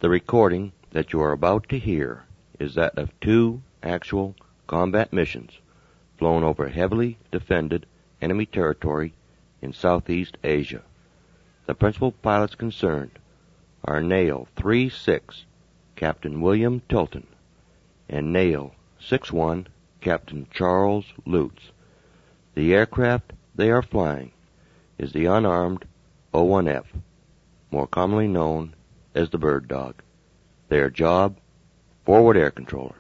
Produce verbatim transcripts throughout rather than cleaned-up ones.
The recording that you are about to hear is that of two actual combat missions flown over heavily defended enemy territory in Southeast Asia. The principal pilots concerned are N A I L three six Captain William Tilton and N A I L six one Captain Charles Lutz. The aircraft they are flying is the unarmed O one F, more commonly known as the Bird Dog. Their job, forward air controller.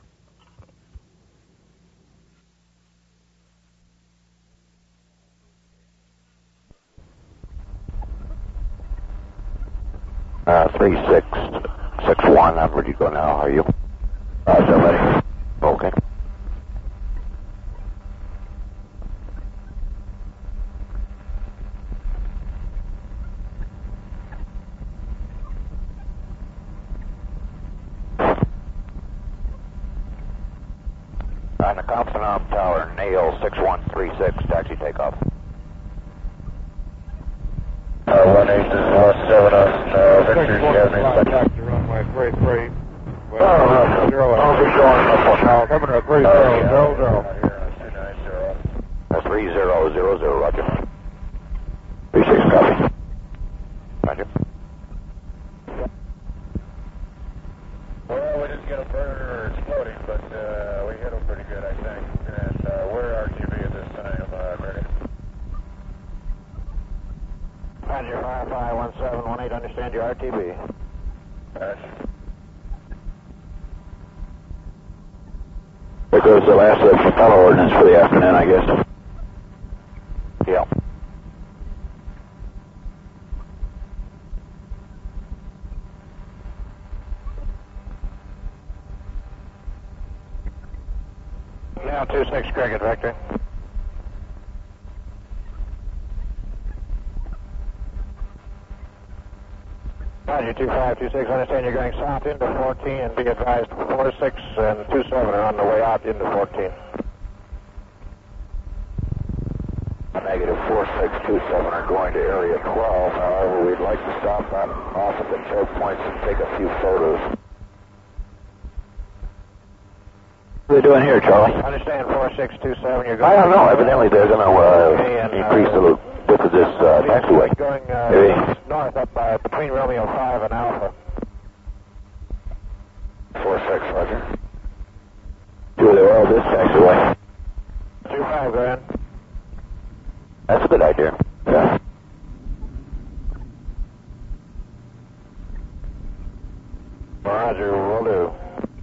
Uh, three six six one, I'm ready to go now. How are you? Uh, somebody. Okay. On the Confidant Tower, N A I L six one three six, taxi takeoff. Uh, one eight is one seven us, uh, Victor, you have any second? Contact the runway three three. Oh, no, zero I'll be going up one. now. Coming to three zero zero zero. Uh, three zero zero zero, roger. three six, copy. Roger. Well, we didn't get a burner exploding, but uh, we hit them pretty good, I think. And uh, we're R T B at this time, uh, ready. Roger, five five one seven one eight, understand your R T B. Roger. There goes the last of the propeller ordnance for the afternoon, I guess. Yeah. Now two six Cricket, Vector. Roger, two five two six, understand you're going south into fourteen, and be advised four six and two seven are on the way out into fourteen. Negative four six two seven are going to area twelve, however we'd like to stop on, off at the choke points and take a few photos. What are they doing here, Charlie? I understand four six two seven, you're going... I don't know, evidently they're going to uh, okay, and, increase uh, the width of this uh, taxiway. Going uh, Maybe. north up uh, between Romeo five and Alpha. four six, roger. Two, they're all this taxiway. two five, go ahead. That's a good idea. Yeah. Roger, will do.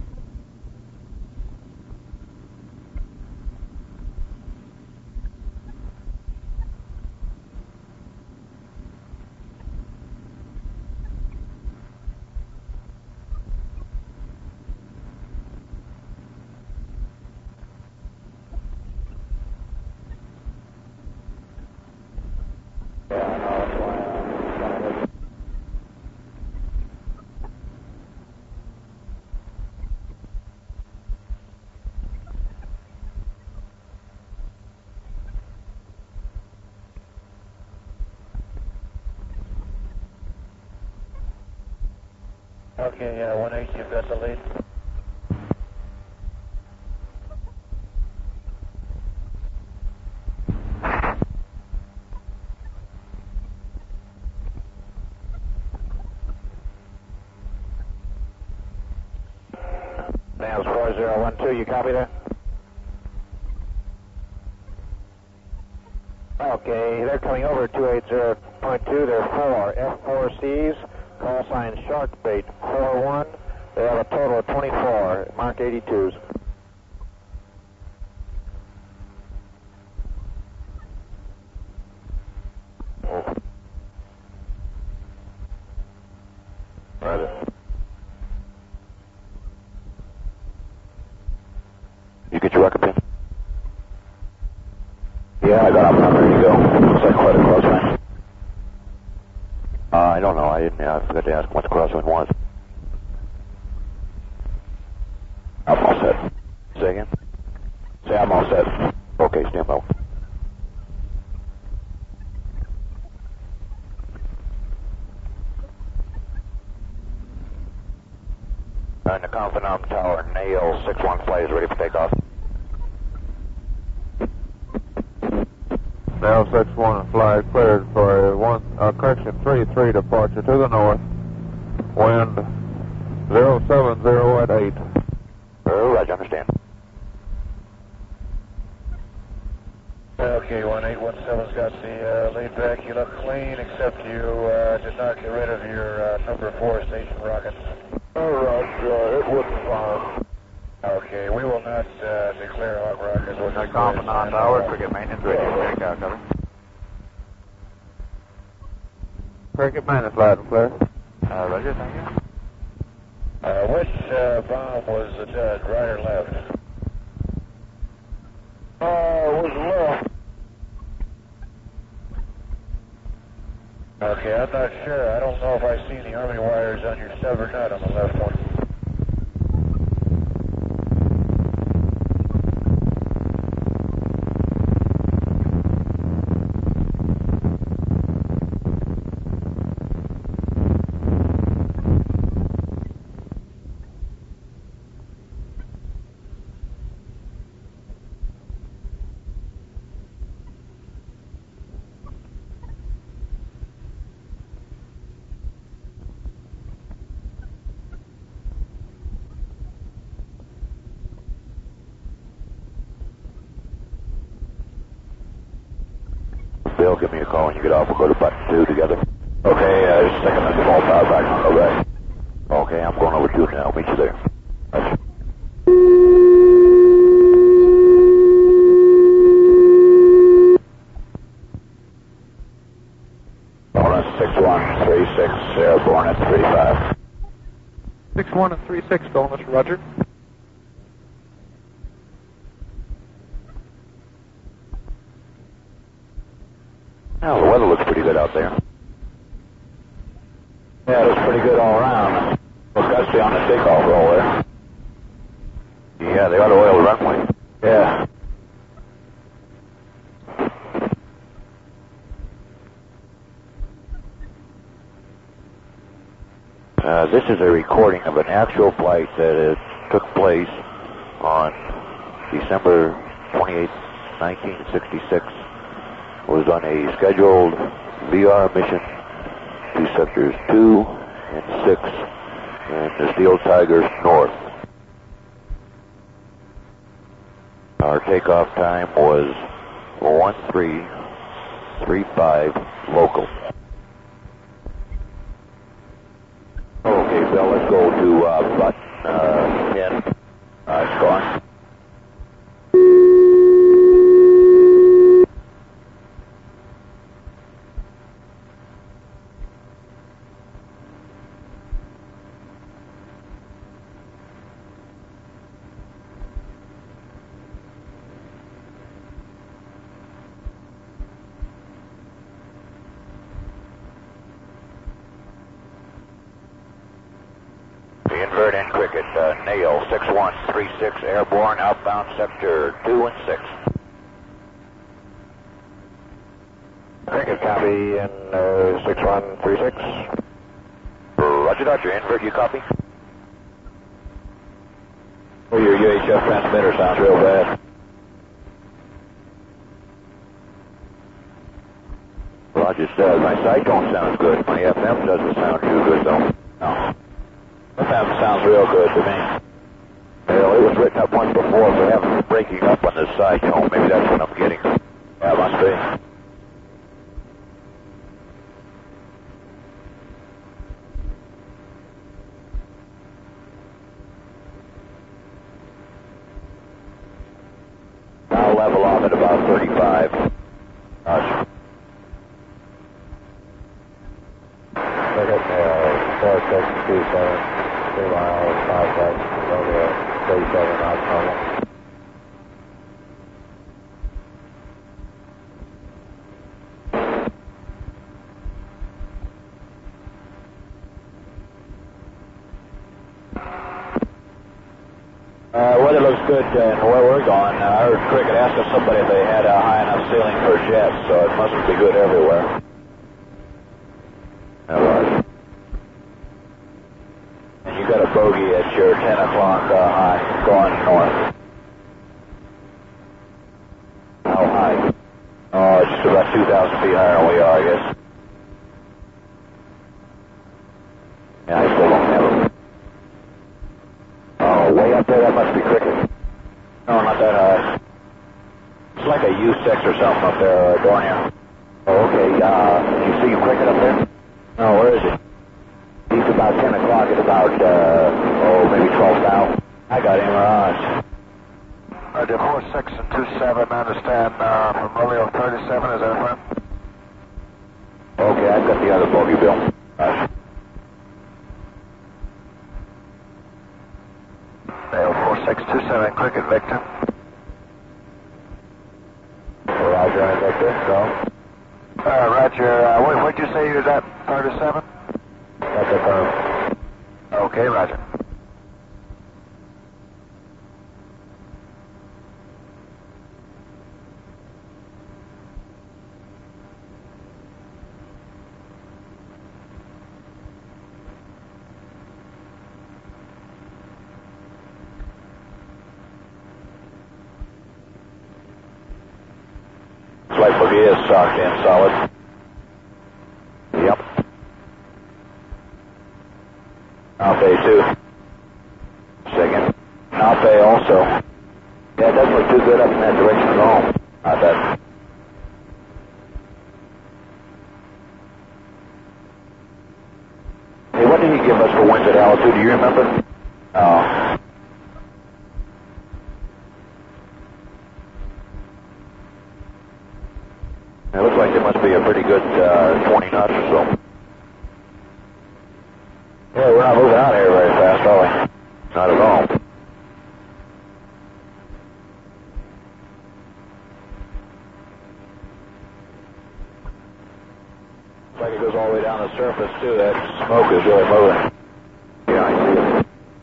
Okay, yeah, one eight, you've got the lead. Nails four zero one two, you copy that? Okay, they're coming over two eight zero point two, they're four, F four Cs, call sign shark bait four one, they have a total of twenty-four, mark eighty-twos. Oh. Roger. You get your record pin? Yeah, I got up and I'm ready to go. Looks like quite a crosswind. Uh, I don't know. I didn't. I forgot to ask what the crosswind was. I'm all set. Say again? Say I'm all set. Okay, stand by. And the Confidant Tower, Nail six one flight is ready for takeoff. Nail six one flag cleared for a one, uh, correction three three departure to the north. Wind zero seven zero at eight. Oh, Roger, understand. Okay, one eight one seven's got the uh, lead back. You look clean, except you uh, did not get rid of your uh, number four station rocket. Oh, Roger, it wouldn't fire. Okay, we will not uh, declare hot rockets. We'll The just Confidant Tower, cricket maintenance ready for takeoff, cover. Cricket maintenance loud and clear. Uh, Roger, thank you. Uh, which uh, bomb was the dud, right or left? Uh, was left. Okay, I'm not sure. I don't know if I see the Army wires on your stub or not on the left one. Bill, give me a call when you get off. We'll go to button two together. Okay, uh, just a second. Let's fall power back on the right. Okay, I'm going over two now. I'll meet you there. Roger. Bonus six one three six, airborne at three five. six one and three six, bonus, Roger. Well, the weather looks pretty good out there. Yeah, it looks pretty good all around. Looks gusty on the takeoff roll there. Yeah, they ought to oil the runway. Yeah. Uh, this is a recording of an actual flight that uh, took place on December twenty-eighth, nineteen sixty-six. Was on a scheduled V R mission to sectors two and six and the Steel Tigers north. Our takeoff time was one three three five local. Okay, Bill, let's go to uh, button uh, ten. Uh, it's gone. Invert in cricket, uh, Nail six one three six, airborne, outbound sector two and six. Cricket copy in uh, six one three six. Roger, Doctor. Invert, you copy? Oh, your U H F transmitter sounds real bad. Roger says, my side tone sounds good. My F M doesn't sound too good, though. No. F M sounds real good to me. Well, it was written up once before for having breaking up on the side tone. Maybe that's what I'm getting. Yeah, must be. I'll level off at about thirty-five. Roger. Cricket, uh, four six two seven. Two miles, southwest, Romeo, thirty-seven knots normal. Uh, weather looks good uh, where we're going. Uh, I heard Cricket ask if somebody if they had a high enough ceiling for jets, so it must be good everywhere. Yeah, Roger. And you got a bogey at your ten o'clock uh, high, going north. How high? Oh, it's just about two thousand feet higher than we are, I guess. Yeah, I still don't have it. Oh, way up there, that must be cricket. No, not that high. It's like a U six or something up there, uh, Dornier. Oh, okay, uh, you see cricket up there? No, where is it? He's about ten o'clock at about, uh, oh, maybe twelve thousand. I got him around. Roger, four six and two seven, I understand, uh, from Romeo thirty-seven, is that right? Okay, I've got the other bogey, Bill. Uh, Dale, four six two seven, cricket, Victor. Roger, I Victor, so. Uh, Roger, uh, what, what'd you say you was at, thirty-seven? That's a firm. Okay, Roger. Flight bogey is socked in solid. Yep. Alpha two. Second. Alpha also. Yeah, it doesn't look too good up in that direction at all. Not that. Hey, what did he give us for winds at altitude? Do you remember? Oh. It looks like there must be a pretty good uh, twenty knots or so. Yeah, we're not moving out here very fast, are we? Not at all. Looks like it goes all the way down the surface, too. That smoke is really moving. Yeah, I see it.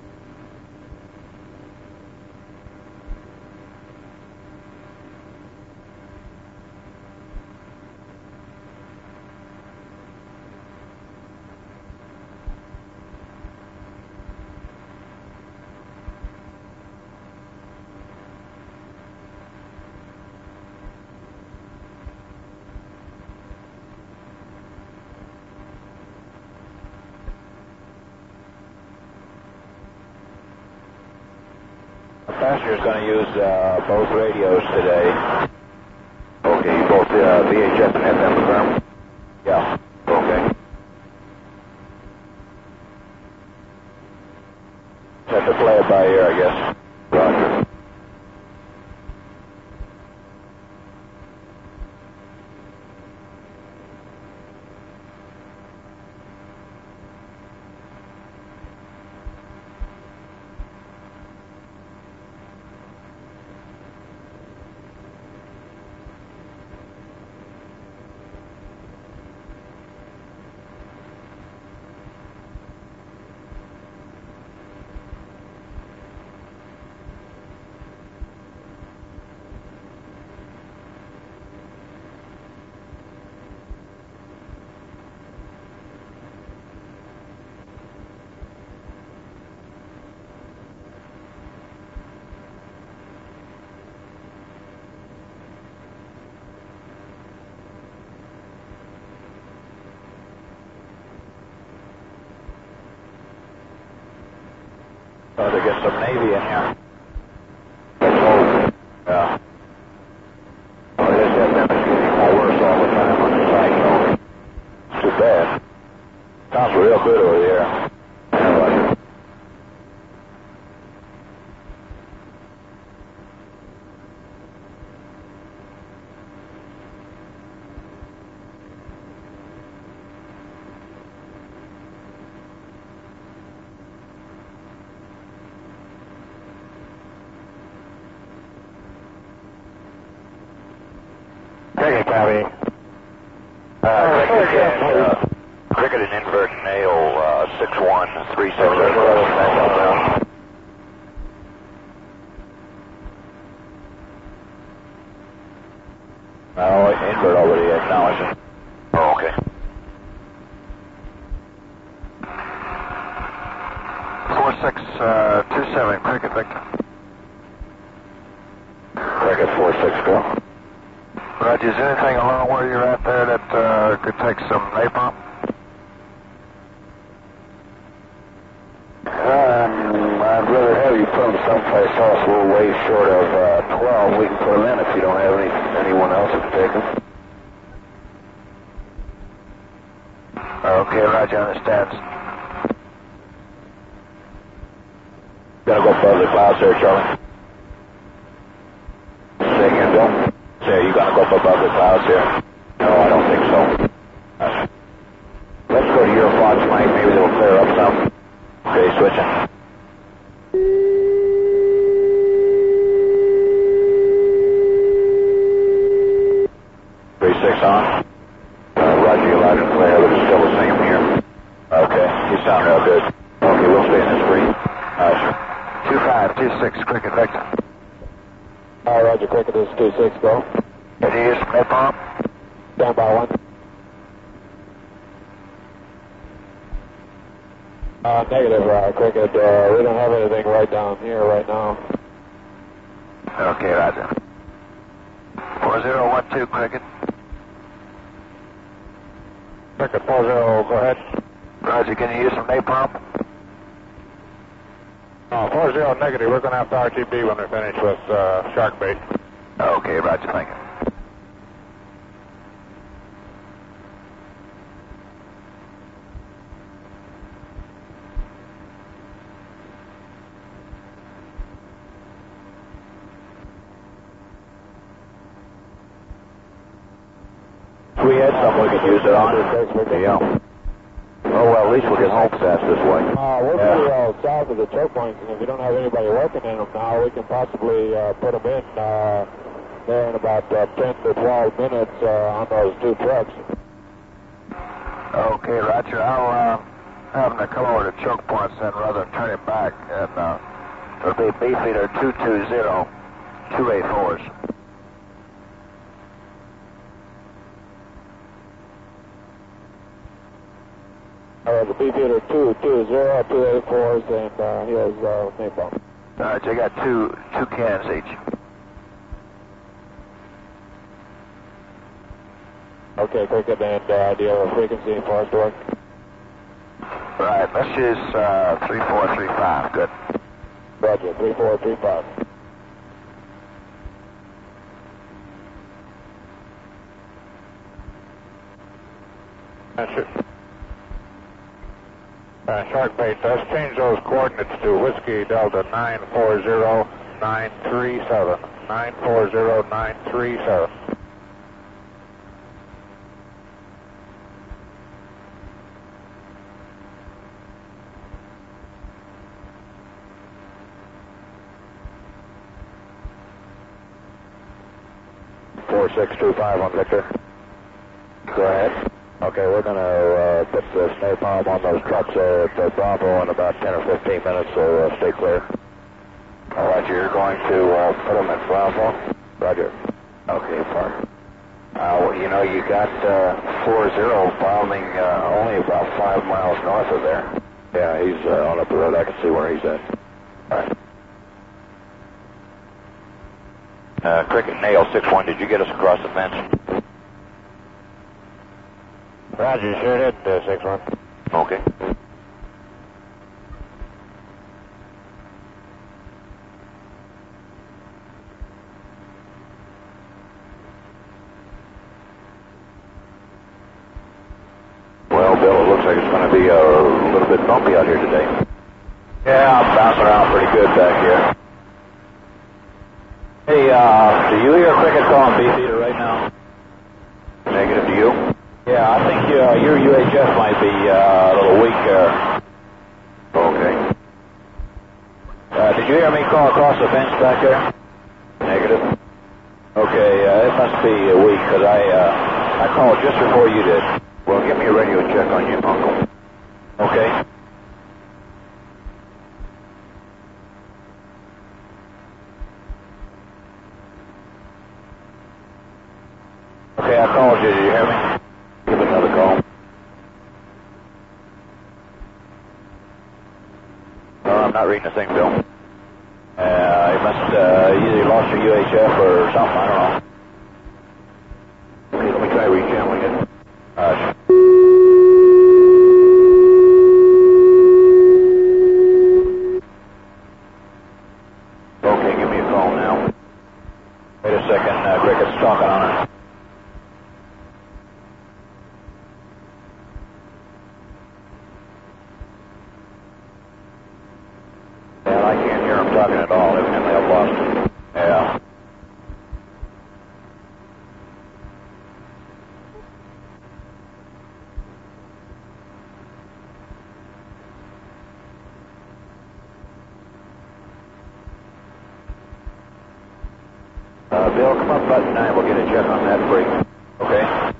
Passenger's going to use uh, both radios today. Okay, both uh, V H F and F M confirmed? Yeah, okay. Have to play it by ear, I guess. Roger. Oh, to get some Navy in here. Let's hope. Yeah. Oh, this F M is getting more worse all the time on the cyclone. It's too bad. Sounds real good over there. Yeah, Roger. Cricket, copy. Uh, cricket again, uh, cricket and invert nail, uh, six one three six zero. No, invert already acknowledged. Oh, okay. six two seven, Cricket Victor. Cricket four six, go. Roger, is there anything along where you're at there that uh, could take some napalm? Um, I'd rather have you put them someplace else a little way short of uh, twelve. We can put them in if you don't have any anyone else that can take them. Okay, Roger, understands. Gonna go above the clouds there, Charlie. Say again, Bill. Say, are you gonna go up above the clouds here? No, I don't think so. Uh, let's go to your Fox Mike. Maybe it'll clear up some. Okay, switching. three six on. Uh, Roger, you're loud and clear, but it's still the same here. Okay, you sound real good. Okay, we'll stay in this free. Uh, sure. two five two six, Cricket Victor. Uh, Roger, Cricket, this is two six, go. Did you use some napalm? Stand by one. Uh, negative, uh, Cricket. Uh, we don't have anything right down here right now. Okay, Roger. four zero one two, Cricket. Cricket four zero, go ahead. Roger, can you use some napalm? Uh, four zero negative, we're going to have to R T B when we finish with uh, shark bait. Okay, Roger, thank you. We had something we could use it on. Yeah. Oh, well, at least we'll get home fast this way. Uh, we're Yeah. pretty uh, south of the choke points, and if you don't have anybody working in them now, we can possibly uh, put them in uh, there in about uh, ten to twelve minutes uh, on those two trucks. Okay, Roger. I'll uh, have them to come over to choke points then rather than turn it back. And uh, it'll be Beefeater two two zero, two eight fours. Uh, the Beefeater two two zero, two eight fours, and uh, he has uh, napalm. All right, you got two, two cans each. Okay, Cricket, and uh, do you have a frequency for us to work? All right, let's use uh, three four three five. Good. Roger, three four three five. That's it. Uh, shark bait, let's change those coordinates to Whiskey Delta nine four zero nine three seven. nine four zero nine three seven. four six two five on Victor. Go ahead. Okay, we're going to uh, put the napalm on those trucks there at the Bravo in about ten or fifteen minutes, so uh, stay clear. All right, you're going to uh, put them at Bravo? Roger. Okay, fine. Uh, well, you know, you got uh, four zero bombing uh, only about five miles north of there. Yeah, he's uh, on up the road. I can see where he's at. All right. Uh, Cricket Nail six one, did you get us across the fence? Roger, sure did, uh, six one. Okay. Well, Bill, it looks like it's going to be a little bit bumpy out here today. Yeah, I'm bouncing around pretty good back here. Hey, uh, do you hear Cricket calling Beefeater right now? Negative, do you? Yeah, I think uh, your U H F might be uh, a little weak there. Okay. Uh, did you hear me call across the fence back there? Negative. Okay, uh, it must be uh, weak because I, uh, I called just before you did. Well, give me a radio check on you, Uncle. Okay. Okay, I called you. Did you hear me? Give it another call. All I'm not reading a thing, Bill. Uh, you must uh, either lost your U H F or something, I don't know. Okay, let me try rechanneling it. Uh, okay, give me a call now. Wait a second, uh, Cricket's talking on it. Yeah, I can't hear him talking at all. Evidently I've lost him. Yeah. Uh, Bill, come up button nine. We'll get a check on that brake. Okay?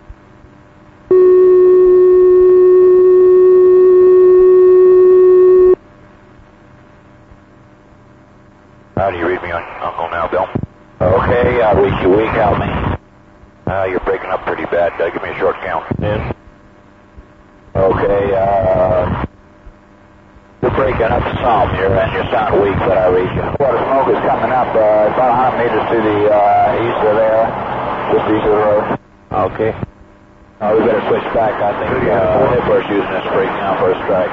How do you read me on Uncle now, Bill? Okay, uh, weak, you weak, help me. Uh, you're breaking up pretty bad. Uh, give me a short count. In. Okay, uh... You're breaking up some here, and you sound weak, but I read you. Water smoke is coming up uh, about one hundred meters to the uh, east of there, just east of the road. Okay. Uh, we better switch back. I think uh, Hipper's using this brake now for a strike.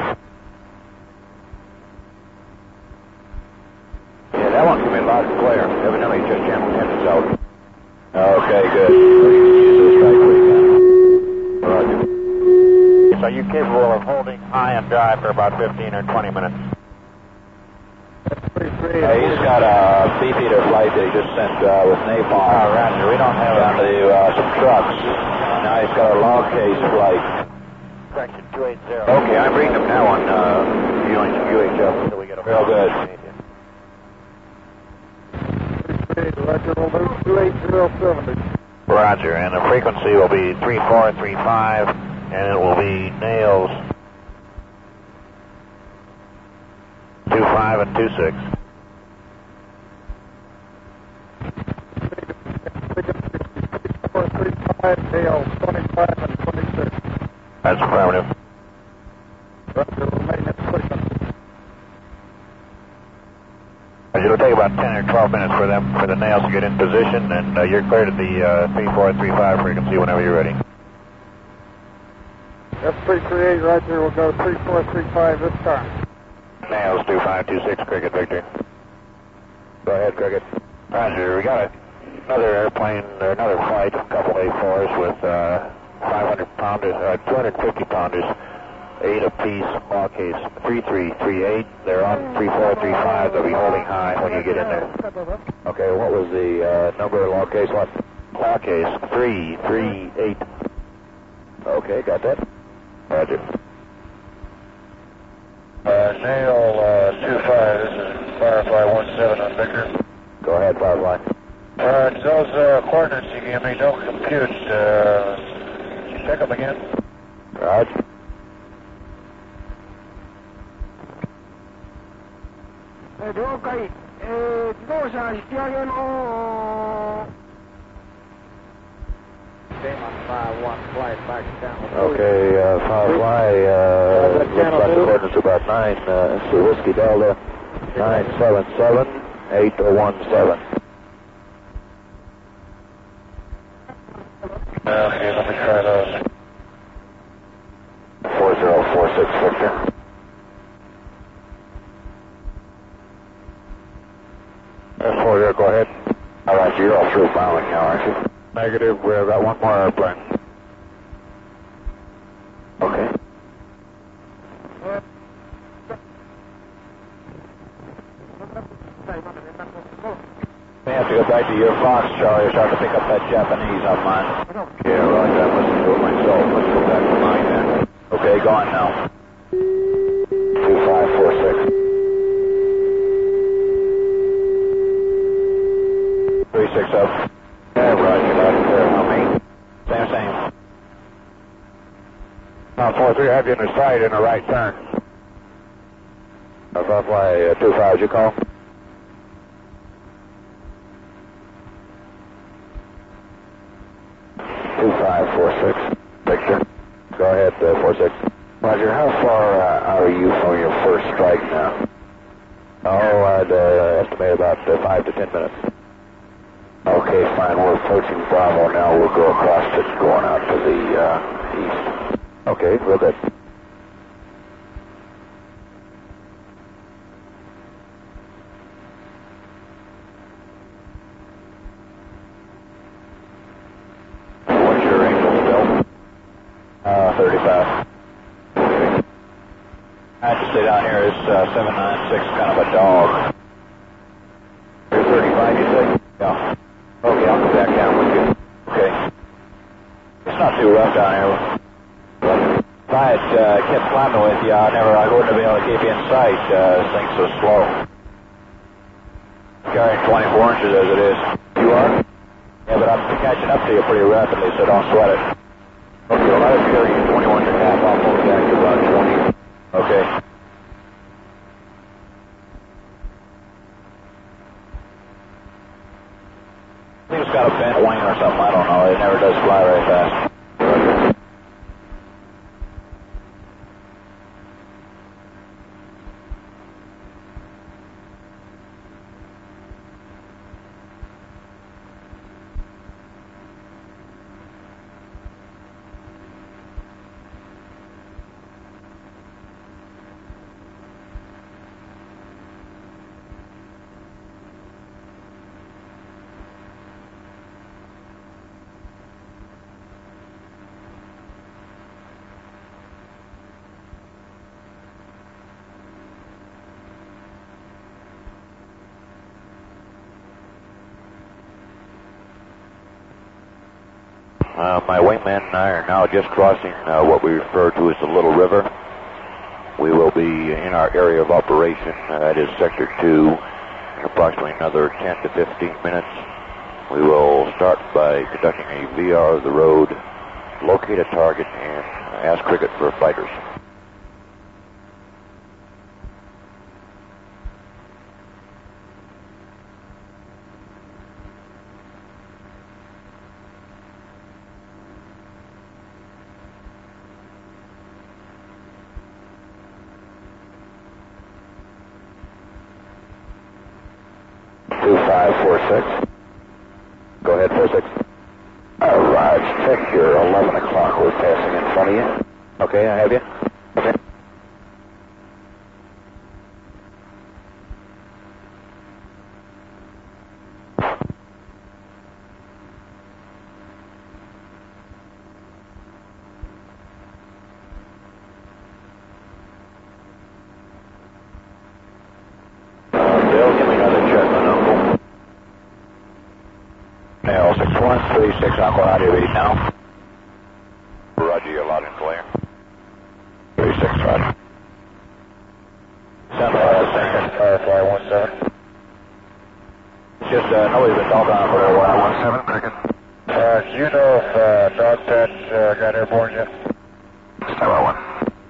Yeah, that one's going to be loud and clear. Evidently just jammed engines out. Okay, good. Use the strike brake now. Roger. So you're capable of holding high and dry for about fifteen or twenty minutes? Uh, he's got a beefeater flight that he just sent uh, with napalm. Oh, Roger. We don't have down to uh, some trucks. Now he's got a log case flight. Section two eighty. Okay, I'm reading them now on uh, U H F. So we get a real good. Roger, we'll move two eight zero seventy. Roger, and the frequency will be three four three five. And it will be nails two five and two six. four three five, nails twenty-five and twenty-six. That's affirmative. Roger, we'll maintenance frequency. It'll take about ten or twelve minutes for them, for the nails to get in position, and uh, you're clear to the uh, three four three five frequency whenever you're ready. F three three eight, Roger, we'll go three four three five this time. Nails two five two six, Cricket Victor. Go ahead, Cricket. Roger, we got a, another airplane, or another flight, a couple A fours with uh, five hundred pounders, uh, two hundred fifty pounders, eight apiece, log case three three three eight. They're on three four three five. They'll be holding high when you get in there. Okay, what was the uh, number of log case? What? Log case three three eight. Okay, got that. Roger. Uh, Nail uh, two five, this is Firefly one seven on Victor. Go ahead, Firefly. Uh, those uh, coordinates you gave me don't compute. Uh, can you check them again? Roger. Okay, uh, 自動車引き上げの Okay, uh, Firefly, uh, looks like the coordinates about nine, uh, it's the Whiskey Delta, nine seven seven eight one seven. Okay, let me try those. four zero four six, Victor. F four, yeah, go ahead. All right, you're all through filing now, aren't you? Negative, we've got one more airplane. Okay. We have to go back to your Fox, Charlie. You're starting to pick up that Japanese on mine. Yeah, right. I'm listening to it myself. Let's go back to mine then. Okay, go on now. two five four six. three six up. Yeah, Roger. Loud and clear. How me? Same, same. Uh, four three, have you in the side in the right turn. Uh, Firefly uh, two five, you call? two five four six. Victor. Go ahead, uh, four six. Roger, how far uh, are you from your first strike now? I'd uh, estimate about uh, five to ten minutes. Okay, fine. We're approaching Bravo now. We'll go across it, going out to the uh, east. Okay, real good. What's your angle, Bill? Uh, thirty-five. Okay. I have to stay down here. It's uh, seven nine six, kind of a dog. You're thirty-five, you say? Yeah. Okay, I'll go back down with you. Okay. It's not too rough down here. If I had uh, kept climbing with you, I never, I wouldn't have been able to keep you in sight. Uh, this thing's so slow. Carrying twenty-four inches as it is. You are? Yeah, but I'm catching up to you pretty rapidly, so don't sweat it. Okay, well, I was carrying twenty-one and a half. I'll pull it back to about twenty. Okay. I think it's got a bent wing or something. I don't know. It never does fly very fast. Uh, my wingman and I are now just crossing uh, what we refer to as the Little River. We will be in our area of operation, uh, that is Sector two, in approximately another ten to fifteen minutes. We will start by conducting a V R of the road, locate a target, and ask Cricket for fighters. two five four six. Go ahead, four six. All right, check your eleven o'clock. We're passing in front of you. Okay, I have you. Okay. Uh, Bill, give me another check on Uncle. L six one three six, Uncle, how do you read now? Roger, you're loud and clear. three six, Roger. Sound like second, Firefly one seven. It's just, uh, nobody's been talking on it for a while. one seven, second. Uh, do you know if, uh, Dog Ted, uh, got airborne yet? Tower one.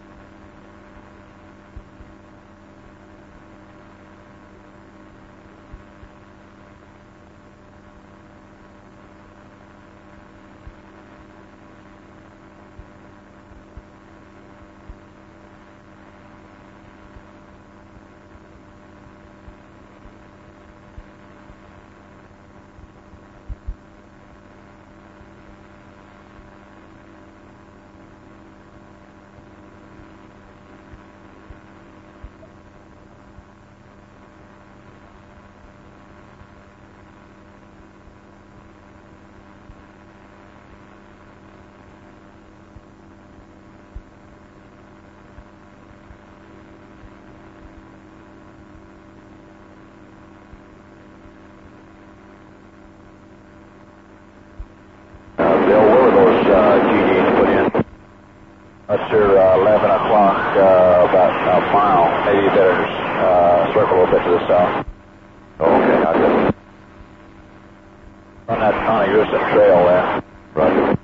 Bill, where were those uh, G Ds put in? That's your uh, eleven o'clock, uh, about a mile. Maybe you better uh, circle a little bit to the south. Okay, I got it. On that Connie-Houston trail there. Roger.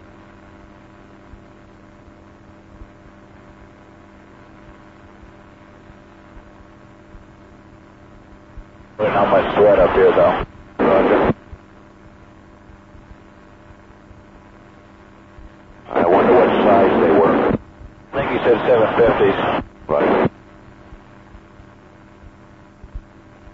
Really not much sweat up here, though. Roger. I wonder what size they were. I think he said seven fifties. Right.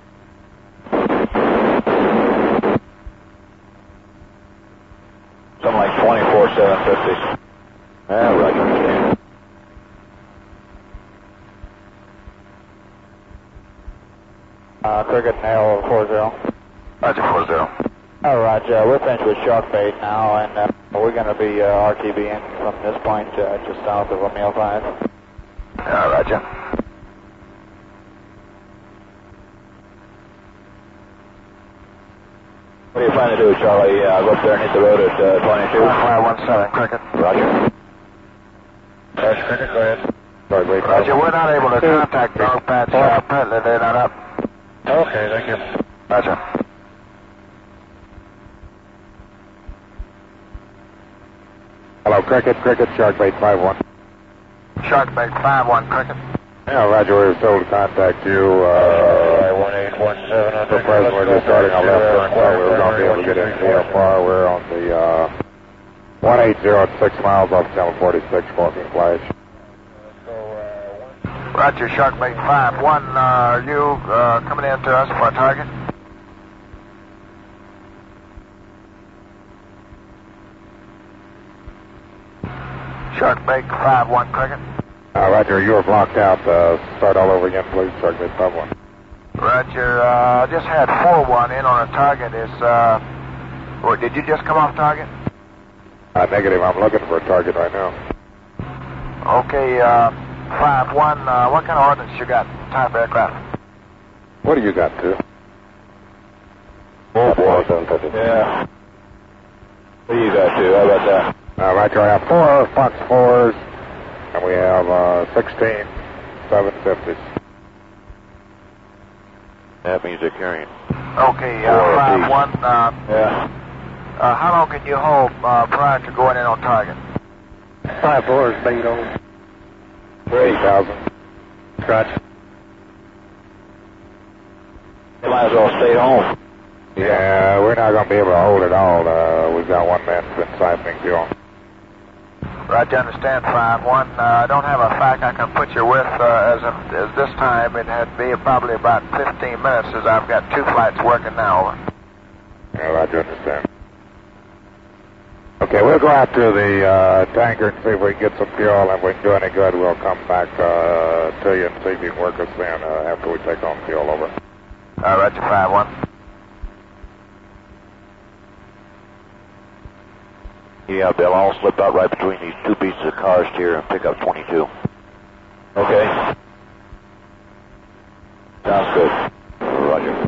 Uh, Cricket, nail four zero. Roger, four zero. All right, uh, we're finished with shark bait now, and uh, we're going to be uh, R T B in from this point uh, just south of Romeo five. Uh, roger. What are you planning to do, Charlie? Uh, go up there and hit the road at uh, twenty-two? Fire one seven, Cricket. Roger. Roger, Cricket, go ahead. Sorry, wait, Roger, we're not able to contact dog patch. Uh, apparently they're not up. Okay, thank you. Roger. Hello, Cricket, Cricket, Sharkbait five one. Sharkbait five one, Cricket. Yeah, Roger, we were told to contact you. Uh, one eight one seven. For present, we're just starting our left turn, so we were going to be able to get in V F R. We're on the uh, one eight zero at six miles off Channel forty-six, Walking Flash. Roger, Sharkbait five one. Uh, are you uh, coming in to us for a target? Sharkbait five one, Cricket. Uh, Roger, you were blocked out. Uh, start all over again, please. Sharkbait five one. Roger, uh, just had four one in on a target. Is, uh, or did you just come off target? Uh, negative, I'm looking for a target right now. Okay, uh, five one, uh, what kind of ordnance you got? Type aircraft? What do you got, too? Oh, boy. Yeah. What do you got, too? How about that? Uh, Roger, I have four Fox fours, and we have uh, sixteen seven fifties. That means they're carrying. Okay, uh, five one, uh, Yeah. uh, how long can you hold uh, prior to going in on target? Five fours, bingo. eight thousand. Roger. You might as well stay home. Yeah, we're not going to be able to hold it all. Uh, we've got one man that's been siphoning fuel. Roger, understand, five one. Uh, I don't have a fact I can put you with uh, as of as this time. It had be probably about fifteen minutes as I've got two flights working now. Yeah, Roger, understand. Okay, we'll go out to the uh, tanker and see if we can get some fuel, and if we can do any good, we'll come back uh, to you and see if you can work us in uh, after we take on fuel. Over. Uh, Roger, five one. Yeah, Bill, I'll slip out right between these two pieces of cars here and pick up twenty-two. Okay. Sounds good. Roger.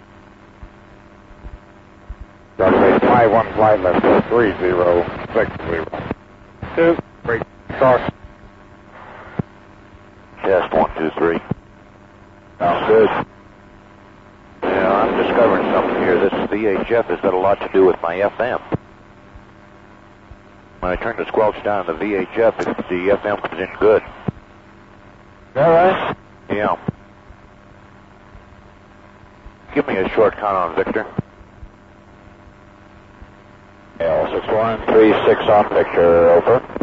Roger, five one flight left to three zero six zero. Two, three, start. Test one, two, three. Sounds good. Yeah, I'm discovering something here. This V H F has got a lot to do with my F M. When I turn the squelch down on the V H F, it, the F M comes in good. Is that right? Yeah. Give me a short count on Victor. L six one three six on Victor, over.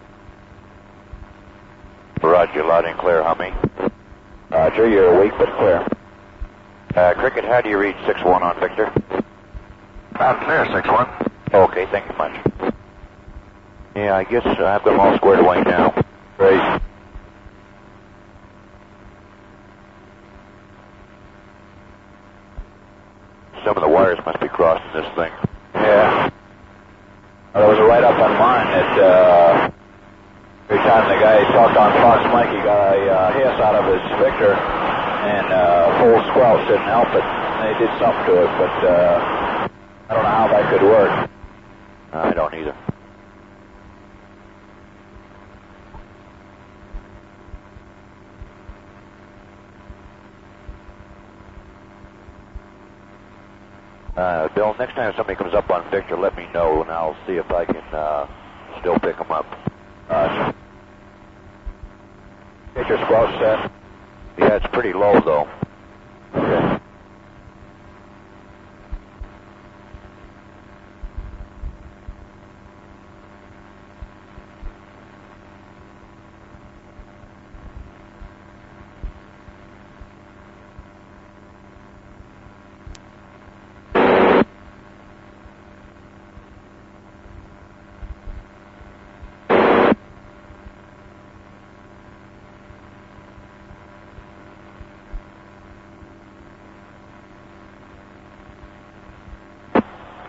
Roger, loud and clear, Hummy. Roger, you're weak but clear. Uh, Cricket, how do you read six one on Victor? Loud and clear, six one. Okay, thank you much. Yeah, I guess uh, I've got them all squared away now. Great. Some of the wires must be crossed in this thing. Yeah. Well, there was a write-up on mine that uh, every time the guy talked on Fox Mike, he got a uh, hiss out of his Victor, and uh, full squelch didn't help it. They did something to it, but uh, I don't know how that could work. I don't either. Uh, Bill, next time somebody comes up on Victor, let me know, and I'll see if I can uh, still pick them up. Uh, get your squelch set. Yeah, it's pretty low, though. Okay.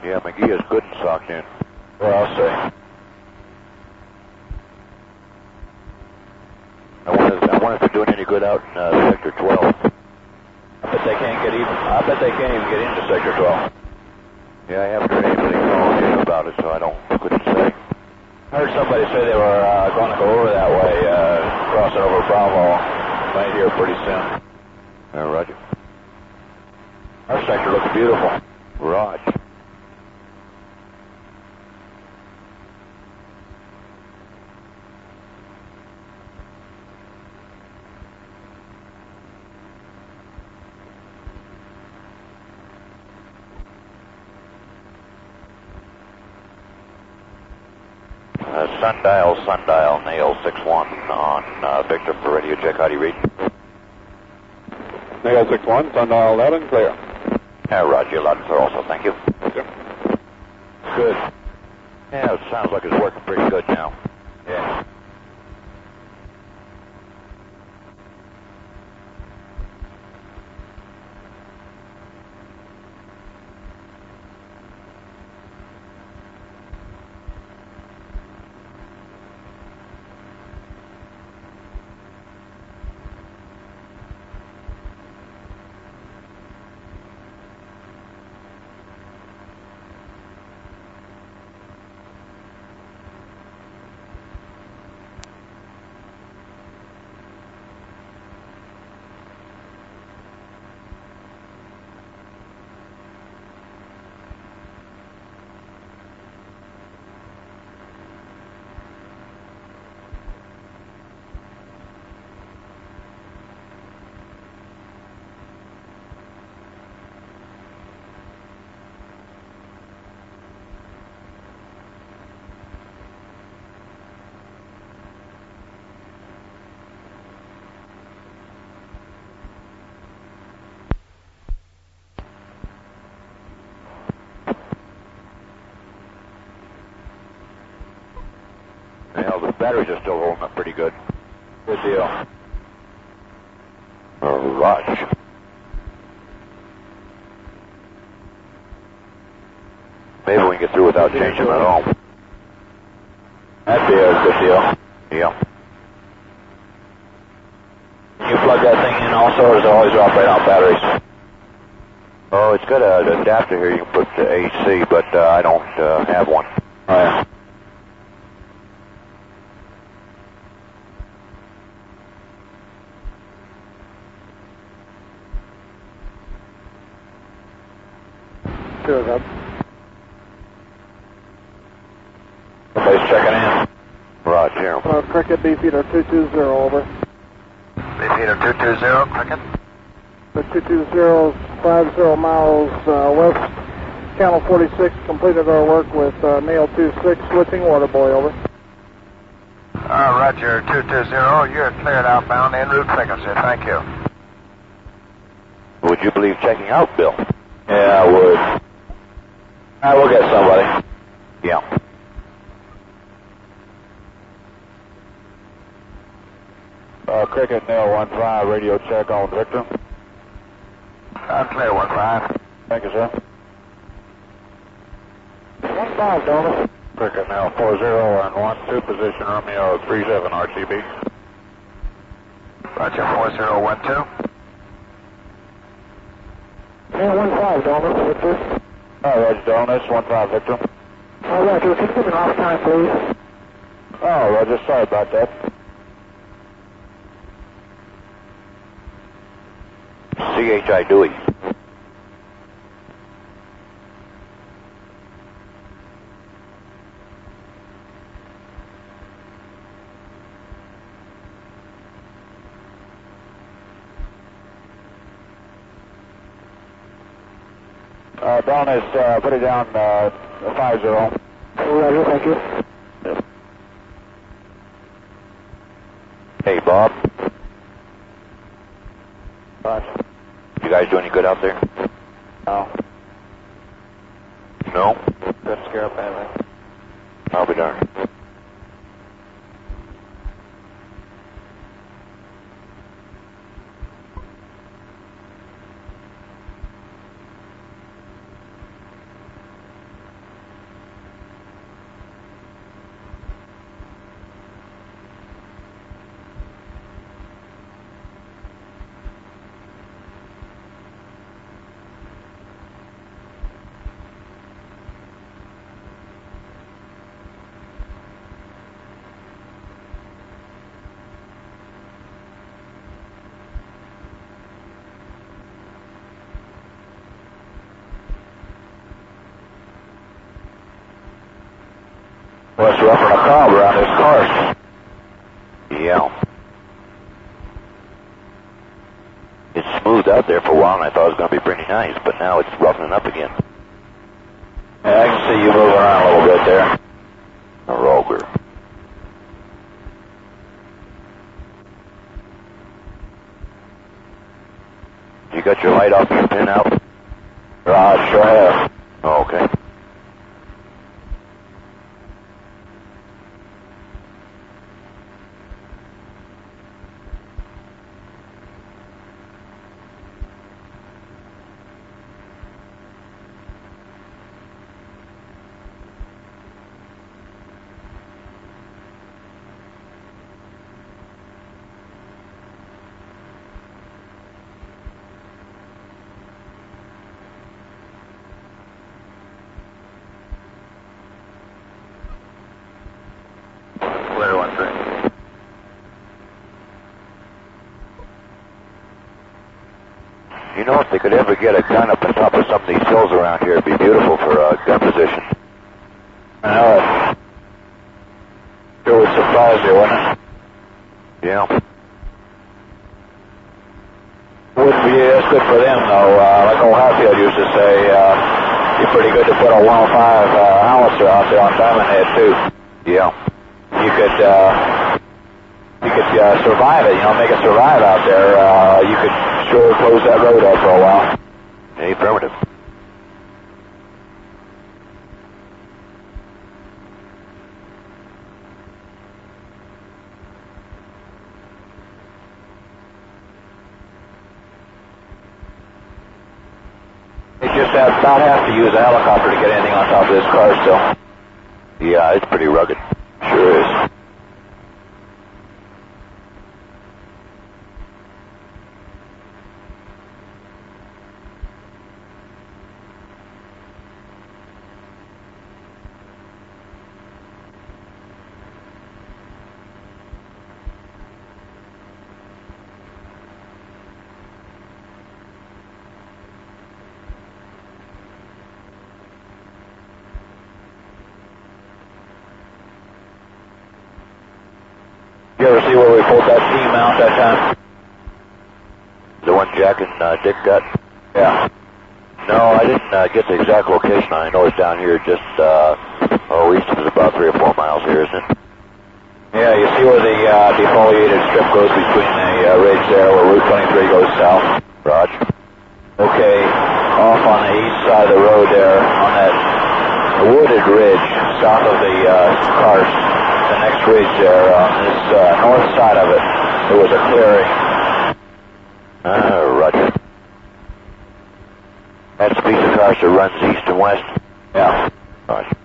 Yeah, McGee is good and socked in. Well, I'll say. I wonder, I wonder if they're doing any good out in uh, Sector twelve. I bet they can't get even. I bet they can't even get into Sector twelve. Yeah, I haven't heard anybody calling in about it, so I don't couldn't say. I heard somebody say they were uh, going to go over that way, uh, crossing over Bravo. Might hear pretty soon. Uh, roger. Our sector looks beautiful. Raj. Uh, sundial, sundial, nail six one on uh, Victor for radio check. How do you read? Nail six one, sundial loud and clear. Yeah, Roger, loud and clear also, thank you. Okay. Good. Yeah, it sounds like it's working pretty good now. Yeah. Well, the batteries are still holding up pretty good. Good deal. Uh, Raj. Maybe we can get through without changing them at all. That'd be a good deal. Yeah. Can you plug that thing in also, or does it always operate on batteries? Oh, it's got a, an adapter here you can put to A C, but uh, I don't uh, have one. Oh, yeah. Sure, up. Somebody's checking in. Roger. Uh, Cricket, Beefeater two two zero, over. Beefeater two two zero, Cricket. The two two zero, five zero miles uh, west, Channel forty-six, completed our work with uh, Nail two six, switching water boy, over. Uh, Roger, two two zero, you're cleared outbound en route frequency, thank you. Would you believe checking out, Bill? Yeah, I would. I will get somebody. Yeah. Uh, Cricket, Nail one five, radio check on Victor. I'm clear, one five. Thank you, sir. one five, Dover. Cricket, Nail four zero and one two, position Romeo three seven, R T B. Roger, four zero one two. Nail one five, Dover, Victor. Oh, Roger, Donus, one five, Victor. Oh, Roger, can you give me an off time, please? Oh, Roger, sorry about that. C H I Dewey. Uh, Donus, uh, put it down, uh, five zero. Oh, Roger, thank you. Hey, Bob. Roger. You guys do any good out there? No. No? Good scare up anything. I'll be darned. Well, it's rougher than a cob around this cars. Yeah. It's smooth out there for a while, and I thought it was going to be pretty nice, but now it's roughening up again. Yeah, I can see you moving around a little bit there. A Roger. You got your light off your pin out? Rod, sure have. Oh, okay. Clear one thing. You know, if they could ever get a gun up on top of some of these hills around here, it'd be beautiful for uh, gun position. I know it. Sure would surprise you, wouldn't it? Yeah. Wouldn't be as good for them, though. Uh, like old Hatfield used to say, uh, you're pretty good to put a one oh five uh, howitzer out there on Diamond Head, too. Yeah. You could, uh, you could uh, survive it, you know, make it survive out there. Uh, you could sure close that road up for a while. Any affirmative. You just have, about have to use a helicopter to get anything on top of this car still. Yeah, it's pretty rugged. Sure is. You ever see where we pulled that T-mount that time? The one Jack and uh, Dick got? Yeah. No, I didn't uh, get the exact location. I know it's down here just, uh, oh, east of us about three or four miles here, isn't it? Yeah, you see where the uh, defoliated strip goes between the uh, ridge there where Route twenty-three goes south? Raj? Okay, off on the east side of the road there, on that wooded ridge south of the uh, cars. The next ridge there, on this uh, north side of it, there was a clearing. Ah, roger. That's a piece of cars that runs east and west? Yeah. Roger.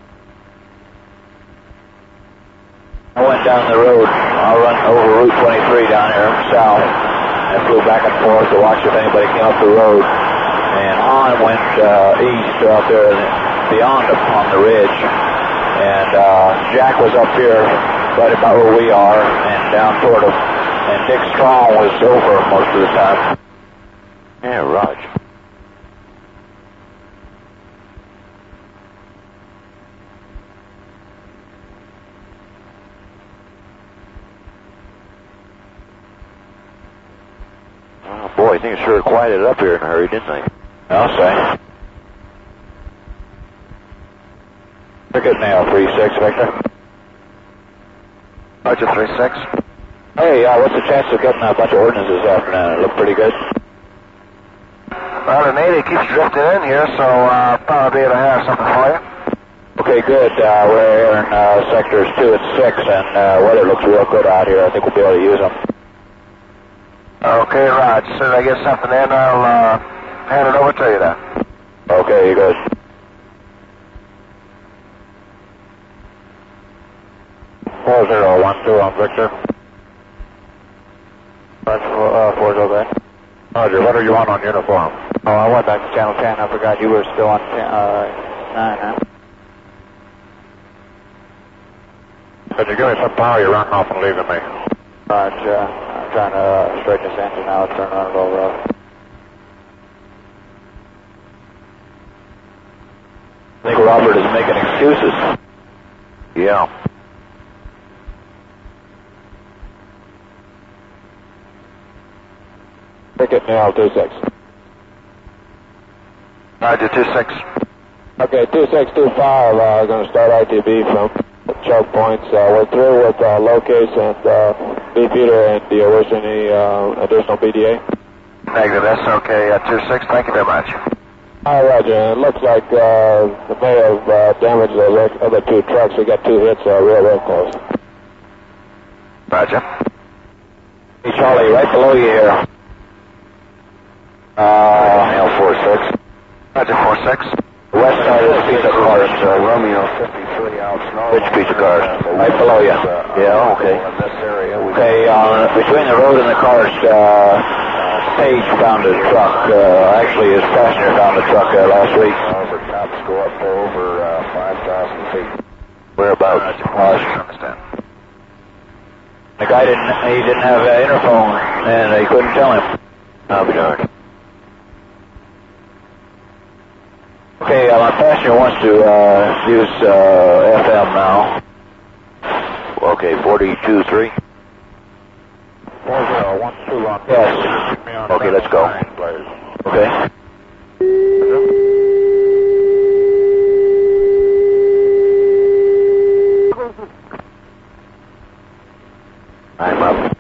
I went down the road. I run over Route twenty-three down here south and flew back and forth to watch if anybody came up the road. And on went uh, east out there beyond upon the ridge. And uh, Jack was up here right about where we are and down toward him. And Dick Strong was over most of the time. Yeah, Raj. Oh boy, things sure quieted up here in a hurry, didn't they? I'll say. Ticket now, three six, Victor. Roger, three six. Hey, uh, what's the chance of getting a bunch of ordnance this afternoon? It look pretty good. Well, the Navy keeps drifting in here, so uh, probably be able to have something for you. Okay, good. Uh, we're here in uh, sectors two and six, and uh, weather looks real good out here. I think we'll be able to use them. Okay, Raj. As soon as I get something in, I'll uh, hand it over to you then. Okay, you good. four zero one two on Victor. That's uh, four zero there. Roger, what are you on on uniform? Oh, I went back to Channel ten. I forgot you were still on uh, nine, huh? Could you give me some power? You're running off and leaving me. Roger, uh, I'm trying to uh, straighten this engine out, turn on it over. I think Robert is making excuses. Yeah. Ticket now, two six. Roger, two six. Okay, two six two five, uh, going to start I T B from choke points. Uh, we're through with uh, locase and uh, beefeater, and do you wish any uh, additional B D A? Negative, that's okay. Uh, two six, thank you very much. Hi, Roger. It looks like uh, they may have uh, damaged those other two trucks. We got two hits uh, real, real close. Roger. Hey, Charlie, right below you here. Uh, L four six. Roger, four six. West side of this piece of cars, uh, Romeo fifty-three out north. Which piece of cars? Right below you. Yeah, okay. In this area. Okay, uh, between the road and the cars, uh, Page found a truck. Uh, actually, his passenger found a truck uh, last week. Over tops go up to over uh, five thousand feet. Whereabouts? I understand. The guy didn't, he didn't have an interphone, and they couldn't tell him. I'll be darned. Okay, uh, my passenger wants to uh, use uh, F M now. Okay, forty-two three. four zero one two on. Yes. Okay, let's go. Okay. I'm up.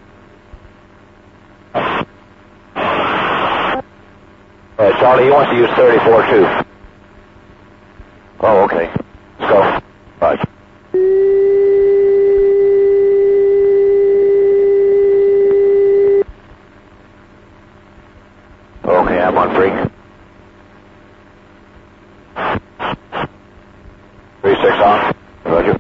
Uh, Charlie, he wants to use thirty-four two. Oh, okay. Let's go. Roger. Okay, I'm on break. three six on. Roger.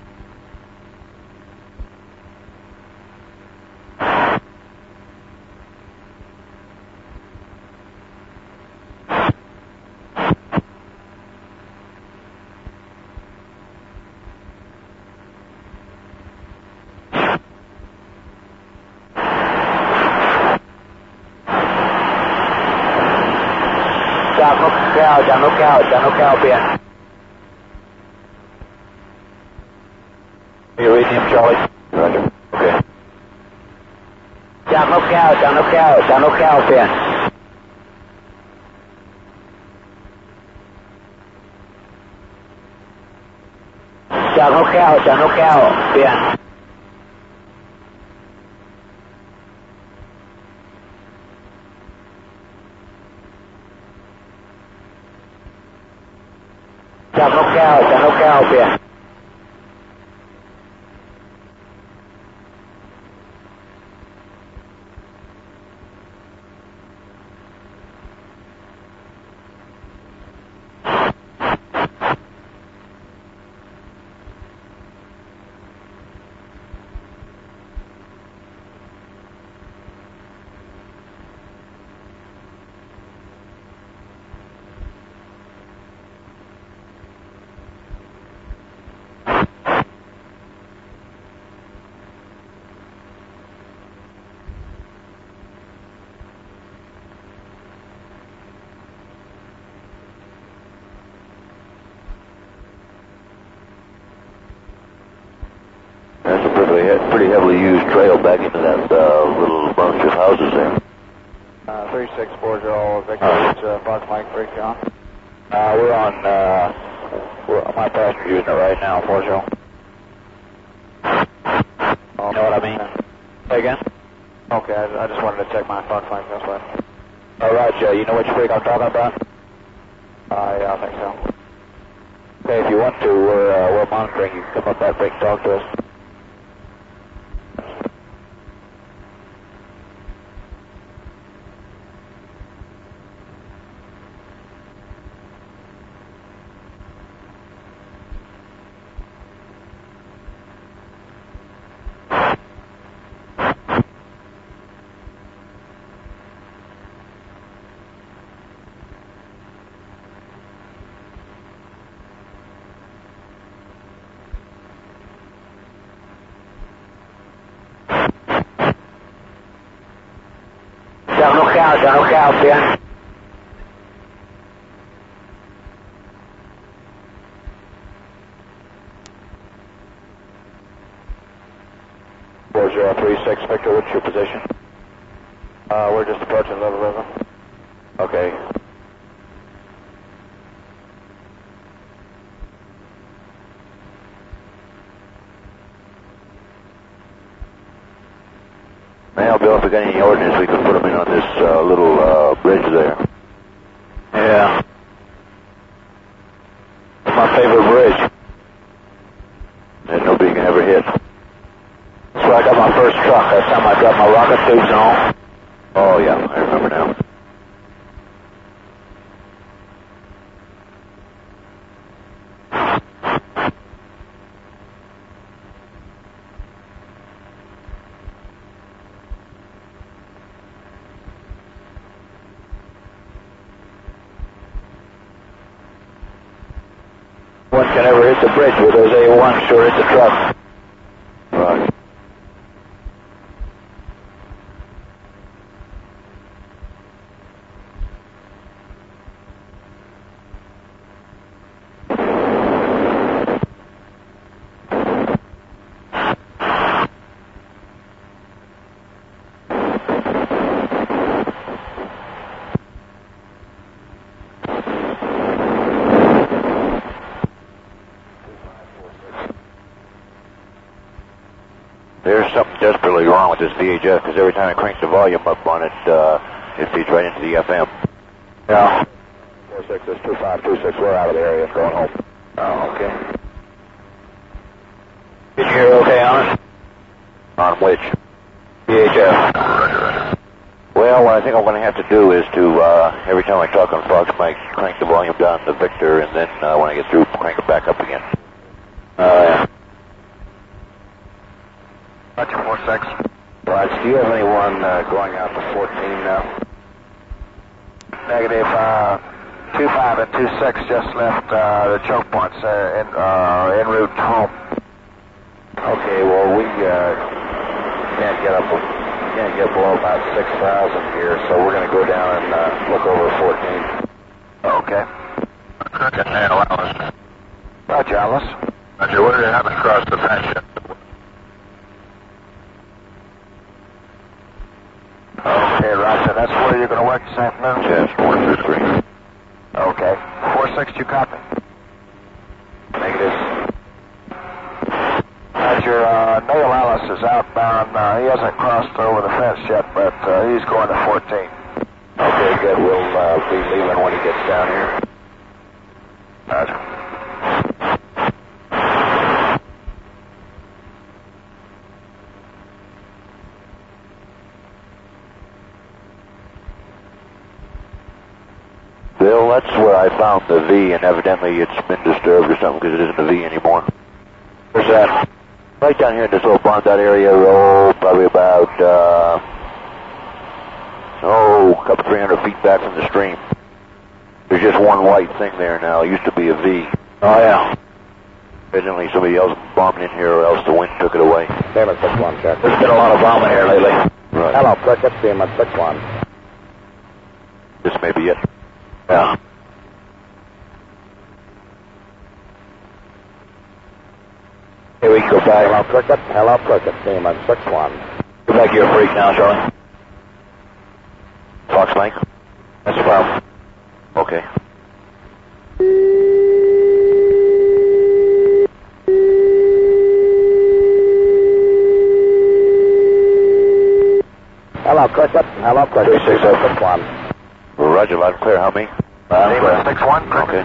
Down, look out, down, look out, down, look out, Ben. Are you reading him, Charlie? Roger. Okay. Down, look out, down, look out, down, look out, Ben. Down, look out, down, look out, Ben. Down, look out, down, look out, Ben. That's a pretty, he- pretty heavily used trail back into that uh, little bunch of houses there. Uh, three six four zero, Victor, it's uh, Fox Mike Freak on. Uh, we're on, uh, we're, my passenger's using it right now, four zero. You know what I mean? Say again? Okay, I, I just wanted to check my Fox Mike, that's why. All right, Joe, you know which freak I'm talking about? Uh, yeah, I think so. Okay, if you want to, we're, uh, we're monitoring. You can come up that freak and talk to us. Down, look out, down, look out, Ben. four zero three six, Victor, what's your position? Uh, we're just approaching level level. Okay. Now, Bill, if we got any ordnance, we can put them in on this uh, little uh, bridge there. Yeah. It's my favorite bridge. There's nobody you can ever hit. That's where I got my first truck. That's time I dropped my rocket tubes on. Oh, yeah, I remember now. One can ever hit the bridge with those A one, sure hit the truck. Right. There's something desperately wrong with this V H F, because every time I crank the volume up on it, uh, it feeds right into the F M. Yeah. four six, this two five two six, we're out of the area, going home. Oh, okay. Can you hear okay on it? On which? V H F. Well, what I think I'm going to have to do is to, uh, every time I talk on Fox Mike, crank the volume down to Victor, and then uh, when I get through, crank it back up again. Uh, yeah. Roger, four six. Raj, do you have anyone uh, going out to fourteen now? Negative, uh, two five and two six just left uh, the choke points uh, en, uh, en route home. Okay, well, we uh, can't get up, can't get below about six thousand here, so we're going to go down and uh, look over fourteen. Okay. Crooked nail, Alice. Roger, Alice. Roger, what do you haven't crossed the patch yet? Okay, Roger, that's where you're going to work this afternoon? Yes, four two three. Okay. four six, you copy? Negative. Roger, uh, Neil Alice is outbound. Uh, he hasn't crossed over the fence yet, but uh, he's going to fourteen. Okay, good. We'll uh, be leaving when he gets down here. Roger. Bill, that's where I found the V, and evidently it's been disturbed or something because it isn't a V anymore. Where's that? Right down here in this little bond out area, oh, probably about, uh, oh, a couple, three hundred feet back from the stream. There's just one white thing there now. It used to be a V. Oh, yeah. Evidently somebody else bombed in here, or else the wind took it away. Damon six one, check. There's been a lot of bombing here lately. Right. Hello, Cricket, Damon six one. This may be it. Yeah. Here we go back. Hello, Cricket. Hello, Cricket, Damon six one. Go back here, freak now, Charlie. Fox Mike. That's the problem. Okay. Hello, Cricket. Hello, Cricket. three six zero six one. Roger, loud and clear. How many? Loud and clear. six one, Okay.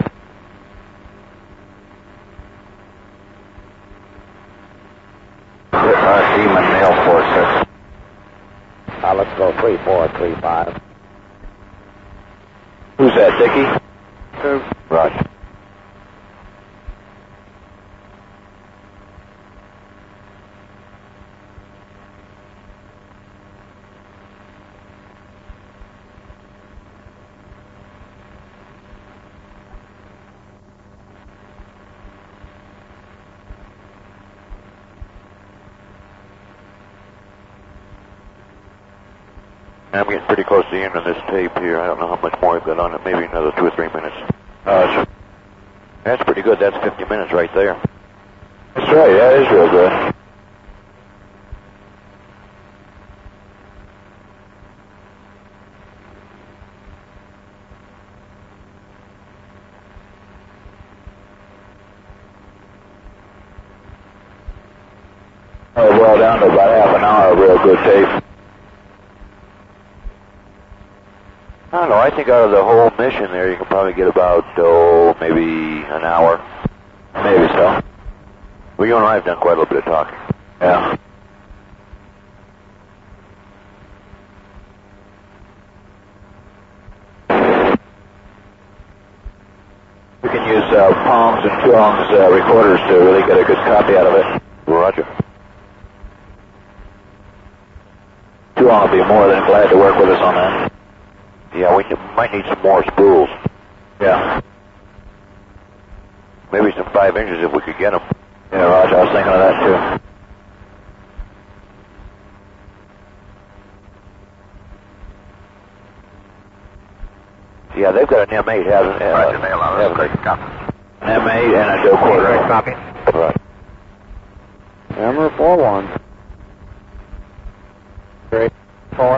Uh, Demon Nail four six. Uh, let's go three four three five. Who's that, Dickie? Two. Roger. I'm getting pretty close to the end of this tape here. I don't know how much more I've got on it. Maybe another two or three minutes. Uh, that's pretty good. That's fifty minutes right there. That's right. Yeah, it is real good. Oh, well, down to about half an hour of real good tape. I don't know, I think out of the whole mission there, you can probably get about, oh, maybe an hour. Maybe so. Well, you and I have done quite a little bit of talking. Yeah. We can use uh, Palms and Tuong's uh, recorders to really get a good copy out of it. Roger. Tuong will be more than glad to work with us on that. Yeah, we might need some more spools. Yeah. Maybe some five inches if we could get them. Yeah, Roger, I was thinking of that too. Yeah, they've got an M eight, hasn't they? Roger, they allow us. Great copy. An M eight and a Joe Quarter. Great copy. Right. Hammer four one. Great. Four.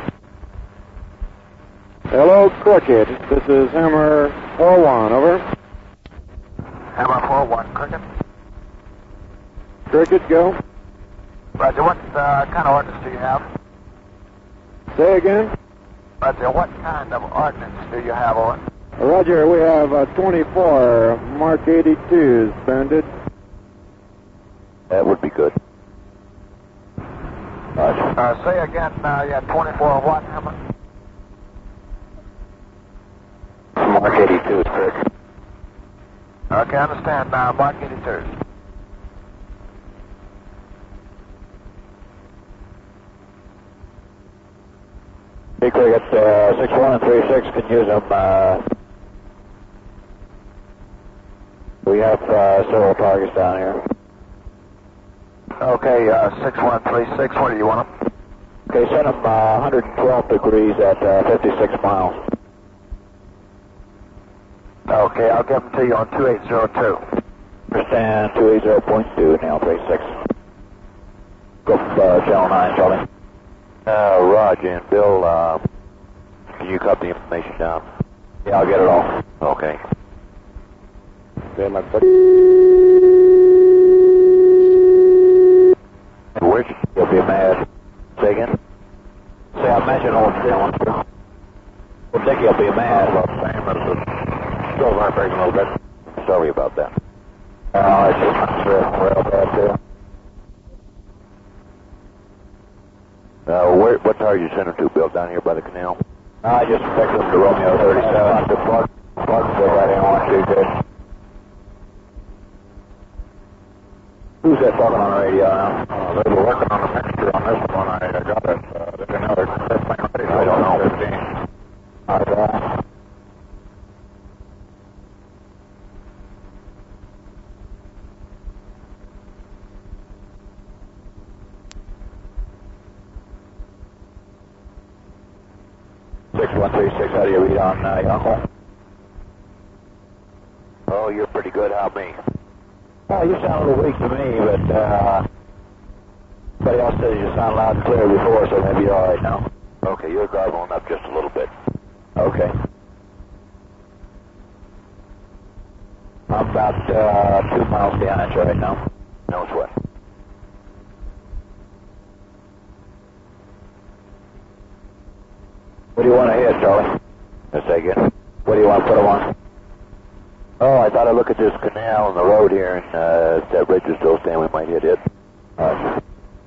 Hello, Cricket. This is Hammer four one, over. Hammer four one, Cricket. Cricket, go. Roger, what uh, kind of ordnance do you have? Say again. Roger, what kind of ordnance do you have, over? Roger, we have uh, twenty-four Mark eighty-twos, Bandit. That would be good. Roger. Uh, say again, uh, you had twenty-four what, Hammer? Mark eighty-two, Crick. Okay, I understand now. Mark eighty-two. Hey, Cricket, uh, six one and three six can use them. Uh, we have uh, several targets down here. Okay, uh, six one three six, where do you want them? Okay, send them uh, one hundred twelve degrees at uh, fifty-six miles. Okay, I'll give them to you on two eight zero two. Understand, two eighty point two, now three six. Go uh, channel nine, Charlie. Uh, Roger and Bill, uh, can you cut the information down? Yeah, I'll get it all. Okay. Okay, my buddy. Which? You'll be mad. Say again? Say, I mentioned old Dylan. Well, Dickie will be mad about the same, but it's still vibrating a little bit. Sorry about that. Oh, it's just real, real bad, too. Uh, where, what tower you send them to, Bill, down here by the canal? I just picked them to Romeo thirty-seven. The plug, plug said I didn't want to, good. Who's that talking on the radio now? Uh, they were working on a mixture on this one. I uh, got it. Uh, did you know they're, they're playing ready? I don't know. fifteen. All right. six one three six, how do you read on uh, your uncle? Oh, you're pretty good. How me? Oh, you sound a little weak to me, but uh, somebody else says you sound loud and clear before, so maybe you're all right now. Okay, you're garbling up just a little bit. Okay. I'm about uh, two miles behind you right now. No sweat. What do you want to hit, Charlie? Let's say again. What do you want to put them on? Oh, I thought I'd look at this canal and the road here, and uh, if that bridge is still standing, we might hit it. Uh,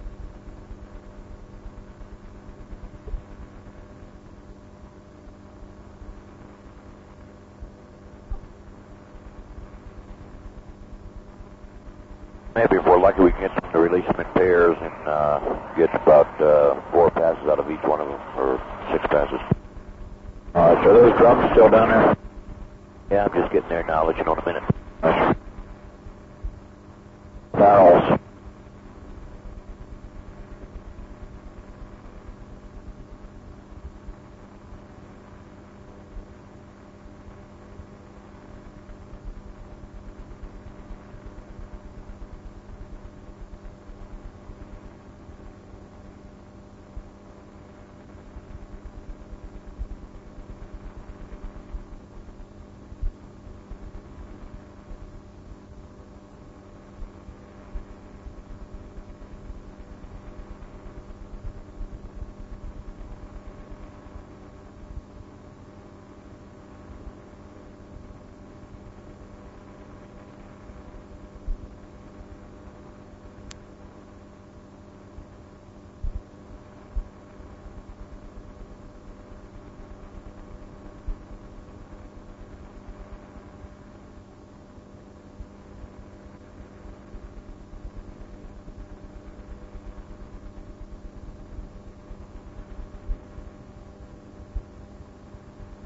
Maybe if we're lucky, we can get them to release them in pairs and uh, get about uh, four passes out of each one of them, or six passes. All right, so are those drums still down there? Yeah, I'm just getting there now. I'll let you know in a minute. Right. Barrels.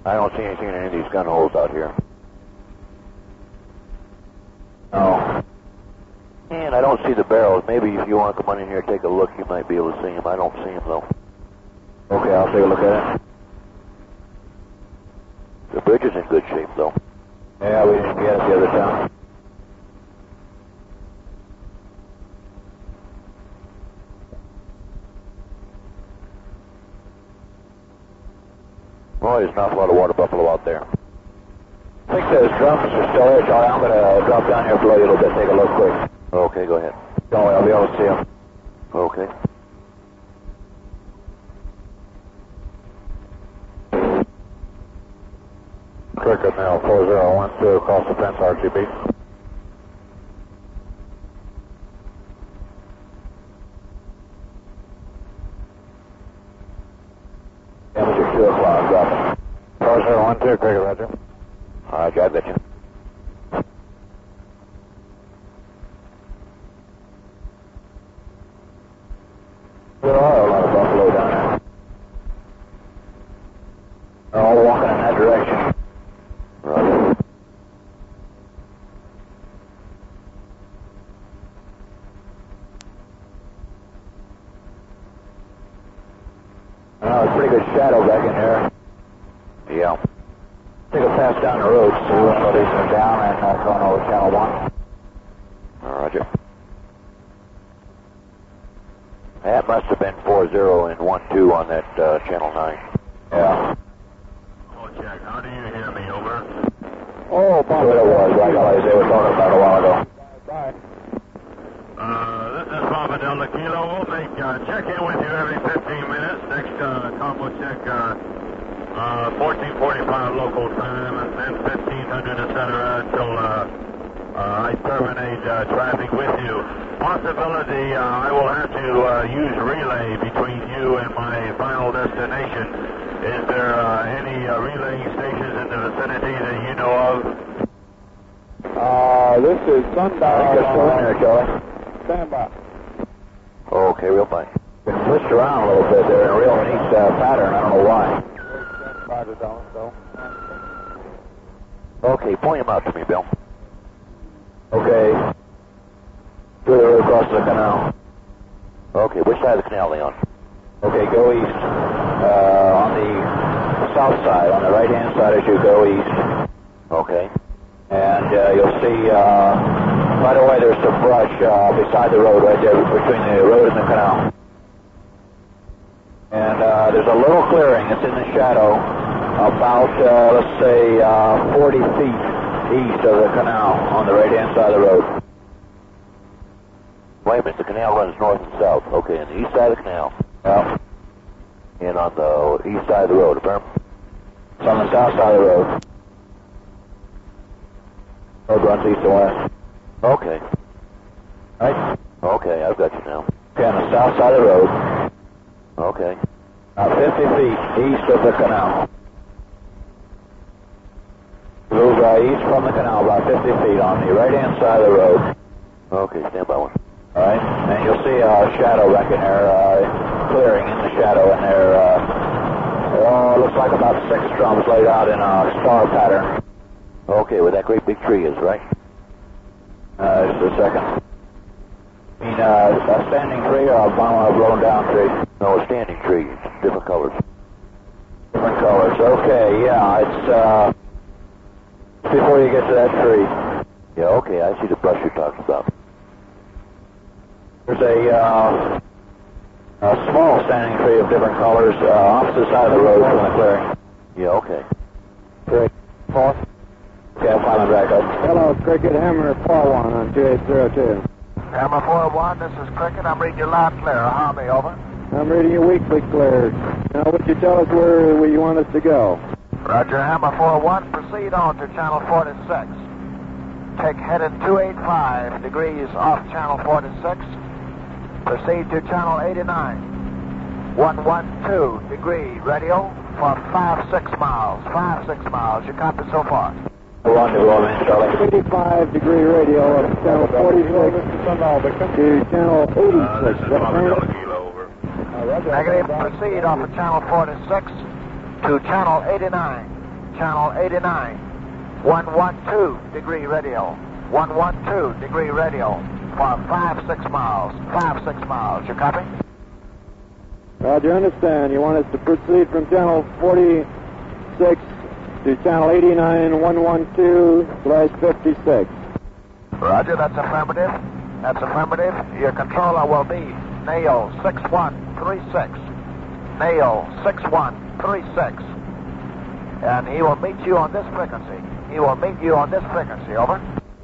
I don't see anything in any of these gun holes out here. No. And I don't see the barrels. Maybe if you want to come on in here and take a look, you might be able to see them. I don't see them, though. Okay, I'll take a look at it. The bridge is in good shape, though. Yeah, we didn't get it the other time. Boy, there's an awful lot of water buffalo out there. I think those drums are still there, Charlie. I'm going to drop down here below you a little bit, take a look quick. Okay, go ahead. Don't worry, I'll be able to see them. Okay. Cricket now, four zero one two, across the fence, R G B. Temperature two o'clock, dropping. four zero one two, Cricket, roger. All right, I got you. There are a lot of buffalo down there. They're all walking in that direction. Right. Oh, it's a pretty good shadow back in here. Yeah. Take a pass down the road, so we're going to them down and uh, going over channel one. Roger. That must have been four zero and one two on that uh, channel nine. Yeah. Oh, Jack, how do you hear me? Over. Oh, Papa. That's what it was, right, like they were talking about a while ago. Bye. Uh, this is Papa Delta Kilo. We'll make uh, check in with you every fifteen minutes. Next uh, combo check, uh, uh, fourteen forty-five local time, and then fifteen hundred, et cetera, until uh, uh, I terminate uh, traffic with you. Possibility, uh, I will have to uh, use relay between you and my final destination. Is there uh, any uh, relaying stations in the vicinity that you know of? Uh, this is Sundial. I think still in there, Charlie. Stand by. Okay, real fine. Been switched around a little bit there in a real neat uh, pattern. I don't know why. Roger, don't go. Okay, point them out to me, Bill. Okay. Go the road across the canal. Okay, which side of the canal are they on? Okay, go east. Uh, on the south side, on the right-hand side as you go east. Okay. And uh, you'll see, uh, right away there's some brush uh, beside the road, right there, between the road and the canal. And uh, there's a little clearing that's in the shadow, about, uh, let's say, uh, forty feet east of the canal on the right-hand side of the road. Wait a minute, the canal runs north and south. Okay, on the east side of the canal. Yeah. And on the east side of the road, affirm? It's on the south side of the road. Road runs east and west. Okay. Right? Okay, I've got you now. Okay, on the south side of the road. Okay. About fifty feet east of the canal. Move uh, east from the canal about fifty feet on the right-hand side of the road. Okay, stand by one. All right, and you'll see a shadow back in there, uh, clearing in the shadow in there. Uh, oh, looks like about six drums laid out in a star pattern. Okay, where that great big tree is, right? Uh, just a second. I mean, uh, a standing tree or a blown down tree? No, a standing tree. It's different colors. Different colors. Okay, yeah, it's uh, before you get to that tree. Yeah, okay, I see the brush you're talking about. There's a, uh, a small standing tree of different colors, uh, opposite side of the road from the clearing. Yeah, okay. Great. Paul? Okay, I'll find back up. Hello, Cricket, Hammer four one on two eight zero two. Hammer four one, this is Cricket. I'm reading you loud and clear. How me, over? I'm reading you weakly clear. Now, would you tell us where, where you want us to go? Roger, Hammer four one, proceed on to channel forty-six. Take heading two eighty-five degrees off channel forty-six. Proceed to channel eighty-nine. one twelve degree radio for five six miles. five six miles. You copy so far? Rendezvous, man, Charlie. eighty-five degree radio of channel forty-six to channel eighty-six. Uh, this is Papa Delta Kilo, over. Negative. Proceed off of channel forty-six to channel eighty-nine. channel eighty-nine. one twelve degree radial. one twelve degree radial for five six miles. five six miles. You copy? Roger, understand. You want us to proceed from channel forty-six to channel eighty-nine, one twelve slash fifty-six. Roger, that's affirmative. That's affirmative. Your controller will be Nail six one three six. Nail six one three six. And he will meet you on this frequency. He will meet you on this frequency. Over.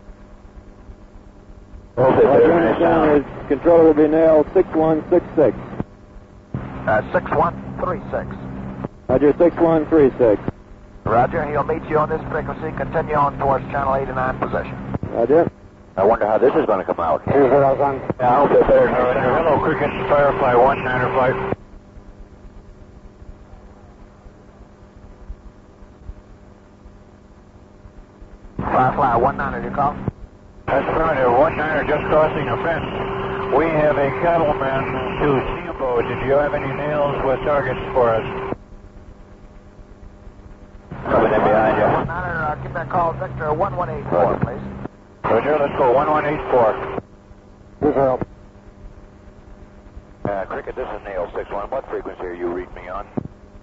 Okay, Roger, understand. His controller will be Nail six one six six. Uh, six one three six. Roger, six one three six. Roger, he'll meet you on this frequency. Continue on towards channel eighty-nine position. Roger. I wonder how this is going to come out. Yeah, I hope it's better. Hello, Cricket, Firefly one, Niner flight. Firefly one niner, you call? That's affirmative. one niner just crossing a fence. We have a cattleman to Steamboat. Did you have any nails with targets for us? Coming in behind you. one niner, uh, give me a call, Victor one one eight four, please. Roger, let's go one one eight four. This help. Uh, Cricket, this is Nail six one. What frequency are you reading me on?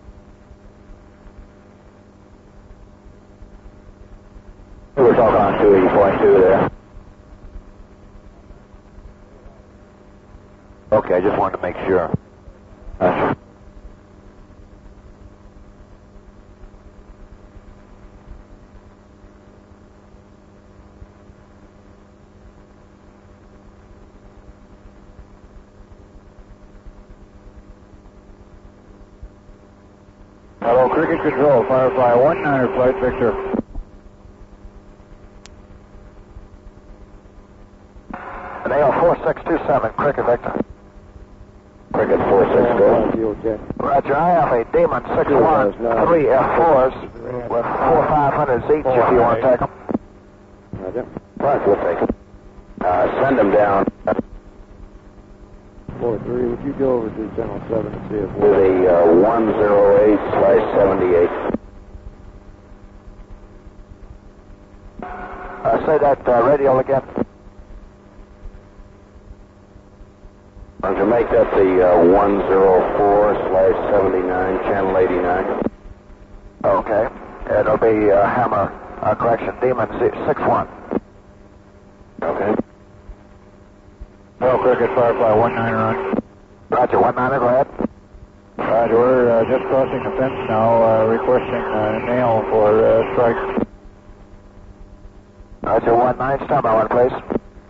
We're talking on two eighty point two there. Okay, I just wanted to make sure. Uh, Hello, Cricket Control, Firefly one, Niner flight, Victor. Nail four six two seven, Cricket Victor. Cricket four six two. Roger, I have a Demon six one three F fours with four five hundreds each if you want to take them. Roger. Right, we'll take them. Uh, send them down. four three, would you go over to channel seven and see if With a uh, one oh eight slash seventy-eight. Uh, say that uh, radial again. I'm to make that the uh, one oh four slash seventy-nine, channel eighty-nine. Okay. It'll be uh, Hammer, uh, correction, Demon six one. Okay. Hello, Cricket, Firefly one, Niner on. Roger, one niner, go ahead. Roger, we're uh, just crossing the fence now, uh, requesting uh, Nail for uh, strike. Roger, one nine, stand by one, please.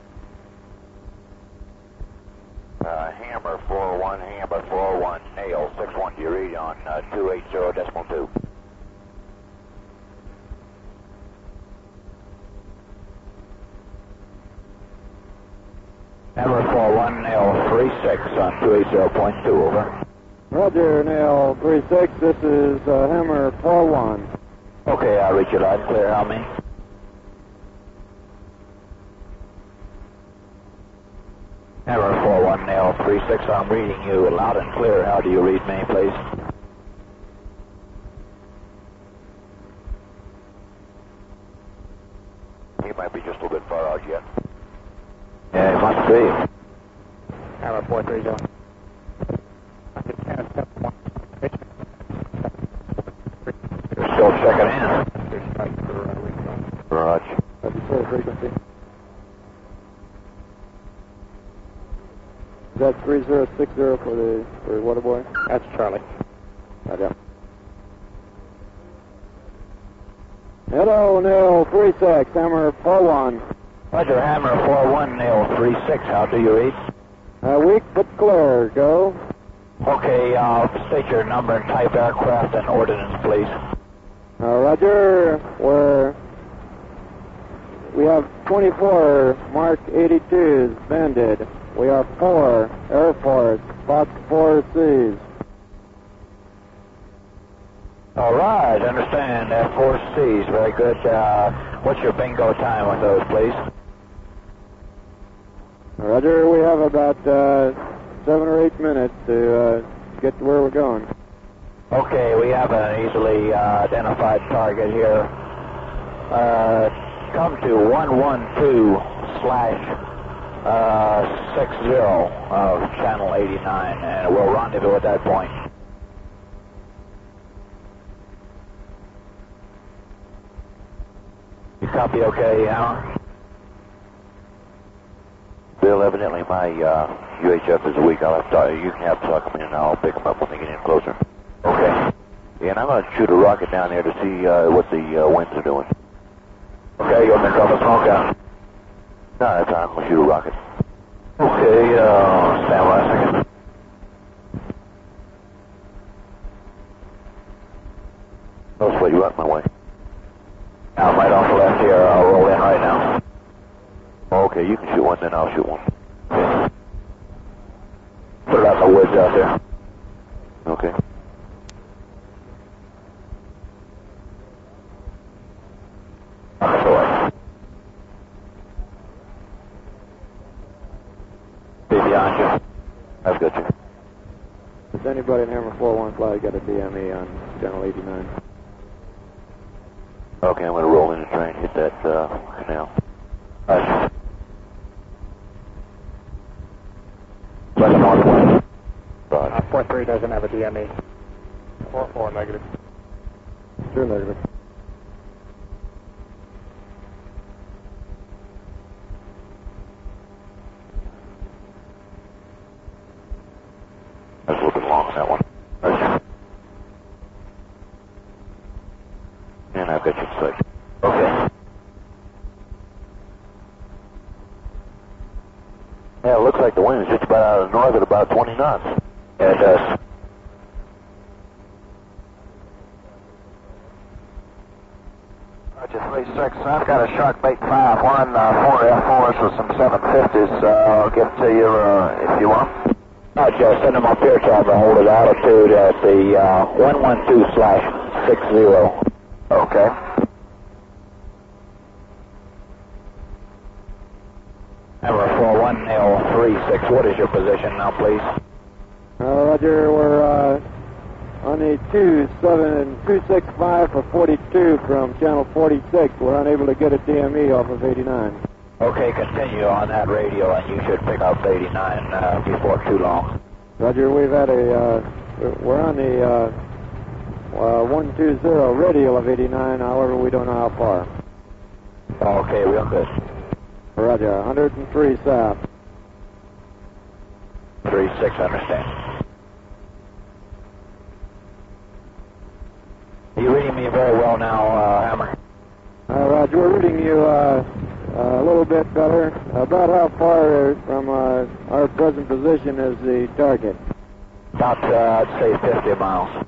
Uh, Hammer four one, Hammer four one, Nail six one, you read on uh, two eighty decimal two. Hammer four one, Nail three six on two eighty point two, over. Roger, Nail three six, this is uh, Hammer four one. Okay, I'll reach you loud and clear. How many? Hammer four one, Nail three six, I'm reading you loud and clear. How do you read me, please? He might be just a little bit far out yet. Yeah, it must be. Hammer four three zero. You're still checking in. Roger. That's the full frequency. Is that three zero six zero for the for Waterboy? That's Charlie. Roger. Hello, Nail three six, Hammer four one. Roger, Hammer four one, Nail three six, how do you read? Uh, weak but clear, go. Okay, uh, state your number and type aircraft and ordnance, please. Uh, Roger, we're, we have twenty-four Mark eighty-twos banded. We are four Air Force Fox four Cs. All right, understand. F four Cs, very good. Uh, what's your bingo time on those, please? Roger, we have about uh, seven or eight minutes to uh, get to where we're going. Okay, we have an easily uh, identified target here. Uh, come to one one two slash six zero of channel eighty-nine, and we'll rendezvous at that point. You copy okay, Hammer? Bill, evidently my uh, U H F is weak. I'll have to, you can have to talk them in and I'll pick them up when they get in closer. Okay. Yeah, and I'm going to shoot a rocket down there to see uh, what the uh, winds are doing. Okay, you want me to drop a smoke out? No, that's fine. I'm going to shoot a rocket. Okay, uh, stand by a second. I'll split you up my way. I'm right off the left here. I'll roll in right now. Okay, you can shoot one, then I'll shoot one. Okay. Put it out in the woods out there. Okay. On the way. Be behind you. I've got you. Does anybody in Hammer four one fly got a D M E on channel eighty-nine? Okay, I'm going to roll in and try and hit that uh, canal. Right. West northwest. Right. Uh, four three doesn't have a D M E. four four negative. Sure, negative. I was a little bit long on that one. Right. And I've got you in sight. Okay. Yeah, it looks like the wind is just about out of the north at about twenty knots. Yeah, it does. Roger, three six. I've got a Sharkbait five one, uh, four F fours with some seven fifties. Uh, I'll give it to you uh, if you want. Roger, send them up here to have a hold at altitude at the uh, one one two slash six zero. Okay. Hammer four one, nail three six. What is your position now, please? Uh, Roger, we're uh, on the two seven two six five for forty-two from channel forty-six. We're unable to get a D M E off of eighty-nine. Okay, continue on that radio, and you should pick up eighty-nine uh, before too long. Roger, we've had a, uh, we're on the uh, uh, one two zero radial of eighty-nine, however, we don't know how far. Okay, real good. Roger, one hundred three south. three six, understand. Are you reading me very well now, uh, Hammer? Uh, Roger, we're reading you uh, a little bit better. About how far from uh, our present position is the target? About, uh, I'd say fifty miles.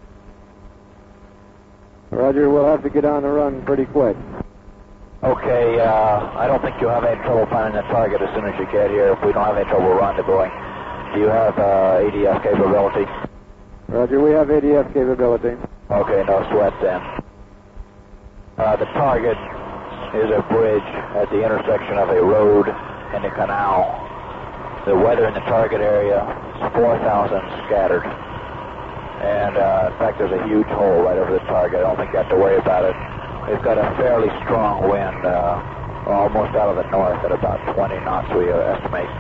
Roger, we'll have to get on the run pretty quick. Okay, uh, I don't think you'll have any trouble finding the target as soon as you get here if we don't have any trouble rendezvousing. Do you have uh, A D F capability? Roger, we have A D F capability. Okay, no sweat then. Uh, the target is a bridge at the intersection of a road and a canal. The weather in the target area is four thousand scattered. And uh, in fact, there's a huge hole right over the target. I don't think you have to worry about it. It's got a fairly strong wind, uh, almost out of the north at about twenty knots, we uh, estimate.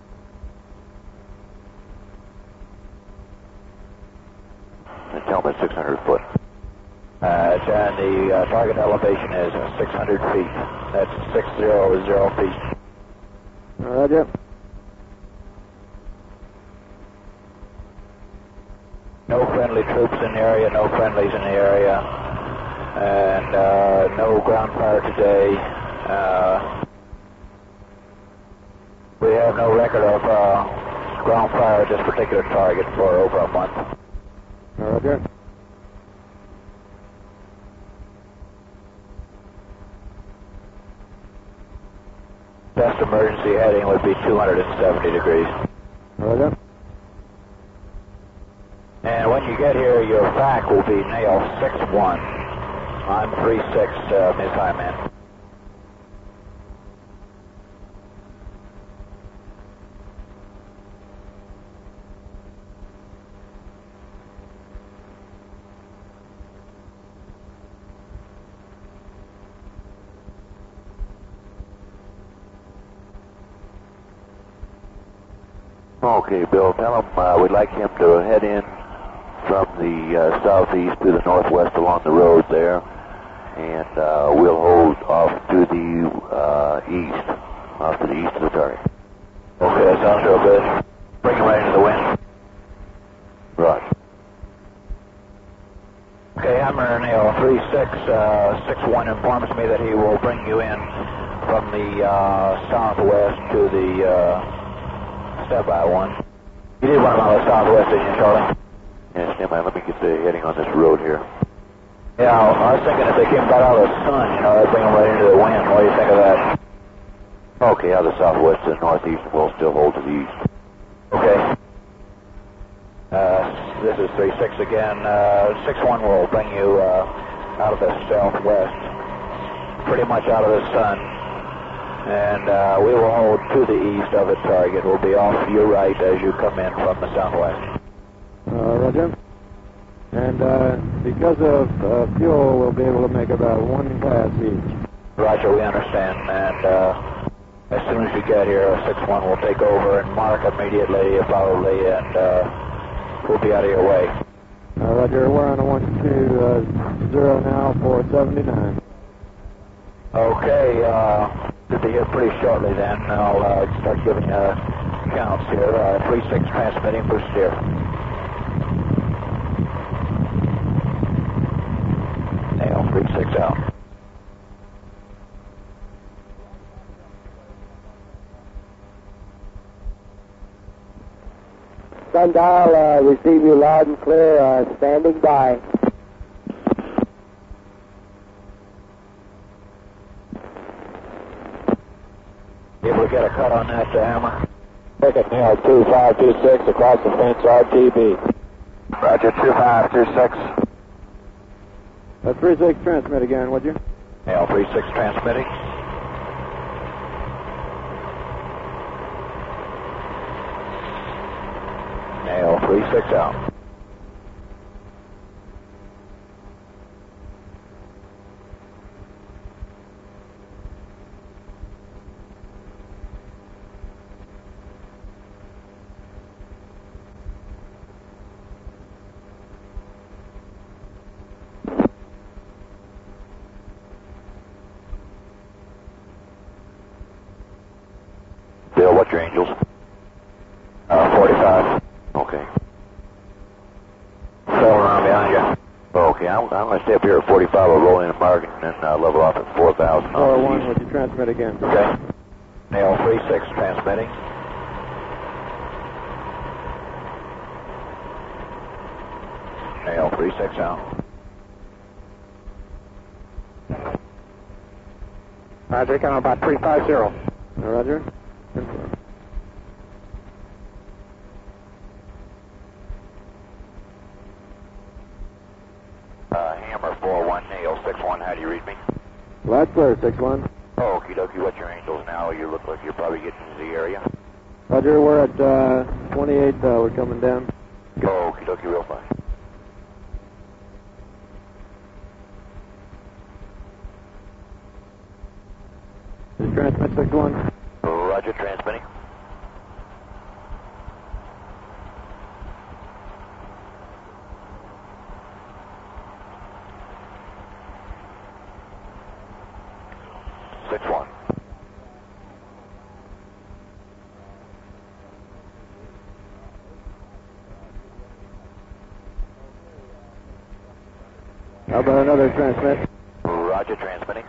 And tell me six hundred foot. Uh, and the uh, target elevation is six hundred feet. That's six zero zero feet. Roger. No friendly troops in the area, no friendlies in the area, and uh, no ground fire today. Uh, we have no record of uh, ground fire at this particular target for over a month. Roger. Best emergency heading would be two hundred seventy degrees. Roger. And when you get here, your F A C will be nail six one. I'm three six, uh, Miss Highman. Okay, Bill, tell him uh, we'd like him to head in from the uh, southeast to the northwest along the road there, and uh, we'll hold off to the uh, east, off to the east of the target. Okay, that sounds real good. Bring him right into the wind. Roger. Okay, Hammer Nail three six six one informs me that he will bring you in from the uh, southwest to the uh, step by one. You did want him out of the southwest, didn't you, Charlie? Yeah, stand by. Let me get the heading on this road here. Yeah, I was thinking if they came right out of the sun, you know, they'd bring them right into the wind. What do you think of that? Okay, out of the southwest to the northeast, and we'll still hold to the east. Okay. Uh, this is three six again. Uh, six one will bring you uh, out of the southwest, pretty much out of the sun. And uh, we will hold to the east of the target. We'll be off to your right as you come in from the southwest. Uh, Roger. And uh, because of uh, fuel, we'll be able to make about one pass each. Roger, we understand. And uh, as soon as you get here, six one will take over and mark immediately, probably, and uh, we'll be out of your way. Uh, Roger, we're on a one two uh, zero now for seventy-nine. Okay, uh, should be here pretty shortly then. I'll uh, start giving you counts here. Uh, three six transmitting, boost steer. Nail, three six out. Sundial, uh, receive you loud and clear, uh, standing by. Able to get a cut on that, uh, Hammer? Ticket Nail two five two six across the fence, R T B. Roger, two five two six. Uh, three six transmit again, would you? Nail, three six transmitting. Nail, three six out. Bill, what's your angels? Uh, forty-five. Okay. Four around behind you. Okay, I'm, I'm going to stay up here at forty-five. I'll roll in and mark it, and then uh, level off at four thousand. four one, would you transmit again? Okay. Nail, three six transmitting. Nail, three six out. Roger, coming about three five zero. Uh, Roger. Confirm. Uh, Hammer four one, Nail six one. How do you read me? Loud clear, six one. Oh, okie dokie. What's your angels now? You look like you're probably getting into the area. Roger, we're at uh, twenty-eight, uh, we're coming down. Oh, okie dokie, real fine. Just transmit six one. Roger, transmitting. six one. How about another transmit? Roger, transmitting.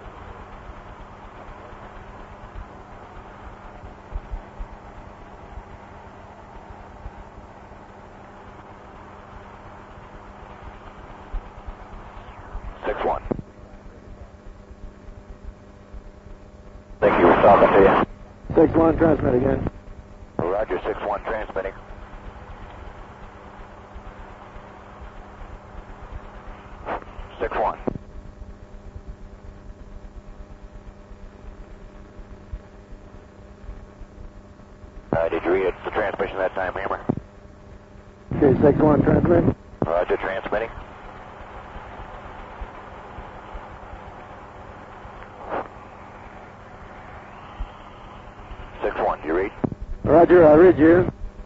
six one. Thank you for talking to you. six one, transmit again. Roger, six one, transmitting. six one. Uh, did you read it, the transmission that time, Hammer? Okay, six one, transmit. Roger, transmitting. six one, do you read? Roger, I read you.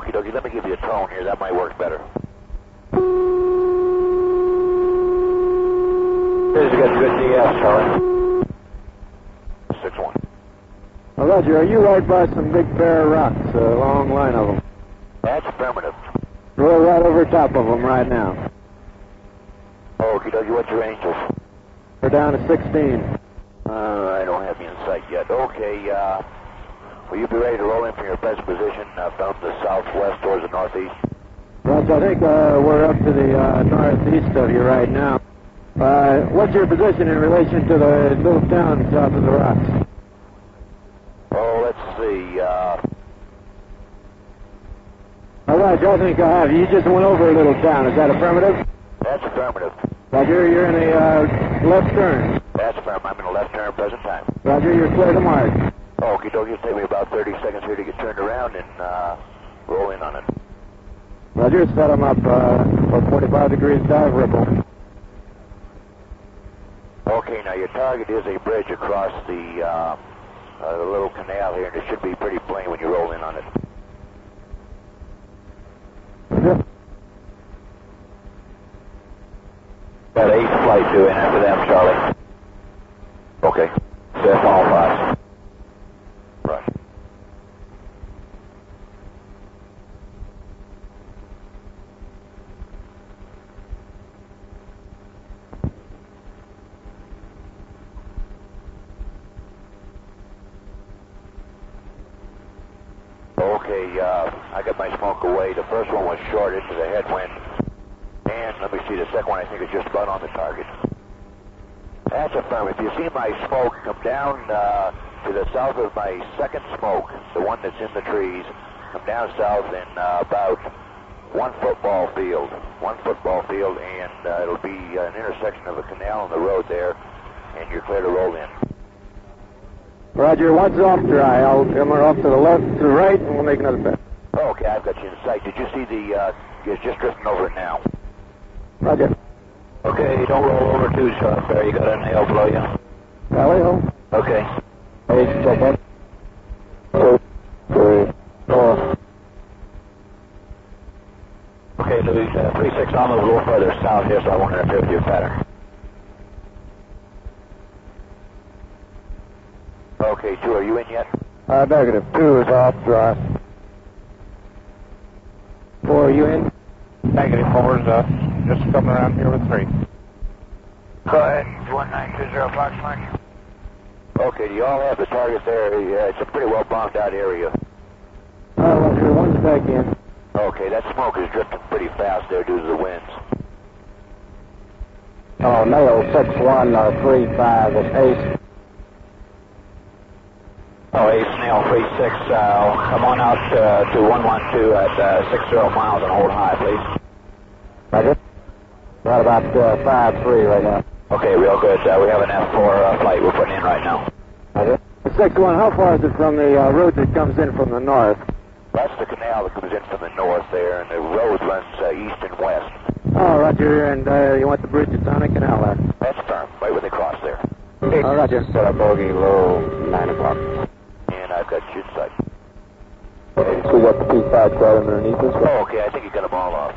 Okie dokie, let me give you a tone here. That might work better. Here's a good, good D S, Charlie. six one. Well, Roger, are you right by some big bare rocks, a long line of them? That's affirmative. We're right over top of them right now. Okie dokie, what's your angels? We're down to sixteen. Uh, I don't have you in sight yet. Okay, uh, will you be ready to roll in from your best position uh, from the southwest towards the northeast? Roger, I think uh, we're up to the uh, northeast of you right now. Uh, what's your position in relation to the little town south of the rocks? Oh, let's see, uh... All right, I think I have. You just went over a little town. Is that affirmative? That's affirmative. Roger, you're in a uh, left turn. That's affirmative. I'm in a left turn present time. Roger, you're clear to mark. Okie dokie, it'll take me about thirty seconds here to get turned around and uh, roll in on it. Roger, set them up uh, for forty-five degrees dive ripple. Okay, now your target is a bridge across the, uh, uh, the little canal here, and it should be pretty plain when you roll in on it. Yep. Got eight flight due in after them, Charlie. Okay. Set all five. Right. Okay, uh, I got my smoke away. The first one was short into the headwind. And let me see, the second one I think is just about on the target. That's affirmative. You see my smoke come down uh, to the south of my second smoke, the one that's in the trees, come down south in uh, about one football field. One football field, and uh, it'll be an intersection of a canal on the road there, and you're clear to roll in. Roger, one's off dry. I'll come off to the left, to the right, and we'll make another bet. Okay, I've got you in sight. Did you see the, uh, it's just drifting over it now. Roger. Okay, don't roll over too sharp there. You got a nail below you. Valley, home. Okay. Eight, check in. Two, three, four. Okay, Louis, uh, three six, I'll move a little further south here so I won't interfere with your pattern. Okay, two, are you in yet? Uh, negative. Two is off dry. Four, are you in? Negative four is uh, just coming around here with three. Go ahead, one nine two zero Fox Mike. Okay, do you all have the target there? Yeah, it's a pretty well bombed out area. Uh, Roger, one's back in. Okay, that smoke is drifting pretty fast there due to the winds. Oh, nail six one, uh, three five, it's Ace. Oh, Ace, nail three six, uh, come on out uh, to one one two at uh, six zero miles and hold high, please. Roger. Right about uh, five three right now. Okay, real good. Uh, we have an F four uh, flight we're putting in right now. Roger. six one, how far is it from the uh, road that comes in from the north? That's the canal that comes in from the north there, and the road runs uh, east and west. Oh, Roger, and uh, you want the bridge that's on the canal there? That's firm, right where they cross there. Oh, Roger. Set up bogey low, nine o'clock. And I've got you in sight. So we got the P five crowd underneath us? Oh, okay, I think you got them all off.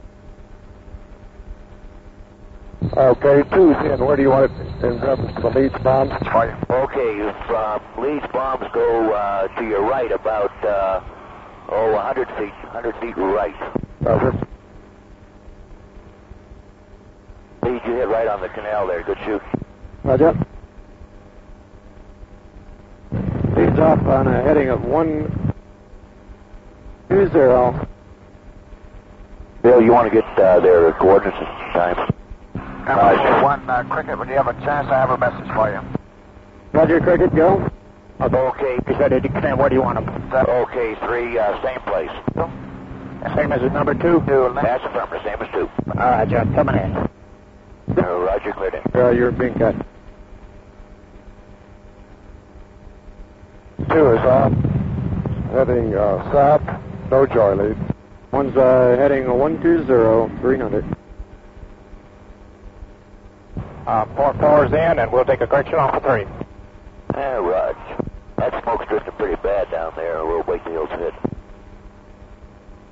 Okay, two's in. Where do you want it in reference to the leads bombs? Okay, from Leeds bombs go uh, to your right about, uh, oh, one hundred feet, one hundred feet right. Roger. Leeds, you hit right on the canal there. Good shoot. Roger. Leads off on a heading of one two zero. Bill, you want to get uh, their coordinates at the time? Uh, one uh, Cricket, when you have a chance, I have a message for you. Roger, Cricket, go. Okay. He said it can, where do you want them? Okay, three, uh, same place. Same as number two? Two, That's affirmative, same as two. All right, John, coming in. Uh, Roger, cleared in. Uh, you're being cut. Two is off. Heading uh, south, no joy lead. One's uh, heading one two zero, three hundred. Uh, four four's in, and we'll take a correction off of three. Yeah, Roger. That smoke's drifting pretty bad down there. We'll wait till it's hit.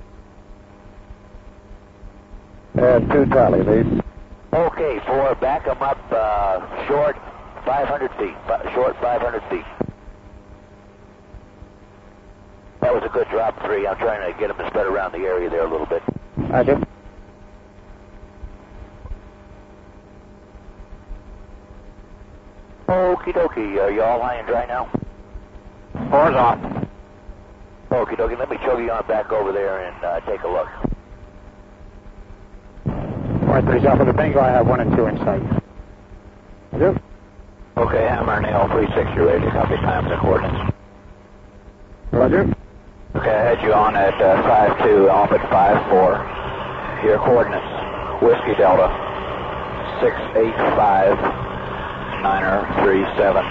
And two tally, lead. Okay, four, back them up uh, short five hundred feet. Short five hundred feet. That was a good drop, three. I'm trying to get them to spread around the area there a little bit. Roger. Okie dokie. Are you all high and dry now? Four's on. Okie dokie. Let me chug you on back over there and uh, take a look. Four three's off of the bingo. I have one and two in sight. Yep. Okay, Hammer, nail three six, you're ready to copy times and coordinates. Roger. Okay, I had you on at uh, five two, off at five four. Your coordinates, Whiskey Delta, six eight five, Niner three seven.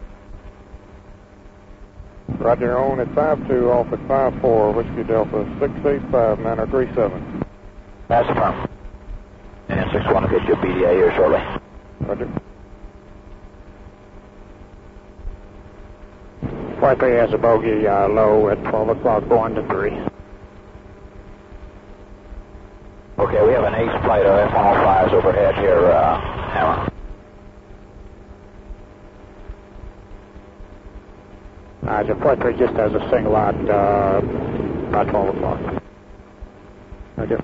Roger, on at five two, off at five four, Whiskey Delta, six eight five, Niner three seven. That's the firm. And six one will get you a B D A here shortly. Roger. Four three has a bogey uh, low at twelve o'clock, going to three. Okay, we have an ace flight of F one oh fives overhead here, uh, Hammer. Uh, four three just has a single out uh, about twelve o'clock. Roger.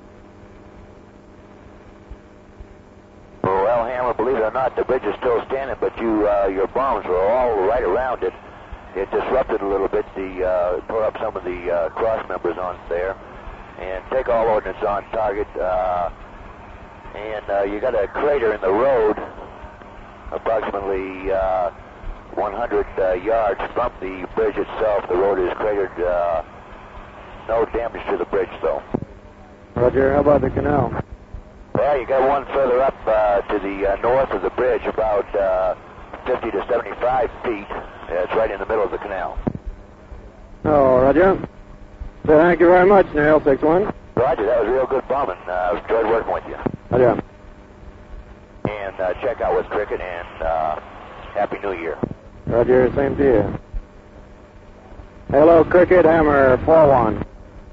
Well, Hammer, believe it or not, the bridge is still standing, but you, uh, your bombs were all right around it. It disrupted a little bit, the, uh, tore up some of the uh, cross members on there. And take all ordnance on target. Uh, and uh, you got a crater in the road, approximately uh, one hundred uh, yards from the bridge itself. The road is cratered. Uh, no damage to the bridge, though. Roger, how about the canal? Well, you got one further up uh, to the uh, north of the bridge, about uh, fifty to seventy-five feet. It's right in the middle of the canal. Oh, Roger. So thank you very much, Nail six one. Roger, that was real good bombing. Uh, enjoyed working with you. Roger. And uh, check out with Cricket, and uh, Happy New Year. Roger, same to you. Hello, Cricket, Hammer four one.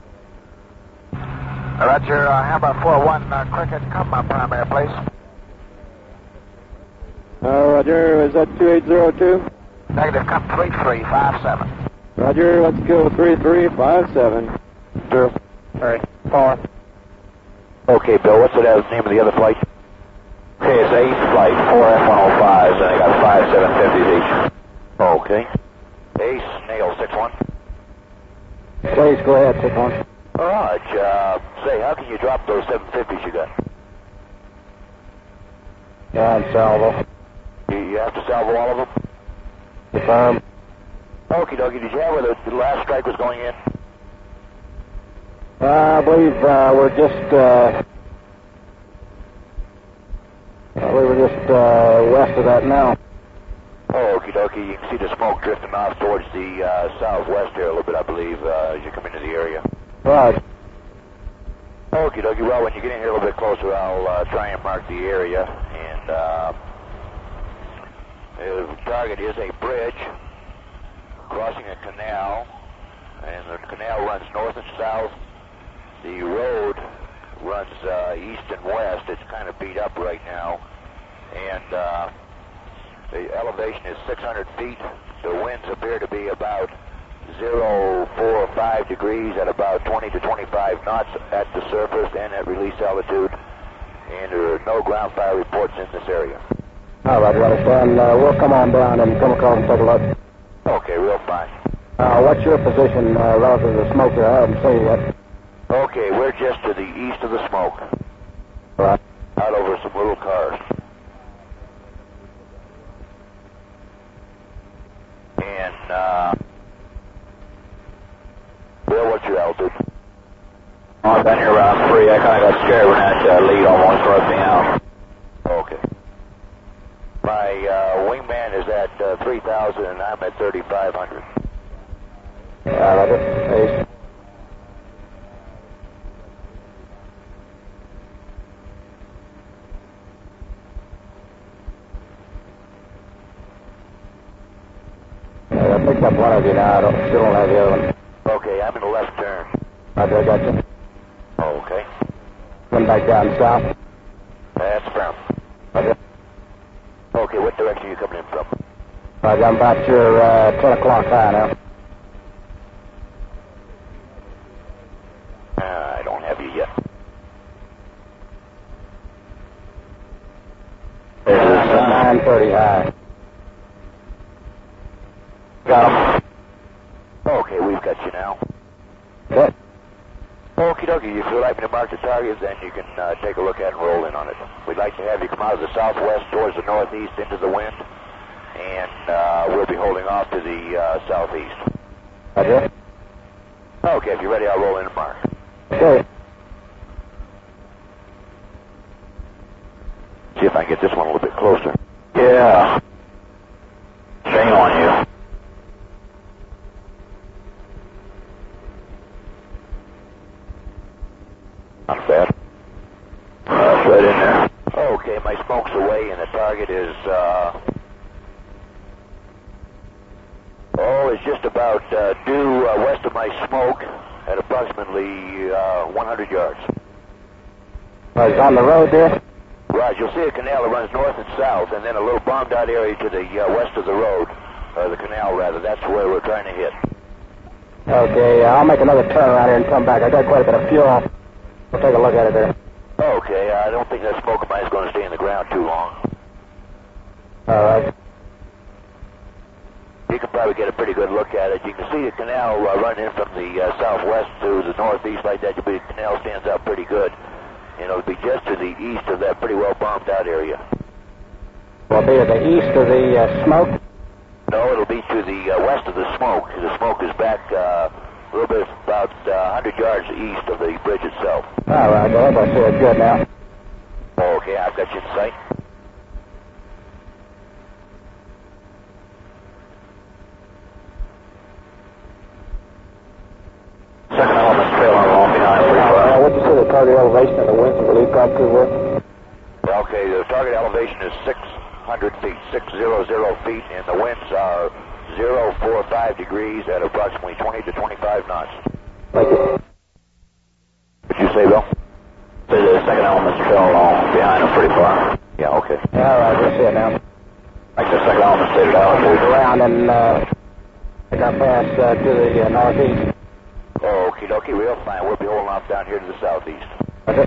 Roger, uh, Hammer four one, uh, Cricket, come up primary, please. Uh, Roger, is that two eight zero two? Negative, come three three five seven. Roger, let's go three three five seven. Zero. All right. Four. Okay, Bill, what's the uh, name of the other flight? Okay, it's Ace Flight, four F one oh fives, and I got five seven fifties each. Okay. Ace, Nail six one. Please go ahead, six one. Raj, uh, say, how can you drop those seven fifties you got? Yeah, salvo. You, you have to salvo all of them? Confirm. Okie dokie, did you have where the, the last strike was going in? Uh, I believe uh, we're just, uh, uh, we were just uh, west of that now. Oh, okie dokie, you can see the smoke drifting off towards the uh, southwest here a little bit, I believe, uh, as you come into the area. Right. Okie dokie, well, when you get in here a little bit closer, I'll uh, try and mark the area, and uh, the target is a bridge crossing a canal, and the canal runs north and south. The road runs uh, east and west. It's kind of beat up right now, and uh, the elevation is six hundred feet. The winds appear to be about zero, four, or five degrees at about twenty to twenty-five knots at the surface and at release altitude, and there are no ground fire reports in this area. All right, well, then uh, we'll come on down and come across and take a look. Okay, real fine. Uh, what's your position uh, relative to the smoker? I haven't seen yet. Okay, we're just to the east of the smoke. Right. Out over some little cars. And, uh, Bill, what's your altitude? Oh, I've been here around three. I kind of got scared when that uh, lead almost broke me out. Okay. My uh, wingman is at uh, three thousand and I'm at thirty-five hundred. Yeah, Roger. Ace. Yeah, I picked up one of you now. I don't, still don't have the other one. Okay, I'm in the left turn. Roger, I got you. Okay. Come back down south. That's firm. Okay. Okay, what direction are you coming in from? Roger, I'm about your uh, ten o'clock high now. Uh, I don't have you yet. This is uh, nine thirty high. Got him. Okay, we've got you now. What? Okie dokie, if you'd like me to mark the target, then you can uh, take a look at it and roll in on it. We'd like to have you come out of the southwest towards the northeast into the wind, and uh, we'll be holding off to the uh, southeast. Okay. Okay, if you're ready, I'll roll in and mark. Okay. See if I can get this one a little bit closer. Yeah. Shame on you. Not bad. Uh, right in there. Okay, my smoke's away, and the target is, uh... oh, it's just about uh, due uh, west of my smoke at approximately uh, one hundred yards. Uh, it's on the road there? Right, you'll see a canal that runs north and south, and then a little bombed out area to the uh, west of the road, or the canal rather. That's where we're trying to hit. Okay, uh, I'll make another turn around here and come back. I got quite a bit of fuel. We'll take a look at it there. Okay, I don't think that smoke of mine is going to stay in the ground too long. All right. You can probably get a pretty good look at it. You can see the canal uh, running in from the uh, southwest to the northeast like that. The canal stands out pretty good. And it'll be just to the east of that pretty well bombed out area. Will it be to the east of the uh, smoke? No, it'll be to the uh, west of the smoke. The smoke is back uh, a little bit, about uh, one hundred yards east of the bridge itself. All right, well, I see it good now. Okay, I've got you in sight. Second element trailing along behind pretty far. Uh, what'd you say the target elevation and the winds and relief gone through were? Okay, the target elevation is six hundred feet, six hundred feet, and the winds are zero four five degrees at approximately twenty to twenty-five knots. Thank you. What'd you say, Bill? The second element's trailing along behind them pretty far. Yeah, okay. All right, we'll see it now. Like the second element stated out. Move around and uh, got past uh, to the uh, northeast. Okie dokie, real fine. We'll be holding off down here to the southeast. Okay.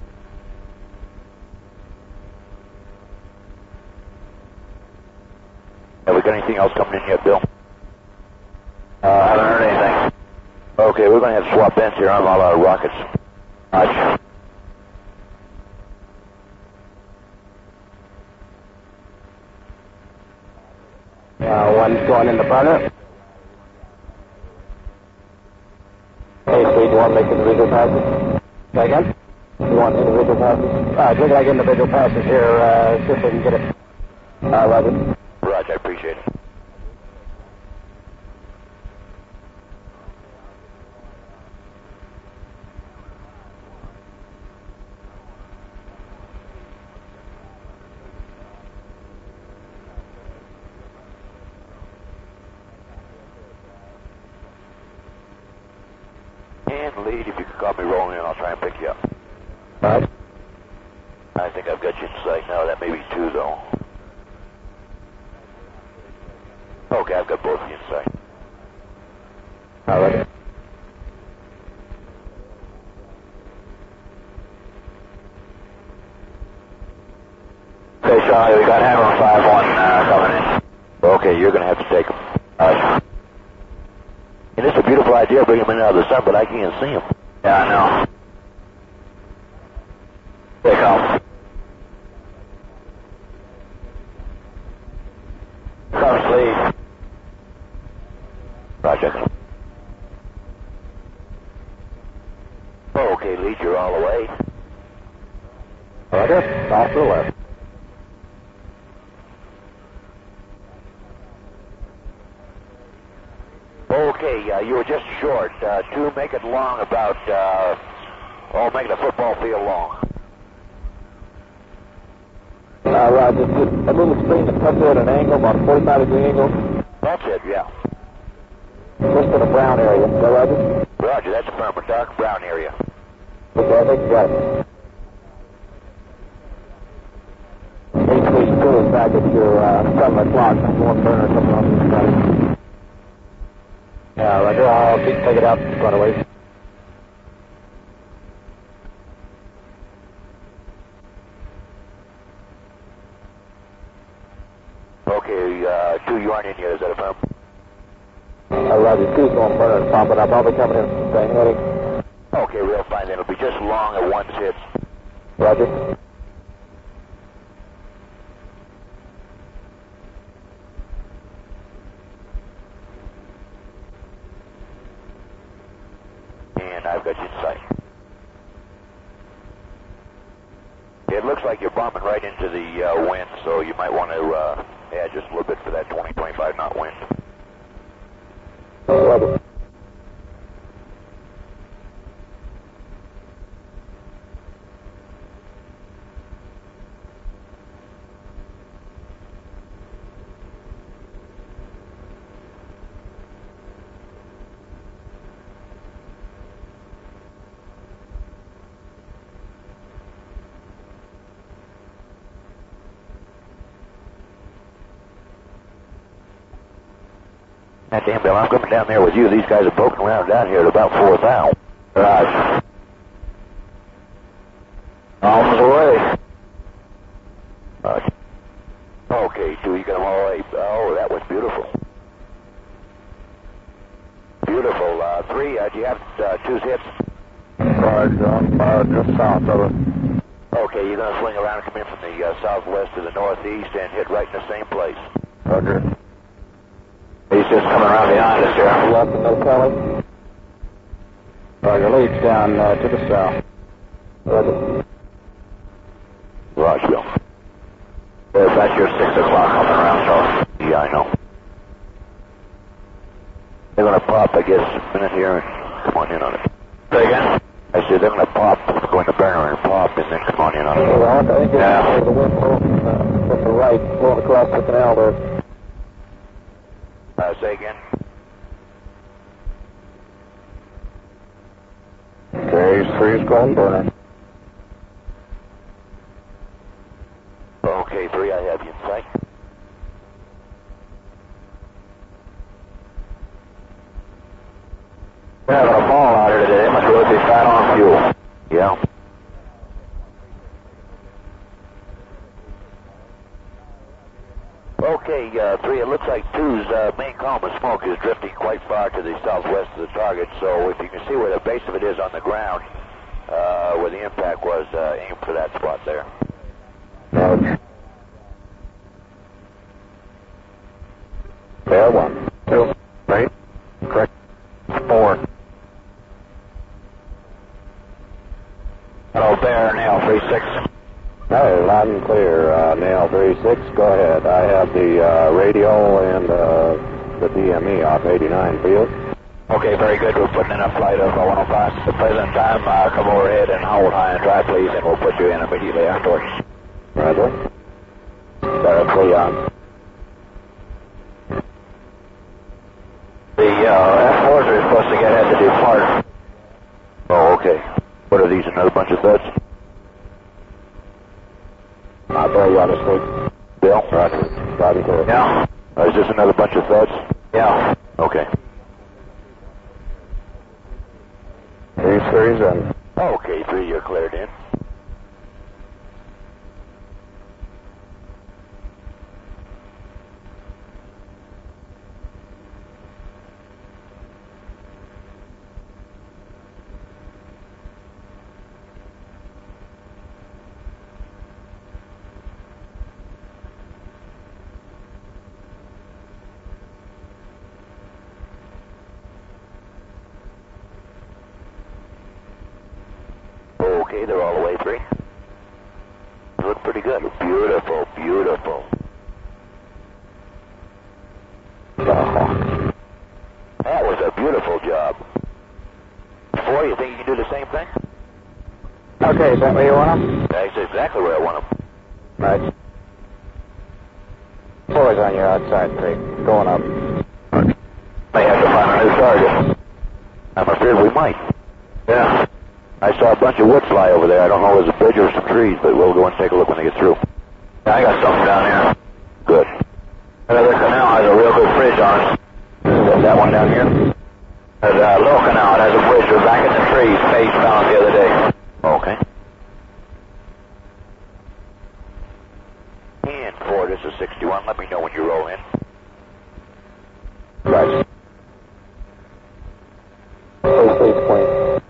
Have we got anything else coming in yet, Bill? Uh, I haven't heard anything. Okay, we're going to have to swap ends here on all our rockets. Roger. Uh, one's going in the burner. Hey, Steve, do you want to make individual passes? Say again? Do you want individual passes? Uh, just like individual passes here, uh, see if we can get it. Uh, Roger. Roger, I appreciate it. Lead, if you could call me rolling in, I'll try and pick you up. All right. I think I've got you in sight now. That may be two, though. Okay, I've got both of you in sight. All right. Okay, Charlie, we got Hammer five one uh, coming in. Okay, you're going to have to take them. All right. And it's a beautiful idea bringing them in out of the sun, but I can't see them. Yeah, I know. They come. Comes lead. Roger. Okay, lead, you're all the way. Roger, off to the left. Okay, uh, you were just short. Uh, two, make it long about, uh, oh, make the football field long. Uh, Roger, just a little screen to touch it at an angle, about forty-five degree angle. That's it, yeah. Just to the brown area, is that Roger? Roger, that's a firm, a dark brown area. Okay, I think you got it. looking back at your uh, seven o'clock, one burner coming off the front. Yeah, Roger. I'll keep take it out front away. Okay, uh, two, you aren't in yet, is that a firm? Uh, Roger, two's going to burn and pump it up. I'll be coming in from the same heading. Okay, real fine then. It'll be just long at one's hits. Roger. And I've got you in sight. It looks like you're bumping right into the uh, wind, so you might want to uh, add just a little bit for that twenty, twenty-five knot wind. Roger. God damn, Bill, I'm coming down there with you. These guys are poking around down here at about four thousand. Right. Almost away. Uh, okay, two, you got them all away. Oh, that was beautiful. Beautiful. Uh, three, uh, do you have uh, two's hits? Right, John, uh, just south of it. Okay, you're going to swing around and come in from the uh, southwest to the northeast and hit right in the same place. Roger. He's just coming around behind us here. Left and no telly. Roger, leads down uh, to the south. Roger. Roger, Bill. There's that's your six o'clock coming around, Charles. Yeah, I know. They're going to pop, I guess, a minute here and come on in on it. Say again? I said they're going to pop, go in the burner and pop, and then come on in on it. Well, I think it's Yeah. the wind blowing uh, from the right, blowing across the canal there. Uh, say again. Okay, three's going burner. Okay, three, I have you in sight. We're having a fall out here today. They must really be fat on fuel. Yeah. Okay, uh, three, it looks like two's uh, main column of smoke is drifting quite far to the southwest of the target, so if you can see where the base of it is on the ground, uh, where the impact was, uh, aim for that spot there. Roger. There, one. Two. Right. Correct. Four. Hello, Bear, Nail three six. No, loud and clear. Uh, Nail three six, go ahead. I have the uh, radio and uh, the D M E off eighty-nine field. Okay, very good. We're putting in a flight of uh, one oh five at the present time. Uh, come overhead and hold high and dry, please, and we'll put you in immediately afterwards. Roger. Sarah Cleon. The uh, F fours are supposed to get ahead to do part. Oh, okay. What are these, another bunch of thuds? I'll throw you on the street. Bill? Roger. Loud and clear. Yeah. Uh, is this another bunch of thuds? Yeah. Okay. Three threes and Okay, three, you're cleared in. Okay, they're all the way three. Look pretty good. Beautiful, beautiful. uh, That was a beautiful job. Four, you think you can do the same thing? Okay, is that where you want them? That's exactly where I want them. Right. Four's on your outside three. Going up. May have to find a new target. I'm afraid we might. Yeah. I saw a bunch of wood fly over there. I don't know if it was a bridge or some trees, but we'll go and take a look when they get through. I got something down here. Good. Another canal has a real good bridge on it. Is that one down here? There's a little canal. It has a bridge. We're back in the trees. Paige found it the other day. Okay. And four, this is sixty-one. Let me know when you roll in. Right. Please point.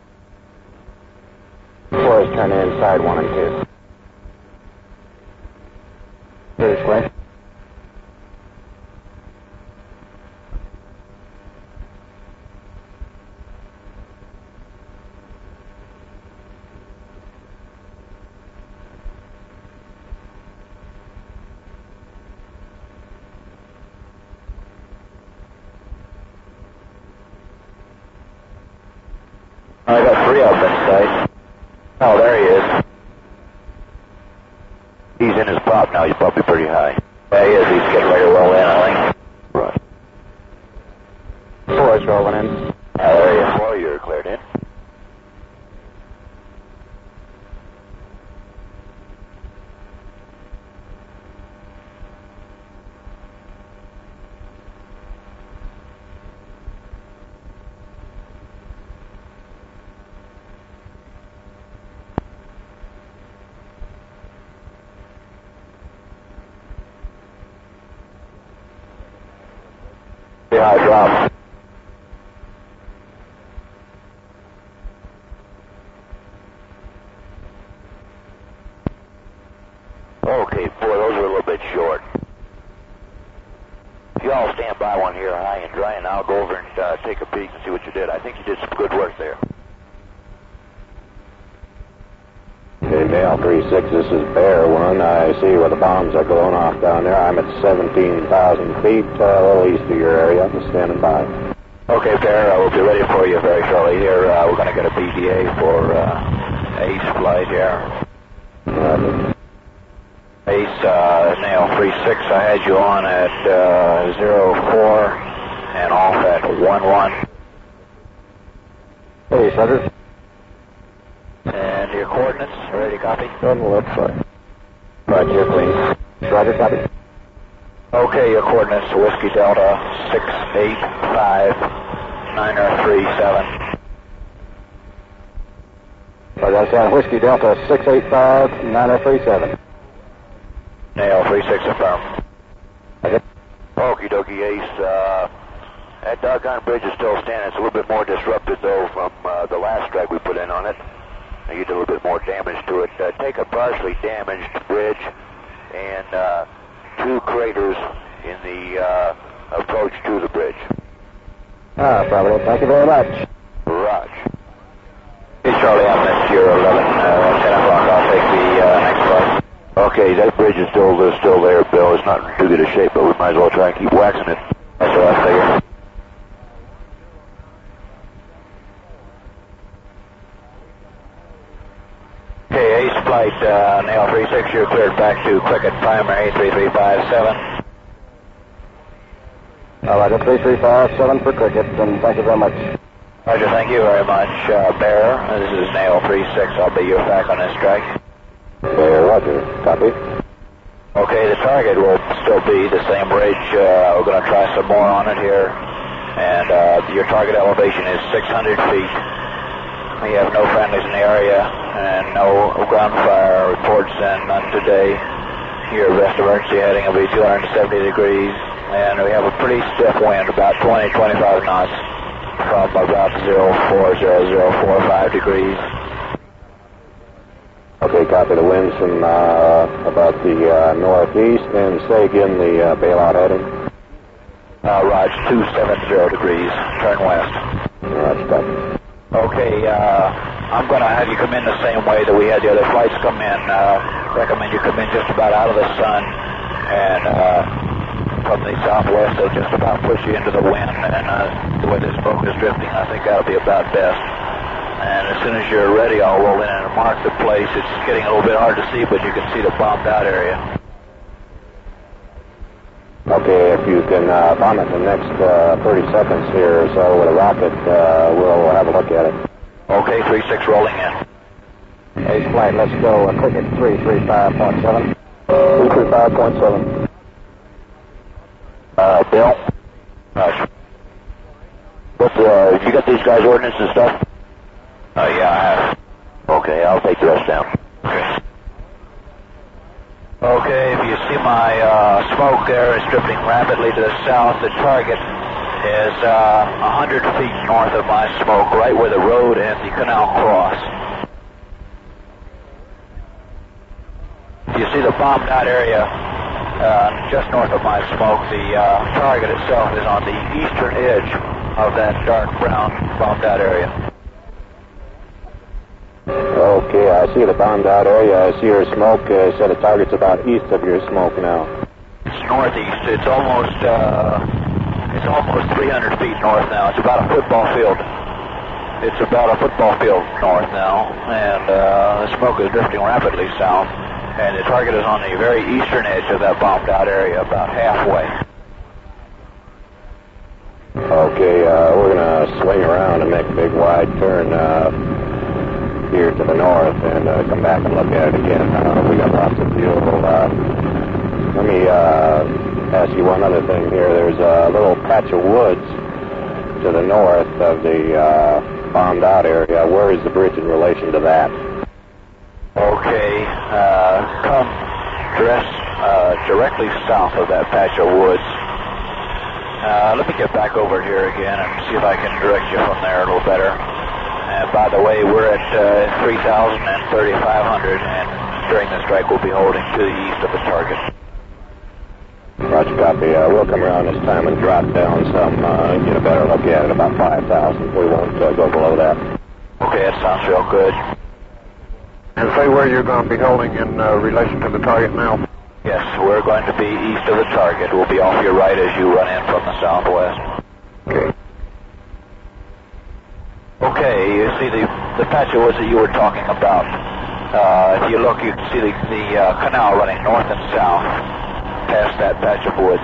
Four is turning inside one and two. This way. I got three of them inside. Oh, there he is. He's in his pop now. He's probably pretty high. Yeah, he is. He's getting ready to roll in, I think. Right. Four is rolling in. Oh, there you are. Four, you're cleared in. Yeah, I dropped. Okay, boy, those are a little bit short. If you all stand by one here high and dry, and I'll go over and uh, take a peek and see what you did. I think you did some good work there. Okay, Dale three six, this is Bear one. I see where the bombs are going off down there. I'm at seventeen thousand feet, uh, a little east of your area. I'm standing by. Okay, Bear, I will be ready for you very shortly here. Uh, we're going to get a B D A for uh, Ace flight here. Uh, Ace, uh, Nail three six, I had you on at uh, zero four and off at one one. Hey, Sutter. And your coordinates, ready to copy? On the left side. Roger, please. Roger, copy. Okay, your coordinates, Whiskey Delta six eight five nine three seven. Roger, that's Whiskey Delta six eight five nine three seven. Nail three six affirm. Okay. Okie dokie, Ace. Uh, that doggone bridge is still standing. It's a little bit more disrupted, though, from uh, the last strike we put in on it. You did a little bit more damage to it. Uh, take a partially damaged bridge and uh, two craters in the uh, approach to the bridge. Ah, probably. Thank you very much. Raj. Hey, Charlie, I missed your eleven, uh, ten o'clock. I'll take the uh, next flight. Okay, that bridge is still uh, still there, Bill. It's not in too good a shape, but we might as well try and keep waxing it. That's what I figure. Okay, Ace flight, uh, Nail three six, you're cleared back to Cricket primary three three five seven. All right, three three five seven for Cricket, and thank you very much. Roger, thank you very much, uh, Bear. This is Nail three six. I'll be your back on this strike. Bear, Roger. Copy. Okay, the target will still be the same ridge. Uh, we're going to try some more on it here. And uh, your target elevation is six hundred feet. We have no friendlies in the area and no ground fire reports, and none today. Your best emergency heading will be two hundred seventy degrees, and we have a pretty stiff wind, about twenty, twenty-five knots from about zero four zero zero four five degrees. Okay, copy. The winds from uh, about the uh, northeast, and say again the uh, bailout heading. Uh, Raj, two seventy degrees, turn west. Roger, copy. Okay, uh, I'm going to have you come in the same way that we had the other flights come in. Uh, recommend you come in just about out of the sun, and uh, from the southwest, they'll just about push you into the wind, and uh, the way this smoke is drifting, I think that'll be about best. And as soon as you're ready, I'll roll in and mark the place. It's getting a little bit hard to see, but you can see the bombed out area. Okay, if you can uh, bomb it in the next uh, thirty seconds here or so with a rocket, uh, we'll have a look at it. Okay, three six rolling in. Ace flight, let's go. Uh, Cricket three three five point seven. three three five point seven. Uh, Bill? Uh, what's, uh, you got these guys' ordnance and stuff? Uh, yeah, I have. Okay, I'll take the rest down. Okay. Okay, if you see my uh, smoke there is drifting rapidly to the south, the target is uh, one hundred feet north of my smoke, right where the road and the canal cross. You see the bombed out area uh, just north of my smoke. The uh, target itself is on the eastern edge of that dark brown bombed out area. Okay, I see the bombed out area. I see your smoke. Uh, so the target's about east of your smoke now. It's northeast. It's almost uh, it's almost three hundred feet north now. It's about a football field. It's about a football field north now, and uh, the smoke is drifting rapidly south. And the target is on the very eastern edge of that bombed out area, about halfway. Okay, uh, we're going to swing around and make a big wide turn uh, here to the north and uh, come back and look at it again. Uh, we got lots of fuel. Uh, let me uh, ask you one other thing here. There's a little patch of woods to the north of the uh, bombed out area. Where is the bridge in relation to that? Okay, uh, come dress uh, directly south of that patch of woods. Uh, let me get back over here again and see if I can direct you from there a little better. And by the way, we're at uh, three thousand and thirty-five hundred, and during the strike we'll be holding to the east of the target. Roger, copy. Uh, we'll come around this time and drop down some, uh, get a better look at it, about five thousand. We won't uh, go below that. Okay, that sounds real good. And say where you're going to be holding in uh, relation to the target now. Yes, we're going to be east of the target. We'll be off your right as you run in from the southwest. Okay. Okay, you see the, the patch of woods that you were talking about. Uh, if you look, you can see the, the uh, canal running north and south past that patch of woods.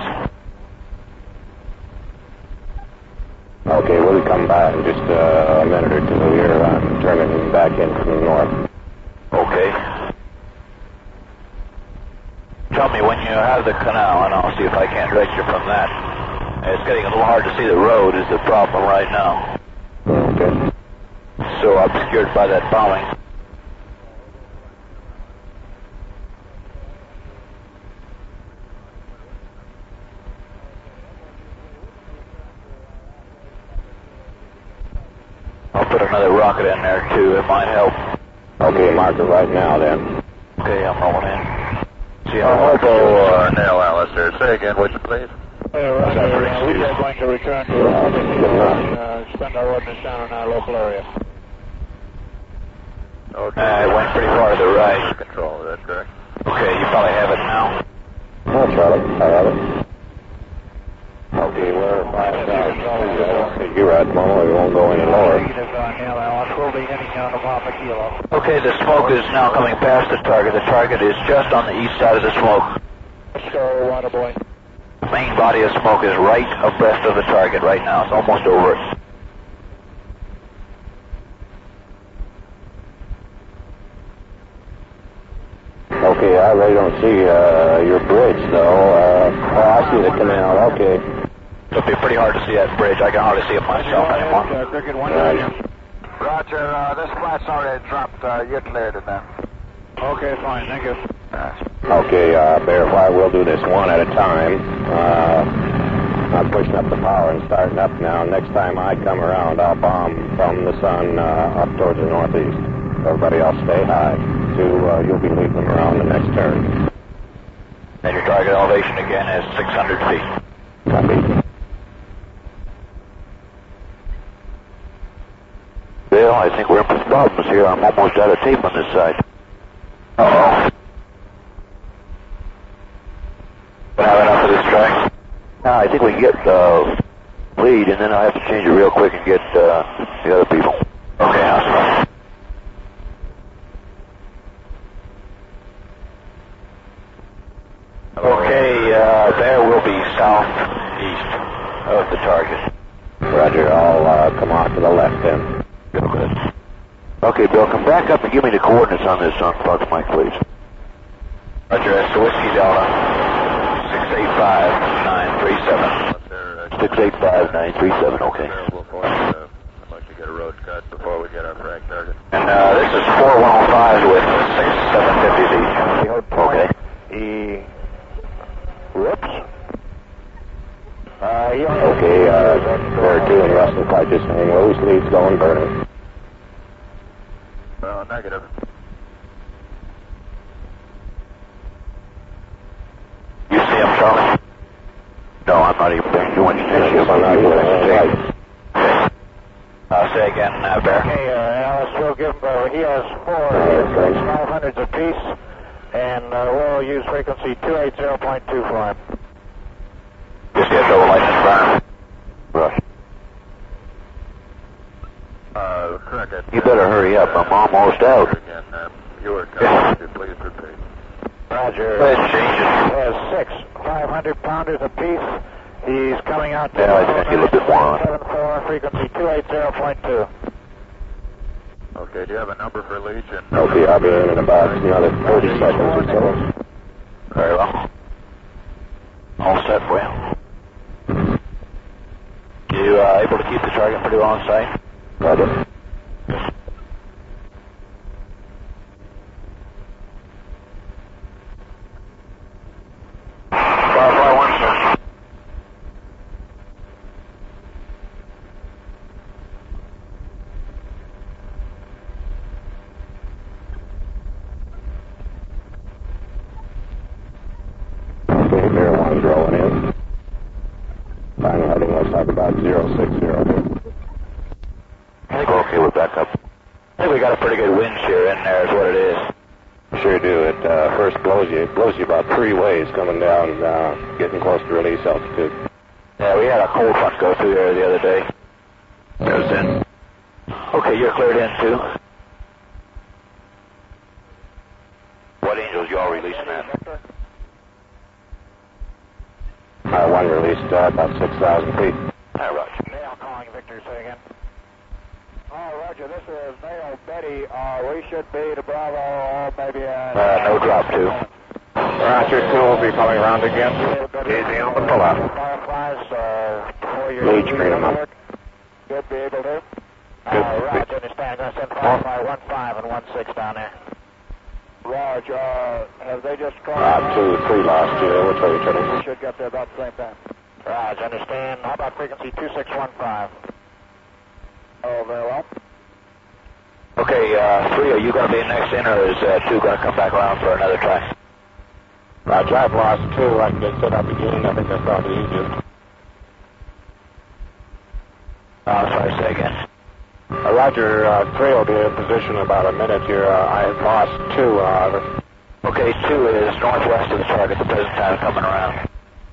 Okay, we'll come back in just uh, a minute or two here. I'm turning back in from the north. Okay. Tell me when you have the canal, and I'll see if I can't direct you from that. It's getting a little hard to see the road is the problem right now. Okay. So obscured by that bombing. I'll put another rocket in there too, it might help. Okay, mark it right now then. Okay, I'm rolling in. See Uh, how Hobo, uh, Nail Alistair. Say again, would you please? Uh, right, uh, we are going to return to our office and uh, spend our ordnance down in our local area. Okay. Uh, it went pretty far to the right. Control, is that correct? Okay, you probably have it now. Oh, Charlie, I have it. Okay, we're five thousand. You're right, Momo. We won't go any lower. Okay, the smoke is now coming past the target. The target is just on the east side of the smoke. So, water boy. The main body of smoke is right abreast of the target right now. It's almost over it. Okay, I really don't see uh, your bridge, though. Uh, oh, I see the canal. Okay. It'll be pretty hard to see that bridge. I can hardly see it myself anymore. Right. Roger, uh, this flight's already dropped. Uh, you're cleared of that. Okay, fine. Thank you. Okay, uh, Bear, why we'll do this one at a time. Uh, I'm pushing up the power and starting up now. Next time I come around, I'll bomb from the sun uh, up towards the northeast. Everybody else stay high. Two, uh, you'll be leading them around the next turn. And your target elevation again is six hundred feet. Copy. Bill, I think we're in for problems here. I'm almost out of tape on this side. Uh-oh. Have enough of this track? No, I think we can get uh, lead, and then I have to change it real quick and get uh, the other people. Okay, that's fine. Okay, uh, there will be southeast of the target. Roger, I'll uh, come off to the left then. Good. Okay, Bill, come back up and give me the coordinates on this on Fox Mike, please. Roger, that's the Whiskey Delta, six eight five nine three. three seven. six eight five nine three seven, okay. I'd like to get a road cut before we get our frag target. And uh, this is four one oh five with six seven fifties each. Okay. He... Whoops. Uh, he Okay, uh, there are two and the rest of the flight just hang loose, leads going, burning. Well, negative. You see him, Charlie? No, I'm not even paying too much attention. I'm not even Okay. Uh, say again, uh, Bear. Okay, uh, Alice, we'll give him, uh, he has four five hundreds apiece, and uh, we'll use frequency two eighty point two for him. Just get double lightning burn. Rush. Uh, Cricket. You better hurry up, I'm almost out. Again, um, you were coming, could you please repeat? Roger. Let's change it. He has six five hundred pounders apiece. He's coming out to Yeah, I think you looked at one. seven four, frequency two eighty point two. Okay, do you have a number for Legion? Okay, I'll be in in about another thirty seconds or so. Very well. All set for you. You uh, able to keep the target pretty well in sight? Roger. Firefly one, sir. Okay, Bear one's rolling in. Final heading looks like about zero six zero here. I think we're okay with backup. I think we got a pretty good wind shear in there is what it is. Sure do. It uh, first blows you. It blows you about three ways coming down, uh, getting close to release altitude. Yeah, we had a cold front go through there the other day. Goes in. Okay, you're cleared in too. What angels you all releasing at? Uh, one released uh, about six thousand feet. Hi, Roger. Nail calling Victor, say again. Oh, Roger, this is Nail Betty. Uh, we should be to Bravo, uh, maybe uh Uh, no drop two. Roger, two will be coming around again. Easy on the pull-out. Fireflies, uh, before your Lead screen them up. Should be able to. Good. Uh, Roger, understand. I'm going to send Firefly one five and one six down there. Roger, uh, have they just crossed? Uh, two, three lost you there. Which way are you turning? Should get there about the same time. Roger, understand. How about frequency two six one five? Oh, very well. Okay, uh, three, are you going to be next in, or is uh, two going to come back around for another try? Roger, I've lost two. I can get set up again. I think that's probably easiest. Oh, sorry, say again. Uh, Roger, uh, three will be in position in about a minute here. Uh, I have lost two. Uh, Okay, two is northwest of the target, the present time coming around.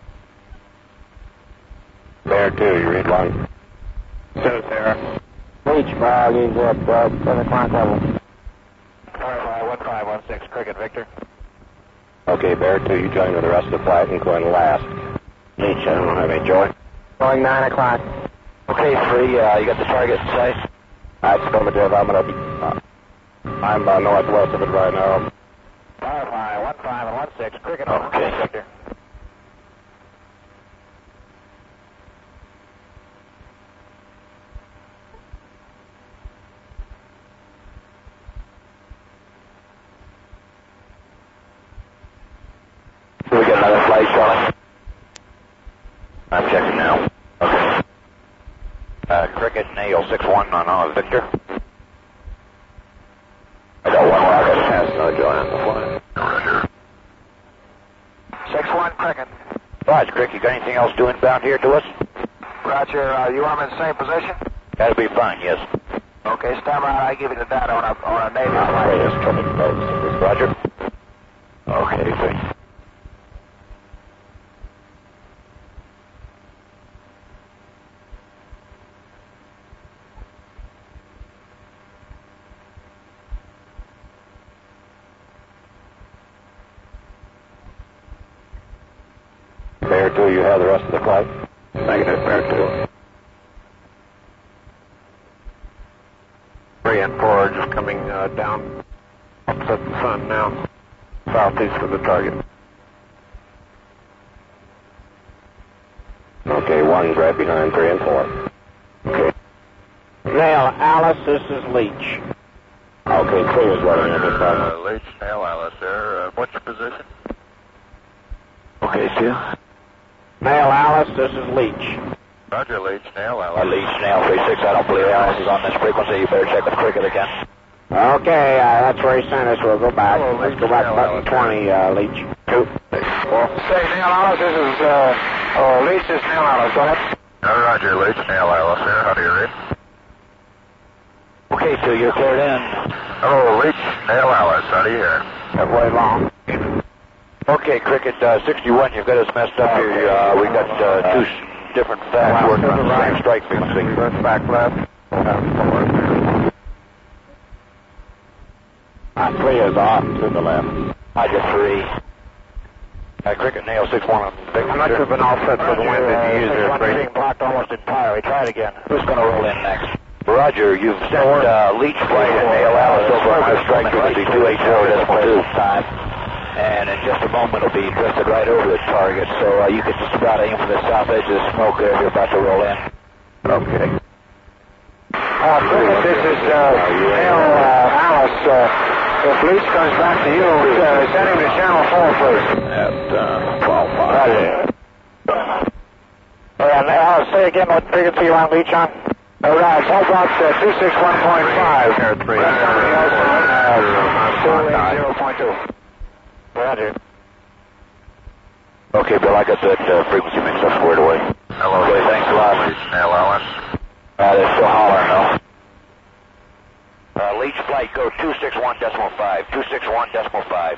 Bear two, you read one. Two, Sarah. H, uh, he's at uh, seven o'clock level. Firefly one five one six, Cricket Victor. Okay, Bear two, you join with the rest of the flight and go in last. H, I don't have any joy. Going nine o'clock. Okay, three, uh, you got the target in sight? That's affirmative. I'm gonna be, uh, I'm uh, northwest of it right now. Firefly one five and one six, Cricket Okay. Victor. Do we get another flight, Charlie? I'm checking now. Okay. Uh, Cricket, Nail six one on uh, Victor. I got one rocket. Has no joy on the flight. Roger. six one, Cricket. Roger, Crick, you got anything else due inbound here to us? Roger, uh, you want me in the same position? That'll be fine, yes. Okay, stand by. I give you the data on a, on a Navy flight. Greatest trimming boats. Roger. Okay, thanks. Bear two, you have the rest of the flight? Negative, Bear two. Three and four are just coming uh, down, opposite the sun now, southeast of the target. one's right behind three and four. Okay. Nail Alice, this is Leach. Okay, three is running in this time. Uh, Leach, Nail Alice there. Uh, what's your position? Okay, Stu. Nail Alice, this is Leach. Roger, Leach, Nail Alice. Uh, Leach, Nail three six, I don't believe Alice is on this frequency. You better check with Cricket again. Okay, uh, that's where he sent us. We'll go back. Hello, Let's Leach, go back to Nail button Alice. twenty, uh, Leach. Two. Well, say, Nail Alice, this is, uh, oh, Leach, this is Nail Alice. Go ahead. Uh, Roger, Leach, Nail Alice there. How do you read? Okay, Stu, you're cleared in. Hello, Leach, Nail Alice. How do you hear? Halfway long. Okay, Cricket, uh, sixty-one, you've got us messed up here. Uh, we got uh, two s- different facts working on the same strike frequency. Reverse back left. Uh, three is off to the left. Roger, three. Uh, Cricket, Nail six one. How much of an offset for the wind did you use there, Brady? blocked almost entirely. Try it again. Who's going to roll in next? Roger, you've sent uh, Leach Flight and Nail Alice over on our strike frequency two eighty decimal two. Time. And in just a moment, it'll be drifted right over the target, so uh, you can just about aim for the south edge of the smoke there. You're about to roll in. Okay. Uh, Cricket, this is, uh, Nail uh, Alice. Uh, if Leach comes back to you, uh, send him to channel four, please. At uh, twelve five. And Alice, say again what frequency you want Leach on? All right, how about uh, two six one point five? Here, three. That's somebody else on uh, two eight zero point two. Roger. Okay, Bill, I got that uh, frequency mix up squared away. Hello. Okay, thanks a lot. Leach, Nail Alice. Uh, they're still hollering, though. Uh, Leach Flight, go two six one decimal five. two six one decimal five.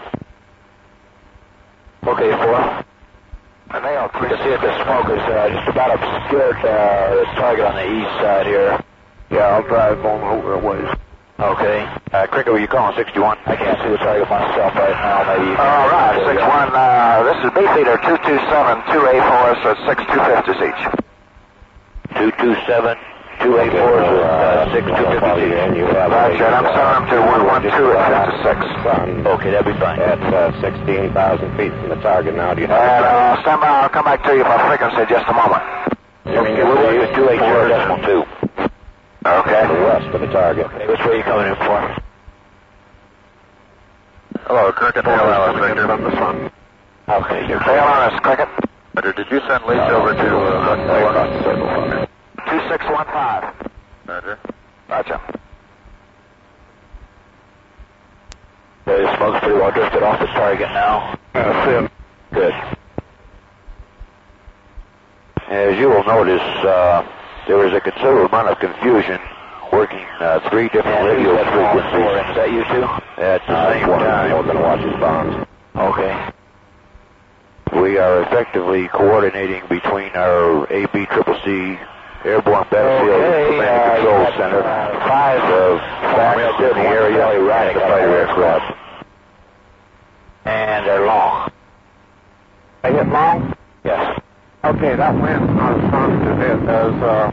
Okay, four. And they are You can see that the smoke is uh, just about obscured uh, the target on the east side here. Yeah, I'll drive on over a ways. Okay. Uh, Cricket, were you calling sixty-one? I can't see the target myself right now. Maybe you can. All right, six one. Uh, this is B feeder two two seven two eight four, so six two fifties each. two two seven two eight four is uh, six two fifty. Roger, and I'm sending them to one one two at fifty-six. Okay, that'd be fine. At uh, sixteen thousand feet from the target now. Do you have And uh, stand by, I'll come back to you for frequency in just a moment. Okay, we're going to two eight zero decimal two. Okay. west of the target? Hey, which way are you coming in for? Hello, Cricket, Nail Alice, Victor. From the front. Okay, you're Tail on us, Cricket. Victor, did you send Leach over to uh, two six one five. Roger. Roger. The smoke's pretty well drifted off the target now. Uh, Sim. Good. As you will notice, uh, there was a considerable amount of confusion working uh, three different And radio who's that phone for? frequencies Is that you two? at the Uh, same one, we're time. going to watch his bombs. Okay. We are effectively coordinating between our A B C C C Airborne Battlefield Okay, Command uh, and Control you got, Center uh, five of facts in the area and the fighter aircraft. And they're long. I hit long? Yes. Okay, that wind's not as strong as it is as, uh,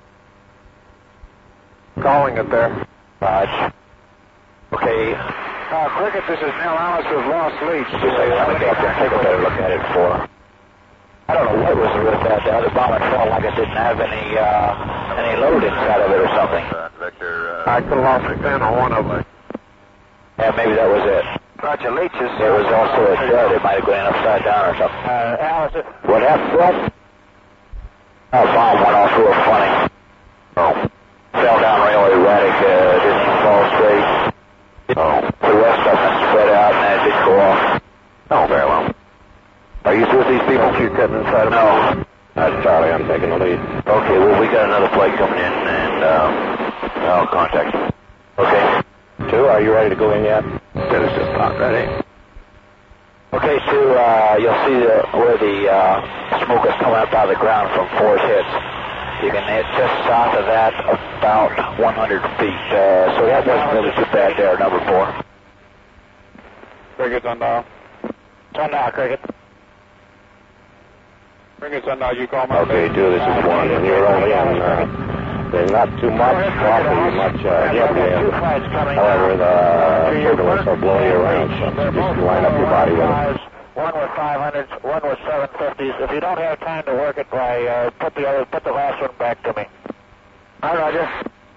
calling it there. Raj. Okay. Uh, Cricket, this is Neil Alice with Lost Leach. Just a second, let me go up there and take a better look at it for. I don't know what was with that. The other bomber felt like it didn't have any, uh, any load inside of it or something. Uh, Victor, uh, I could have lost a pin on one of them. Yeah, maybe that was it. Roger, Leach is... There was also a dud. It might have gone upside down or something. Uh, Alice... What happened, Phil? Oh, bomb went off real funny. Oh. Fell down real erratic. Uh, didn't even fall straight. Oh. The rest of it spread out and it did go off. oh, very well. Are you through with these people? You cutting inside of No. That's Charlie. I'm taking the lead. Okay, well, we got another flight coming in, and um, I'll contact you. Okay. Two, are you ready to go in yet? That is just not ready. Okay, Sue, uh, you'll see the, where the uh, smoke is coming up out of the ground from Four's hits. You can hit just south of that about one hundred feet. Uh, so that wasn't really too bad there, number four. Cricket's on dial. Sundial, Cricket. Cricket's on dial. You call my Okay, two, this is one. And you're only in, uh, there's not too much, awfully much uh, headwind. However, the turbulence will blow you around, so just line up your body with it. one with five hundreds, one with seven fifties. If you don't have time to work it, why, uh, put the other, put the last one back to me. All right, Roger.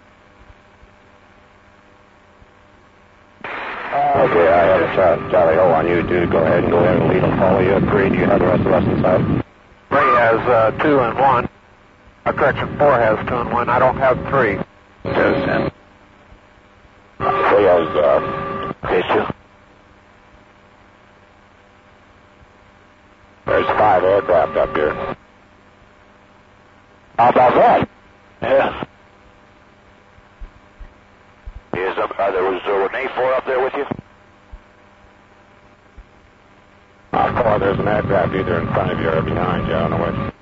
Uh, okay, I have a char Charlie Ho on you two. Go ahead and go ahead and lead. I'll follow you. Three, do you have the rest of us inside? Three has uh, two and one. Uh, correction, four has two and one. I don't have three. Says ten. Three has, uh, Okay, two. there's five aircraft up here. How about that? Yeah. Is up, uh, there was uh, Renee four up there with you? Uh, four, there's an aircraft either in front of you or behind you. I don't know which.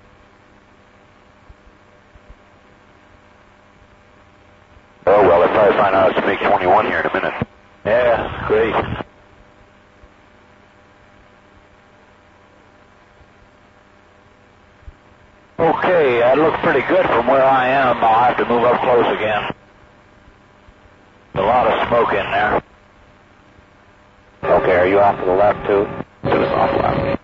Oh, well, they'll probably find out it's a MiG twenty-one here in a minute. Yeah, great. Okay, that looks pretty good from where I am. I'll have to move up close again. A lot of smoke in there. Okay, are you off to the left too? It is off left.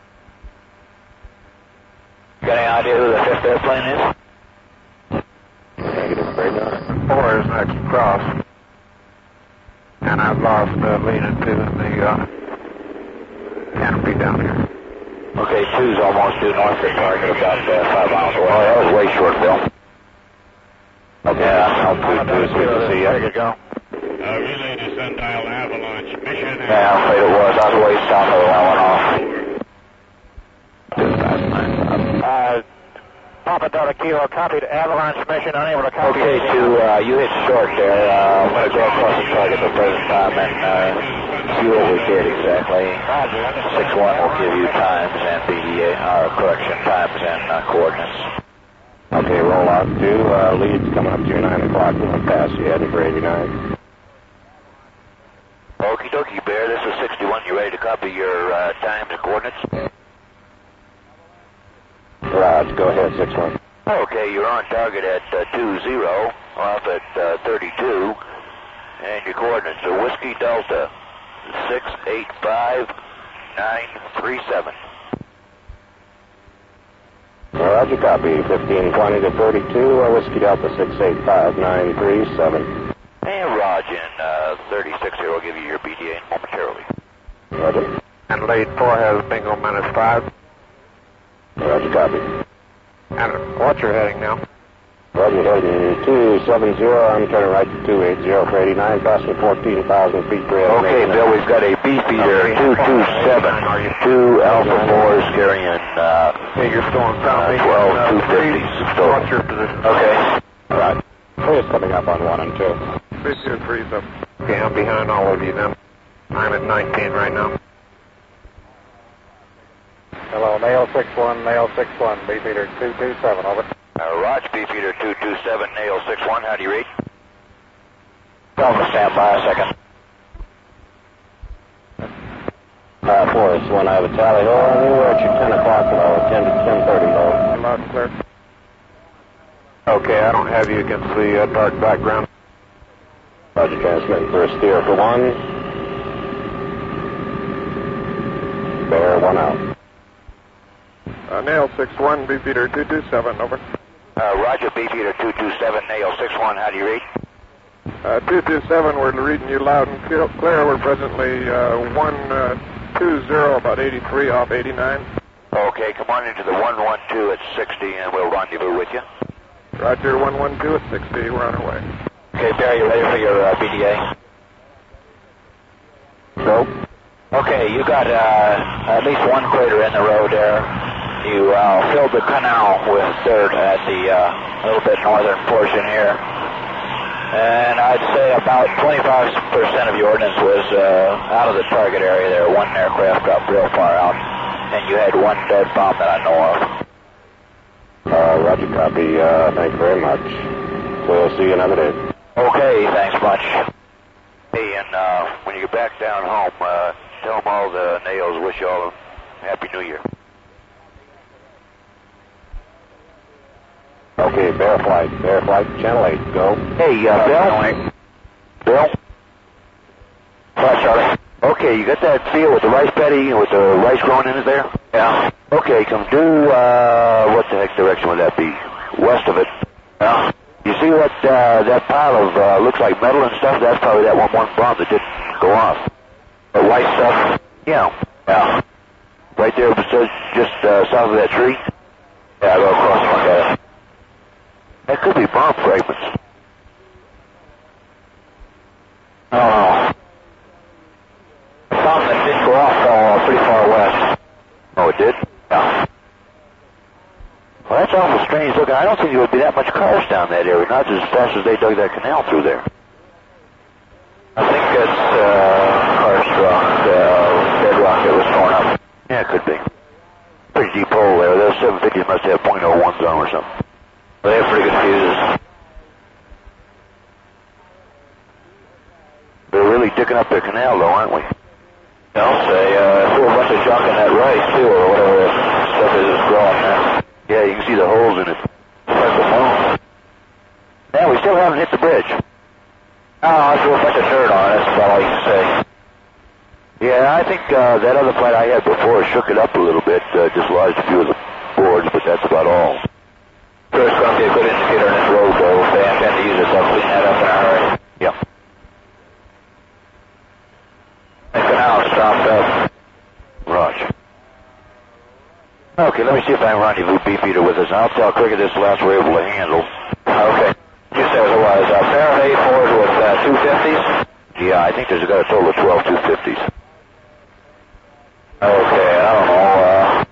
Got any idea who the fifth airplane is? Negative radar. Four is next across. And I've lost uh, leading to the uh, canopy down here. Okay, two's almost due north of target, about uh, five miles away. Oh, that was way short, Bill. Okay, yeah, altitude two, so we can see you. There you go. Uh, relay to Sundial Avalanche mission. Yeah, I'm afraid it was. I was way south of where I went off. Uh, Papa Delta Kilo, copied Avalanche mission, unable to copy. Okay, two, uh, you hit short there. Uh, I'm going to go across the target at the present time and uh, see what we did exactly. six one will give you times and B D A, or correction, times and uh, coordinates. Okay, roll out two. Uh, lead's coming up to your nine o'clock. We'll pass you heading for eighty-nine. Okie dokie, Bear. This is sixty-one. You ready to copy your uh, times and coordinates? Raj, go ahead, six one. Okay, you're on target at uh, two zero, off at uh, thirty-two, and your coordinates are Whiskey Delta six eight five nine three seven. Roger, copy. fifteen twenty to thirty-two, uh, Whiskey Delta six eight five nine three seven. And Raj in uh, thirty-six here will give you your B D A momentarily. Roger. And lead four has bingo minus five. Roger, copy. And what's your heading now? Roger, heading two seven zero. I'm turning right to two eight zero for eighty-nine, crossing fourteen thousand feet per hour. Okay, Bill, we've got a B-feeder two two seven, two Alpha fours carrying uh, Okay, you're still in front of me. uh, twelve Uh, two three, fifties. what's your position? Okay. All right. Three is coming up on one and two. Three, two, three's up. Okay, I'm behind all of you then. I'm at nineteen right now. Hello, Nail six one, Nail six one, B-feeder two two seven, over. Uh, Raj, B-feeder two two seven, Nail six one, how do you read? Tell them to stand by a second. Uh, Forrest, one, I have a tally low on you. We're at your ten o'clock low, ten to ten thirty low. Loud and clear. Okay, I don't have you against the uh, dark background. Roger, transmitting for a steer for one. Bear, one out. Uh, Nail six one, B-feeder two two seven, over. Uh, Roger, B-feeder two two seven, Nail six one, how do you read? Uh, two two seven, we're reading you loud and clear. We're presently uh, one two zero, about eighty-three off eighty-nine. Okay, come on into the one one two at sixty and we'll rendezvous with you. Roger, one one two at sixty, we're on our way. Okay, Barry, you ready for your uh, B D A? Go. Okay, you got uh, at least one crater in the road there. You uh, filled the canal with dirt at the uh, little bit northern portion here. And I'd say about twenty-five percent of your ordnance was uh, out of the target area there. One aircraft got real far out, and you had one dead bomb that I know of. Uh, Roger, copy. Uh, thank you very much. We'll see you another day. Okay, thanks much. Hey, and uh, when you get back down home, uh, tell them all the Nails wish you all a Happy New Year. Okay, Bear Flight. Bear Flight, Channel eight, go. Hey, uh, Bill? Bill? Hi, Charlie. Okay. Okay, you got that field with the rice paddy, with the rice growing in it there? Yeah. Okay, come due, uh, what the heck direction would that be? West of it. Yeah. You see what, uh, that pile of, uh, looks like metal and stuff? That's probably that one one bomb that didn't go off. The white stuff? Yeah. Yeah. Right there, just, just uh, south of that tree? Yeah, go across and look at it. That could be bomb fragments. Oh. Something that did go off uh, pretty far west. Oh, it did? Yeah. Well, that's awful strange looking. I don't think there would be that much cars down that area, not as fast as they dug that canal through there. I think it's uh, karst rock, uh, bedrock that was torn up. Yeah, it could be. Pretty deep hole there. Those seven fifties must have point oh one zone or something. They have pretty good fuses. They're really dicking up their canal, though, aren't we? I'll say, uh, threw a bunch of junk in that rice, too, or whatever that stuff is that's growing there. Yeah, you can see the holes in it. It's like the moon. Yeah, we still haven't hit the bridge. Oh, I threw a bunch of dirt on it, that's about all you can say. Yeah, I think uh, that other flight I had before shook it up a little bit, uh, dislodged a few of the boards, but that's about all. Sure, it's going to be a good indicator in this road, though. If they intend to use it, they'll clean that up in a hurry. Yep. The canal stopped up. Roger. Okay, let me see if I can rendezvous Beefeater with us. I'll tell Cricket this last we're able to handle. Okay. You said it was uh, Faraday fours with uh, two fifties? Yeah, I think there's got a total of twelve two fifties. Okay, I don't know. Uh,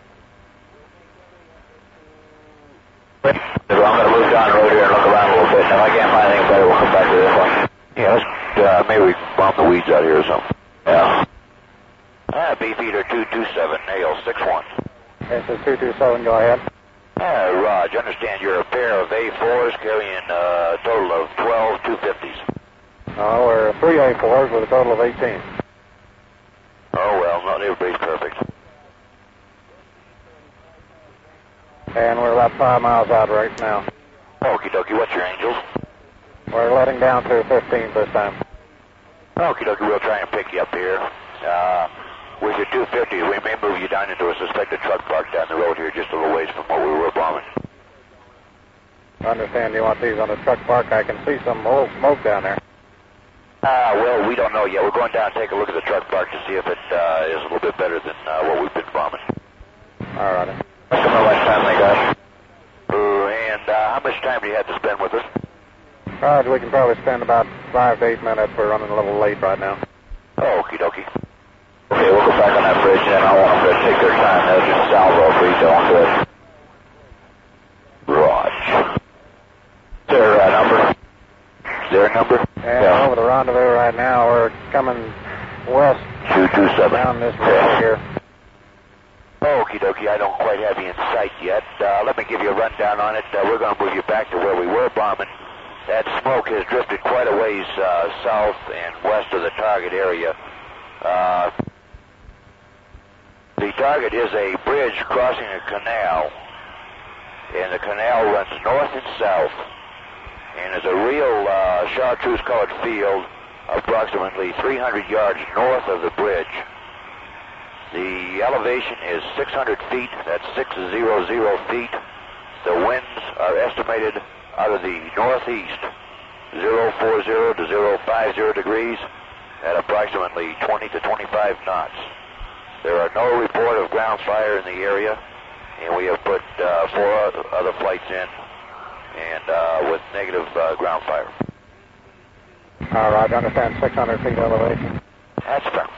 I'm going to move down the road here and look around a little bit. And if I can't find anything better, we'll come back to this one. Yeah, let's, uh, maybe we can bomb the weeds out here or something. Yeah. Ah, Beefeater two two seven, nail six one. This is two two seven, go ahead. Ah, Raj, understand you're a pair of A fours carrying uh, a total of twelve two fifties. No, we're three A fours with a total of eighteen. Oh, well, not everybody's perfect. And we're about five miles out right now. Okie dokie, what's your angels? We're letting down to fifteen this time. Okie dokie, we'll try and pick you up here. Uh, with your two fifty, we may move you down into a suspected truck park down the road here just a little ways from what we were bombing. I understand you want these on the truck park. I can see some old smoke down there. Ah, uh, well, we don't know yet. We're going down and take a look at the truck park to see if it uh, is a little bit better than uh, what we've been bombing. All right. That's how much time they got. Uh, and uh, how much time do you have to spend with us? Uh, we can probably spend about five to eight minutes. We're running a little late right now. Oh, okie dokie. Okay, we'll go back on that bridge, and I want them to take their time. They'll just salvo if we don't do it. Raj. Is there a number? Is there a number? And yeah. Over the rendezvous right now, we're coming west. two two seven. Down this road yeah. here. Okie dokie, I don't quite have you in sight yet. Uh, let me give you a rundown on it. Uh, we're going to move you back to where we were bombing. That smoke has drifted quite a ways uh, south and west of the target area. Uh, the target is a bridge crossing a canal, and the canal runs north and south, and is a real uh, chartreuse-colored field approximately three hundred yards north of the bridge. The elevation is six hundred feet, that's six hundred feet. The winds are estimated out of the northeast, zero forty to zero fifty degrees, at approximately twenty to twenty-five knots. There are no report of ground fire in the area, and we have put uh, four other flights in, and uh, with negative uh, ground fire. All right, I understand six hundred feet elevation. That's fair.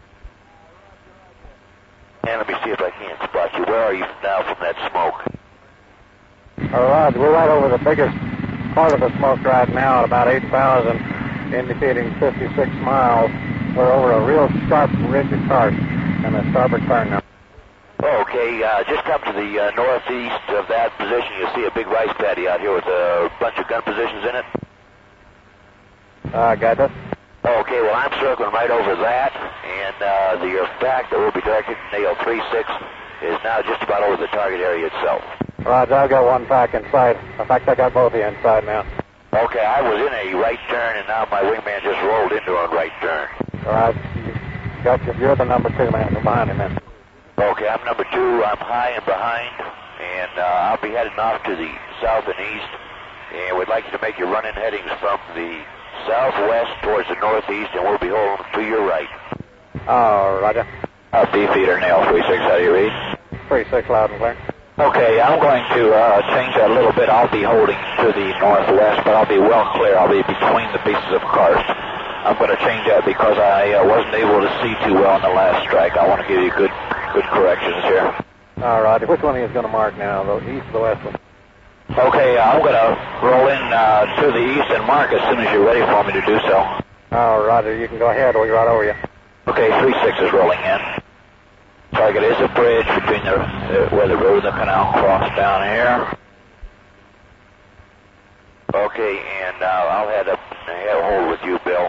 And let me see if I can spot you. Where are you now from that smoke? All right, we're right over the biggest part of the smoke right now at about eight thousand, indicating fifty-six miles. We're over a real sharp ridge of karst and a starboard turn now. Okay, uh, just come to the uh, northeast of that position. You'll see a big rice paddy out here with a bunch of gun positions in it. Uh, got that. Okay, well, I'm circling right over that, and uh, the your fact that we'll be directed to nail three six is now just about over the target area itself. Roger, I've got one pack inside. In fact, I got both of you inside now. Okay, I was in a right turn, and now my wingman just rolled into a right turn. All right. Gotcha. You're the number two man from behind him then. Okay, I'm number two. I'm high and behind, and uh, I'll be heading off to the south and east, and we'd like you to make your run-in headings from the southwest towards the northeast, and we'll be holding to your right. Oh, roger. Uh, Beefeater, Nail three six, how do you read? three six, loud and clear. Okay, I'm going to uh, change that a little bit. I'll be holding to the northwest, but I'll be well clear. I'll be between the pieces of karst. I'm going to change that because I uh, wasn't able to see too well in the last strike. I want to give you good good corrections here. All right. Which one are you going to mark now, the east or the west one? Okay, uh, I'm going to roll in uh, to the east and mark as soon as you're ready for me to do so. Oh, roger. You can go ahead. We'll be right over you. Okay, three six is rolling in. Target is a bridge between the, uh, where the road and the canal cross down here. Okay, and uh, I'll head up and head a hold with you, Bill.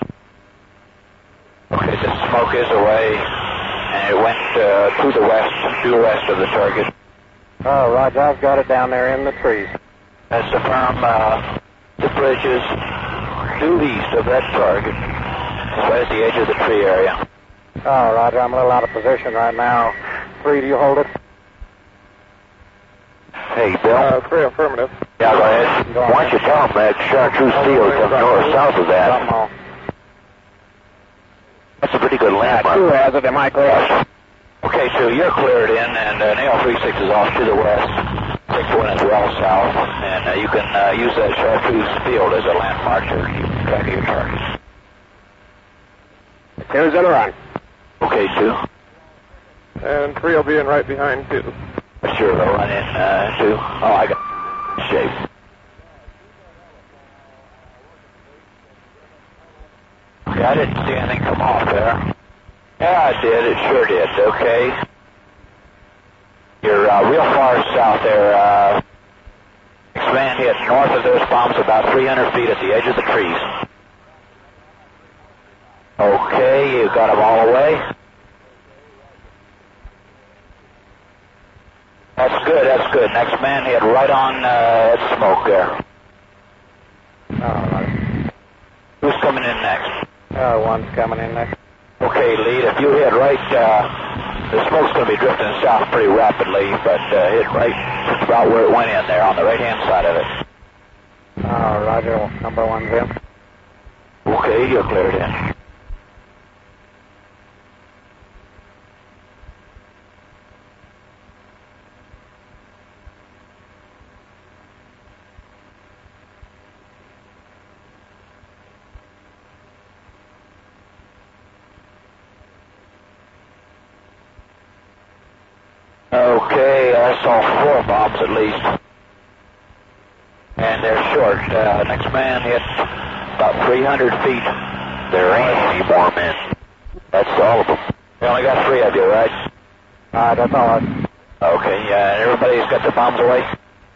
Okay, the smoke is away, and it went uh, to the west, due west of the target. Oh, roger. I've got it down there in the trees. That's the firm, uh, the bridge is due east of that target, as well as the edge of the tree area. Oh, roger. I'm a little out of position right now. Three, do you hold it? Hey, Bill. Uh, three, affirmative. Yeah, go ahead. Why don't you tell them that chartreuse field comes north south of that? That's a pretty good landmark. Two has it. Am I clear? Okay, so you're cleared in, and uh, Nail three six is off to the west. six one is well south, and uh, you can uh, use that chartreuse field as a landmark to keep track of your targets. Two's in a run. Okay, two. And three will be in right behind two. Sure, they'll run in uh, two. Oh, I got shape. Okay, I didn't see anything come off there. Yeah, I did. It sure did. Okay. You're uh, real far south there. Uh, expand hit north of those bombs about three hundred feet at the edge of the trees. Okay, you got them all away. That's good, that's good. Next man hit right on uh, that smoke there. All right. Who's coming in next? Uh, one's coming in next. Okay, lead, if you hit right, uh, the smoke's going to be drifting south pretty rapidly, but uh, hit right just about where it went in there, on the right-hand side of it. Oh, roger. Number one's in. Okay, you're cleared in. Okay, I saw four bombs at least. And they're short. Uh, next man hit about three hundred feet. There ain't any more men. That's all of them. We only got three of you, right? Uh, that's all right. Okay, yeah, and everybody's got their bombs away?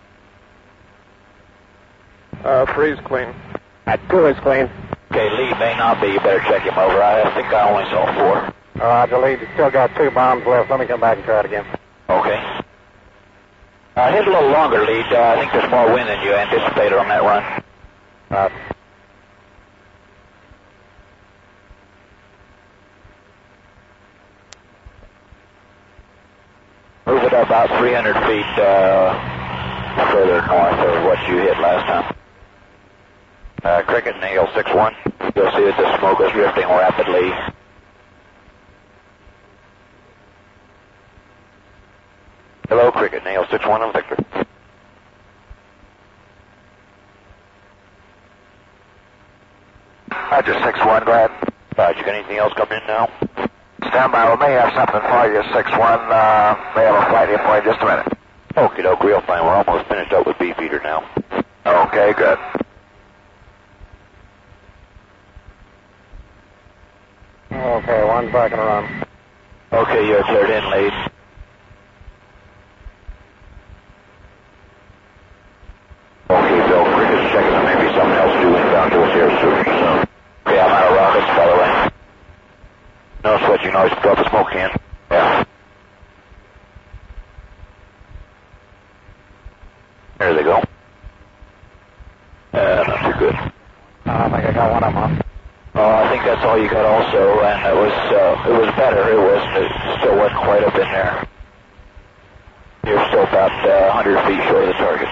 Uh, three's clean. Uh, two is clean. Okay, Lee may not be. You better check him over. I think I only saw four. Uh, Roger, Lee, you still got two bombs left. Let me come back and try it again. Okay. Uh, hit a little longer, lead. Uh, I think there's more wind than you anticipated on that run. Uh, Move it about three hundred feet uh, further north of what you hit last time. Uh, Cricket Nail six one. You'll see that the smoke is drifting rapidly. Hello, Cricket Nail six one, I'm Victor. Roger, six one, go ahead. Roger, you got anything else coming in now? Stand by, we may have something for you, six one. Uh, may have a flight here for you in just a minute. Okie doke, real fine. We're almost finished up with Beefeater now. Okay, good. okay, one's back in a run. Okay, you're cleared in, lead. Okay, Bill, we're just checking there may be something else due inbound to us here soon. Okay, I'm out of rockets, by the way. No sweat, you know, drop a smoke can. Yeah. There they go. Uh, not too good. Uh, I think I got one of them, huh? Oh, I think that's all you got also, and it was, uh, it was better. It wasn't, it still wasn't quite up in there. You're still about uh, one hundred feet short of the target.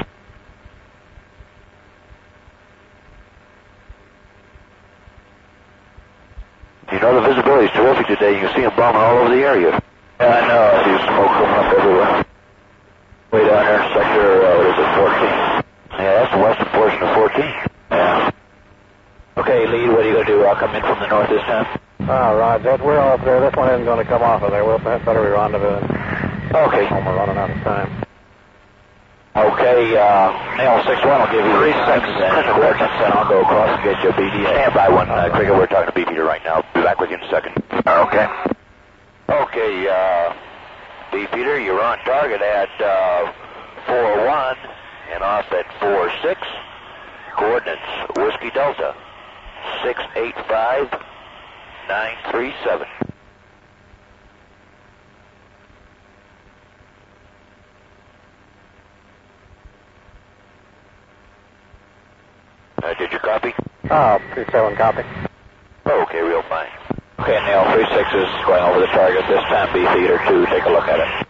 You know, the visibility is terrific today. You can see them bombing all over the area. Yeah, I know. I see smoke coming up everywhere. Way down there, sector, uh, what is it, fourteen? Yeah, that's the western portion of fourteen. Yeah. Okay, lead, what are you going to do? I'll come in from the north this time. Oh, Roger. We're off there. This one isn't going to come off of there. We'll better be rendezvous. Okay. We're running out of time. Okay, uh, Nail six one will give you three seconds and coordinates, and I'll go across and get you a B D A. Stand by one, uh, Cricket. We're talking to B Peter right now. Be back with you in a second. Okay. Okay, uh, B Peter, you're on target at, uh, four one and off at four six. Coordinates, Whiskey Delta, six eight five nine three seven. Uh, did you copy? Oh, three seven copy. Okay, real fine. Okay, Nail three six is going over the target. This time B Theater two, take a look at it.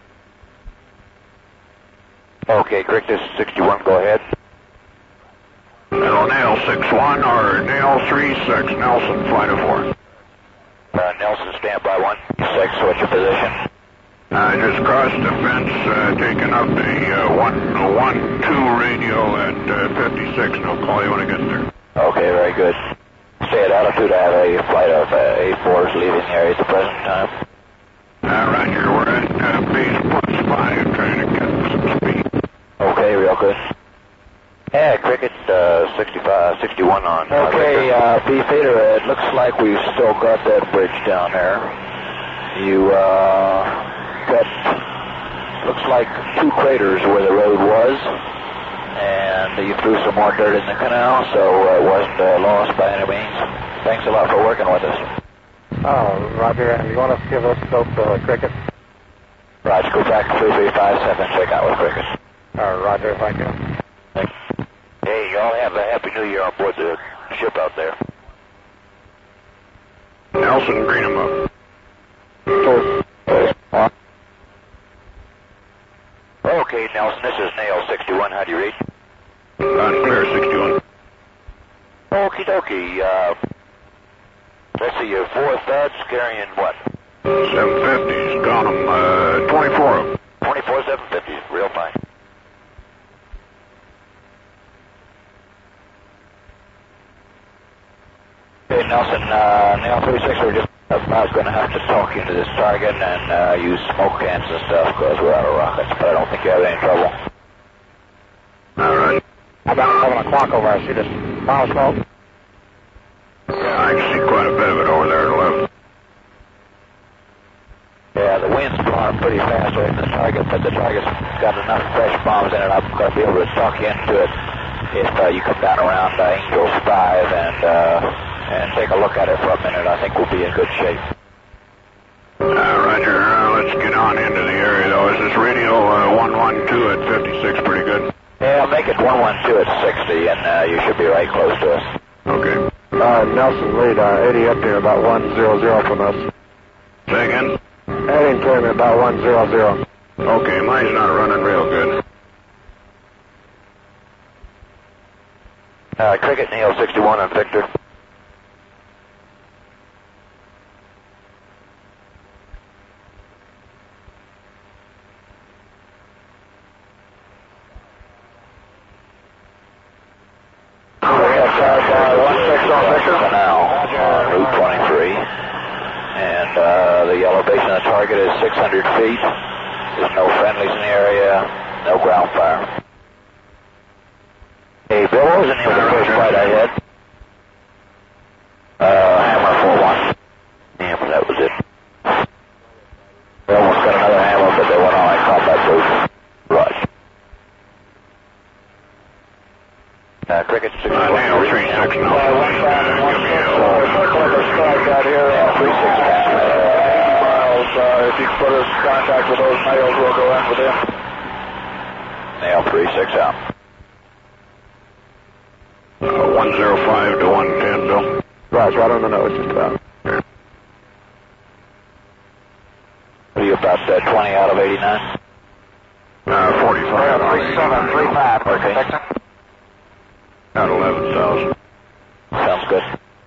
Okay, Crick, this is sixty-one, go ahead. Hello, Nail six one or Nail three six, Nelson, flight of four. Uh, Nelson, stand by one six, what's your position? I just crossed the fence, uh, taking up the uh, one one two radio at uh, fifty-six, and I'll call you when I get there. Okay, very good. Stay at altitude. I have a flight of uh, A fours leaving the area at the present time. Uh, Roger, we're at uh, base plus five, trying to get some speed. Okay, real good. Yeah, Cricket, uh, sixty-five, sixty-one on. Okay, uh, B Theater, it looks like we've still got that bridge down there. You, uh... got, looks like two craters where the road was, and you threw some more dirt in the canal, so uh, it wasn't uh, lost by any means. Thanks a lot for working with us. Oh, Roger, and you want us to give us scope to uh, Cricket? Roger, go back to three three five seven, check out with Cricket. Uh, Roger, thank you. Thanks. Hey, y'all have a Happy New Year on board the ship out there. Nelson, green him up. Oh. Okay, Nelson, this is Nail sixty-one. How do you read? Loud and clear, sixty-one. Okie dokie. Uh, let's see, your four thuds carrying what? seven fifties, got them, uh, twenty-four of them. twenty-four seven fifties, real fine. Okay, Nelson, uh, Nail three six, we're just about going to have to talk you into this target and uh, use smoke cans and stuff because we're out of rockets, but I don't think you have any trouble. All right. How about seven o'clock over? I see this power smoke. Yeah, I can see quite a bit of it over there to the left. Yeah, the wind's blowing pretty fast away from the target, but the target's got enough fresh bombs in it, I'm going to be able to talk you into it if uh, you come down around uh, Angels five and... Uh, and take a look at it for a minute. I think we'll be in good shape. Uh, Roger. Uh, let's get on into the area, though. Is this radio uh, one one two at fifty-six pretty good? Yeah, make it one one two at sixty, and uh, you should be right close to us. Okay. Uh, Nelson, lead, uh, eighty up here, about one zero zero from us. Say again? Heading toward me, about one zero zero. Okay, mine's not running real good. Uh, Cricket, Neil sixty-one on Victor. Target is six hundred feet. There's no friendlies in the area, no ground fire. Hey, Bill, what was the name of the first flight I had? Uh, Hammer four one. Damn, that was it. We almost got another Hammer, but they went on like combat boots. Rush. Uh, Cricket six one. Uh, Nail three six, no. Uh, give me a... Circle the strike out here. Yeah, three six. Uh, if you can put us in contact with those nails, we'll go in with them. Nail three six out. Uh, one zero five to one ten, Bill. Roger, right on the nose, just about. What are you, about uh, twenty out of eighty-nine? Uh, forty-five. three seven three five, Okay. About eleven thousand. Sounds good.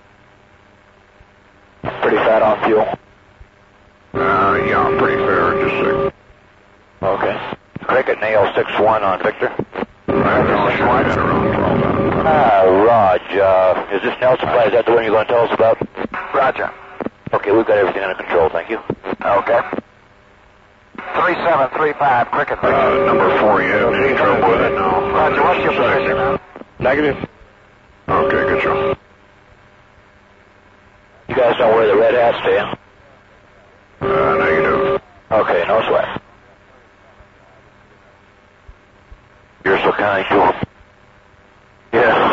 Pretty fat on fuel? Uh, yeah, pretty fair, just a... Okay. Cricket nail six one on Victor. Right, I'll show you at around twelve thousand. Ah, Raj, uh, is this Nelson Flight? Is that the one you're going to tell us about? Roger. Okay, we've got everything under control, thank you. Okay. three seven three five, Cricket. Uh, number four, you have any trouble with it now? Roger, what's your position now? Negative. Okay, good show. You guys know where the Red Hats stay? Uh, negative. Okay, no sweat. You're so kind to them. Yeah.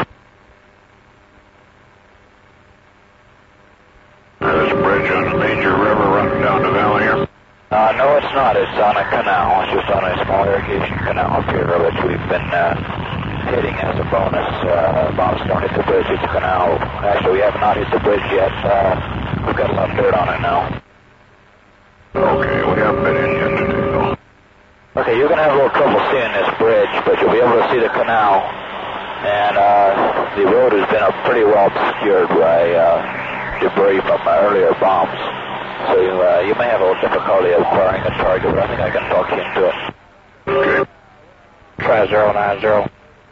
There's a bridge on a major river running down the valley here. Uh, no, it's not. It's on a canal. It's just on a small irrigation canal up here, which we've been uh, hitting as a bonus. Uh, Bob's don't hit the bridge, it's a canal. Actually, we have not hit the bridge yet. Uh, we've got a lot of dirt on it now. Okay, we haven't been in yet today, though. Okay, you're going to have a little trouble seeing this bridge, but you'll be able to see the canal. And uh, the road has been uh, pretty well obscured by uh, debris from uh, earlier bombs. So you, uh, you may have a little difficulty acquiring a target, but I think I can talk you into it. Okay. Try zero nine zero.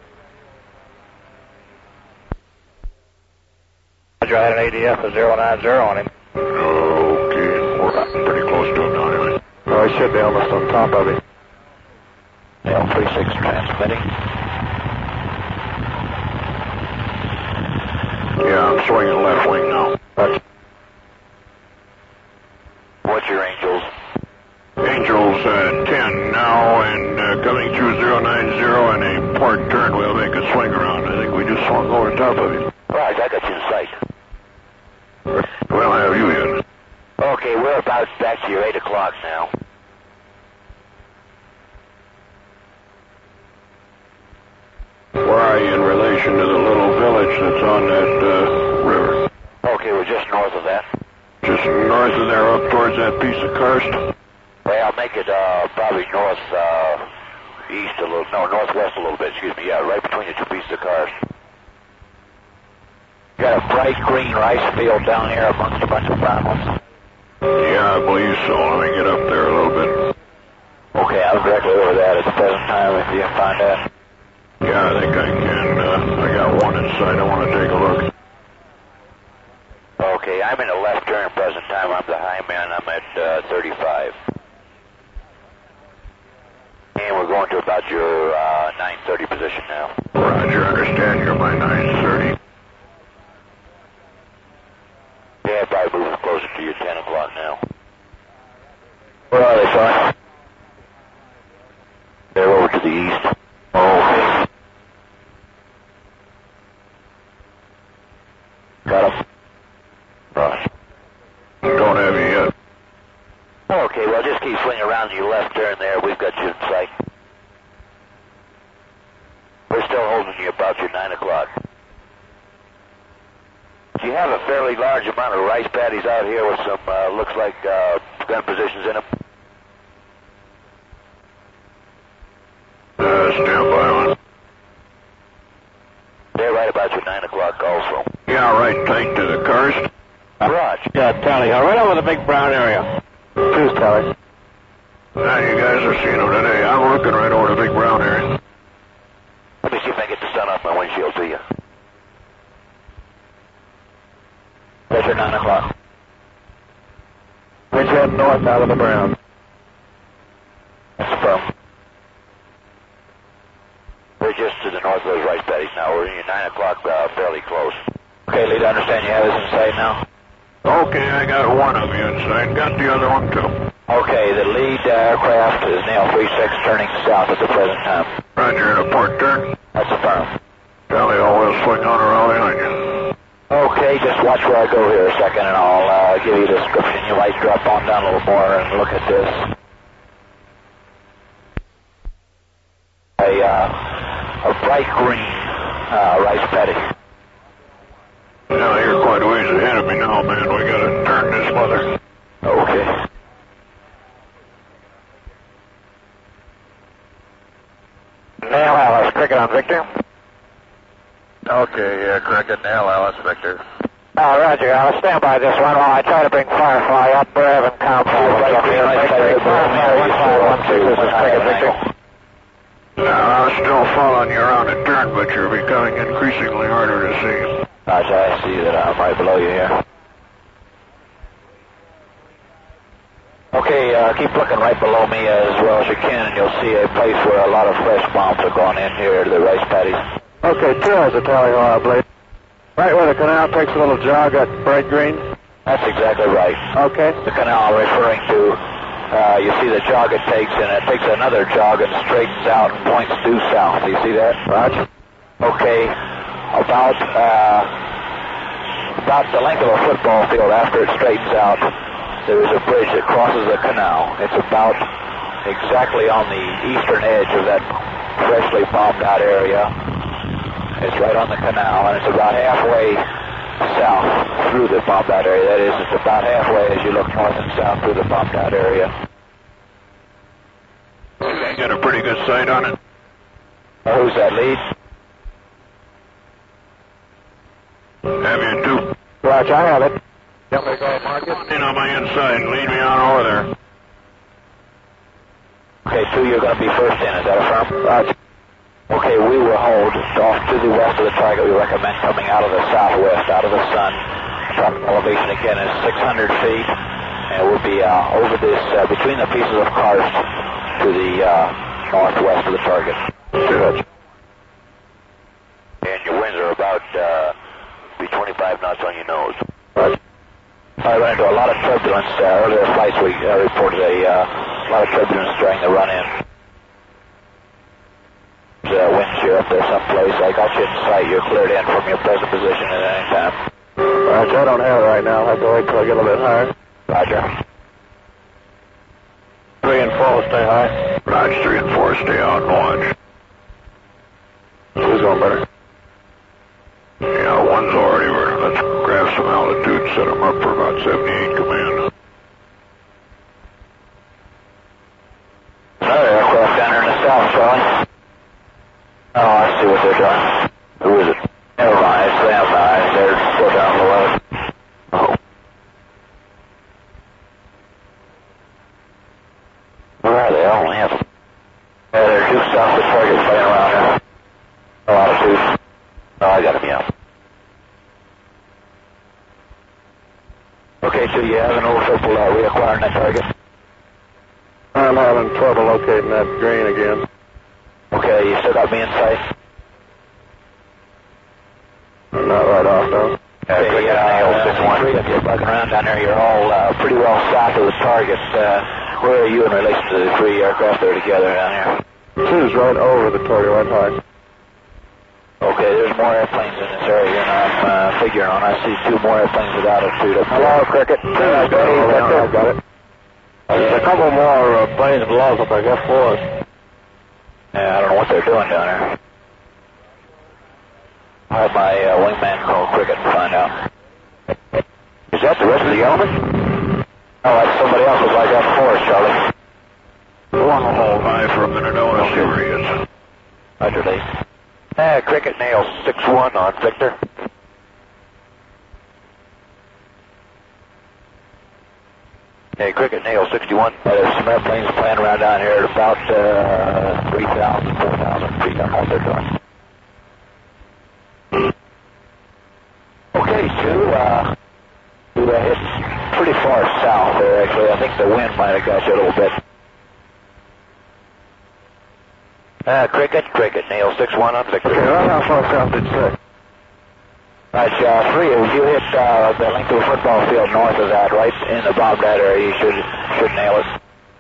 Roger, I had an A D F of zero nine zero on him. Okay, we're pretty close to him now, anyway. Oh, he should be almost on top of him. L thirty-six transmitting. Yeah, I'm swinging left wing now. Roger. What's your Angels? Angels uh, ten now and uh, coming through zero nine zero and a port turn. We'll make a swing around. I think we just swung over top of him. Right, I got you in sight. We'll have you in. Okay, we're about back to your eight o'clock now. Where are you in relation to the little village that's on that uh, river? Okay, we're just north of that. Just north of there, up towards that piece of karst? Well, I'll make it uh, probably north, uh, east a little, no, northwest a little bit, excuse me, yeah, right between the two pieces of karst. Got a bright green rice field down here amongst a bunch of brown ones. Yeah, I believe so. Let me get up there a little bit. Okay, I'm directly over that at the present time, if you can find that. Yeah, I think I can. Uh, I got one in sight. I want to take a look. Okay, I'm in the left turn present time. I'm the high man. I'm at uh, thirty-five. And we're going to about your uh, nine thirty position now. Roger, understand you're my nine thirty. Yeah, probably moving closer to your ten o'clock now. Where are they, son? They're over to the east. Okay. Got them? Right. Don't have you yet. Okay, well, just keep swinging around to your left turn there. We've got you in sight. We're still holding you about your nine o'clock. You have a fairly large amount of rice paddies out here with some, uh, looks like, uh, gun positions in them. Uh, stand by on. They're right about your nine o'clock also. Yeah, right tight to the karst. Raj. Yeah, Tally, uh, right over the big brown area. Choose, Tally. Now you guys are seeing them today. I'm working right over the big brown area. Let me see if I can get the sun off my windshield to you. That's your nine o'clock. We're heading north out of the brown. That's the problem. We're just to the north of those rice paddies now. We're in your nine o'clock, uh, fairly close. Okay, Lee, I understand you have us in sight now? Okay, I got one of you inside. Got the other one, too. Okay, the lead uh, aircraft is Nail three six turning south at the present time. Roger, at a port turn. That's a firm. Tally, all will swing on around behind you. Okay, just watch where I go here a second, and I'll uh, give you a description. You might drop on down a little more and look at this. A, uh, a bright green uh, rice paddy. Now you're quite a ways ahead of me now, man. We gotta turn this mother. Okay. Nail Alice, Cricket on Victor. Okay, yeah, Cricket, Nail Alice, Victor. Uh, Roger, I'll stand by this one while I try to bring Firefly up. We're having compounds up here. Firefly one five one six, this is Cricket Victor. Now, I'm still following you around a turn, but you're becoming increasingly harder to see. Roger, I see that I'm right below you here. Okay, uh, keep looking right below me as well as you can, and you'll see a place where a lot of fresh bombs are going in here to the rice paddies. Okay, two has a tally ho, I believe. Right where the canal takes a little jog at bright green? That's exactly right. Okay. The canal referring to, uh, you see the jog it takes, and it takes another jog and straightens out and points due south. Do you see that? Roger. Okay, about, uh, about the length of a football field after it straightens out, there is a bridge that crosses the canal. It's about exactly on the eastern edge of that freshly bombed out area. It's right on the canal, and it's about halfway south through the bombed out area. That is, it's about halfway as you look north and south through the bombed out area. You got a pretty good sight on it. Uh, who's that, lead? Have you two? Roger, I have it. You want me to go mark it? In on my inside and lead me on over there. Okay, two, you're going to be first in. Is that a firm? Roger. Okay, we will hold off to the west of the target. We recommend coming out of the southwest, out of the sun. Target elevation again is six hundred feet, and we'll be uh, over this, uh, between the pieces of karst to the uh, northwest of the target. Good. And your winds are about uh, be twenty-five knots on your nose. Right. I ran into a lot of turbulence. Uh, earlier flights we uh, reported a uh, lot of turbulence during the run-in. Uh, winds here up there someplace. I got you in sight. You're cleared in from your present position at any time. Roger, I don't have it right now. I'll have to wait till I get a little bit higher. Roger. Three and four, stay high. Roger, three and four, stay out and watch. Who's going better? Yeah, one's already over. Let's grab some altitude, set them up for about seventy-eight command. Another aircraft down there in the south, Charlie. Oh, I see what they're doing. Who is it? Never mind, it's them. Uh, they're still down below. Oh. Where are they? I only have them. Yeah, they're due south of the target playing around there. No altitude. Oh, I got them, yeah. Okay, so you have an old triple uh, reacquiring that target? I'm having trouble locating that green again. Okay, you still got me in sight? Not right off, though. Okay, uh, six one. If you're bugging around down there, you're all uh, pretty well south of the target. Uh, where are you in relation to the three aircraft that are together down here? Two's right over the target, right high. Okay, there's more airplanes in this area than I'm uh, figuring on. I see two more airplanes with altitude up there. Hello, Cricket. Yeah, I got it. I got it. There's a couple more uh, planes below us up, I guess, for us. Yeah, I don't know what they're doing down there. I'll have my uh, wingman call Cricket and find out. Is that the rest of the element? Oh, that's somebody else was like that before us, Charlie. One will hold high for a minute. I want to see where he is. Roger, Lee. Uh, Cricket nails six one on Victor. Hey, Cricket nails sixty-one. Uh, there's some airplanes playing around down here at about uh, three thousand, four thousand feet. I don't know what they're doing. Okay, two, uh, two uh, hit pretty far south there, actually. I think the wind might have got you a little bit. Uh, Cricket, Cricket nails six one on Victor. Okay, right how far south did you say? Right, uh, three, if you hit uh, the length of the football field north of that, right in the bombed out area, you should should nail it.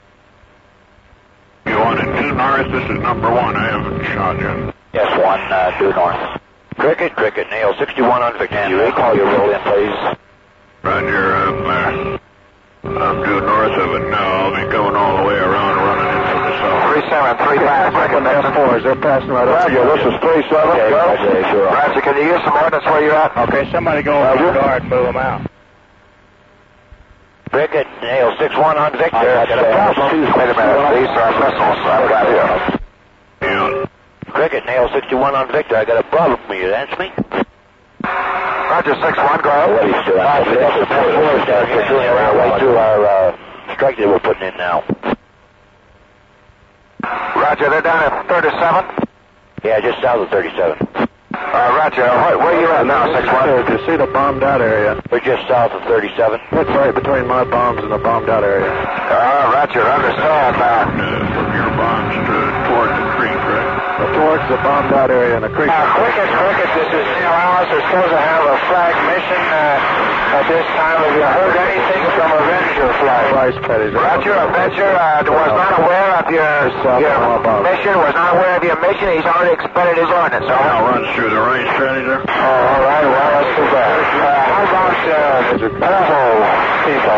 You want it due north? This is number one. I haven't shot yet. Yes, one uh, due north. Cricket, Cricket nails sixty-one on Victor. And recall your roll in, please. Roger, I'm, uh, I'm due north of it now. I'll be going all the way around, running in from the south. three thirty-seven, three fast. Second F fours, they're passing right up. Roger, this is three seven. Okay, Roger, sure. Roger, can you use some ordnance where you're at? Okay, somebody go over the guard and move them out. Cricket, nail six one on Victor. I got a problem. Wait a minute, these are missiles I've got here. Yeah. Cricket, nail sixty-one on Victor. I got a problem. Will you answer me? Roger, six one, go ahead. What are you doing? That's the fours down here doing around right through our uh, strike that we're putting in now. Roger, they're down at thirty-seven. Yeah, just south of thirty-seven. Uh, Roger, where, where are you at now, six one? Do you see the bombed out area? We're just south of thirty-seven. That's right between my bombs and the bombed out area. Uh, Roger, understand. Uh, Uh, from your bombs to toward the creek, right? Towards the bombed out area in the creek. Uh, Cricket, Cricket, this is Neil Alice. We're supposed to have a flag mission uh, at this time. Have you heard anything from Avenger flag? Rice Petties. Roger, Avenger uh, was not aware of your, your mission, was not aware of your mission. He's already expended his ordnance. So Now runs through the range patty there. Oh, all right. Well, that's too bad. Uh, how about uh, Hobo people?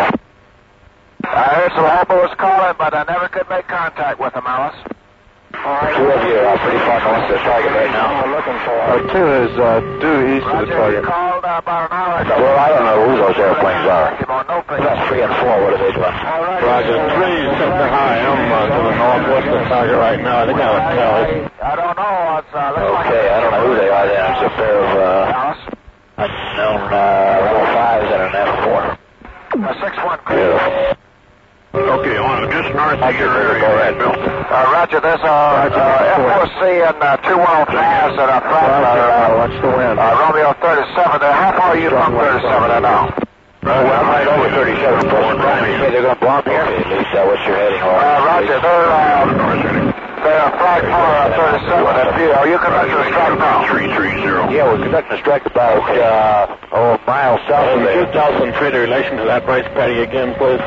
I heard some hobos calling, but I never could make contact with them, Alice. All right. Two of you are pretty far north of the target right now. We're looking for. Uh, two is uh, due east of the Roger, target. you called uh, about an hour ago. Well, I don't know who those airplanes are. No That's three and four. What are they doing? All right. Roger, three is something high. I'm uh, to the northwest of the target right now. I think I would tell it. I don't know. It's, uh, looks like Okay, I don't know who they are then. It's a pair of uh, Alice. unknown uh, level fives and an F four. Uh, six one, Beautiful. Okay, on just north of your area. Go ahead, Bill. Uh, Roger, there's a uh, F four C and uh, two one oh fives that are flat. Uh, Watch the wind. uh, Romeo thirty-seven. Uh, how far are you from thirty-seven right now? Well, I'm right over thirty-seven. Person Prime, you say they're going to bomb here? Okay, at least uh, what's your heading? Uh, Roger, they're, uh, they're flag four uh, thirty-seven. If you, are you conducting a strike now? three three zero. Yeah, we're conducting a strike about uh, oh, a mile south of there. tell some trade relation to that Rice Petty again, please?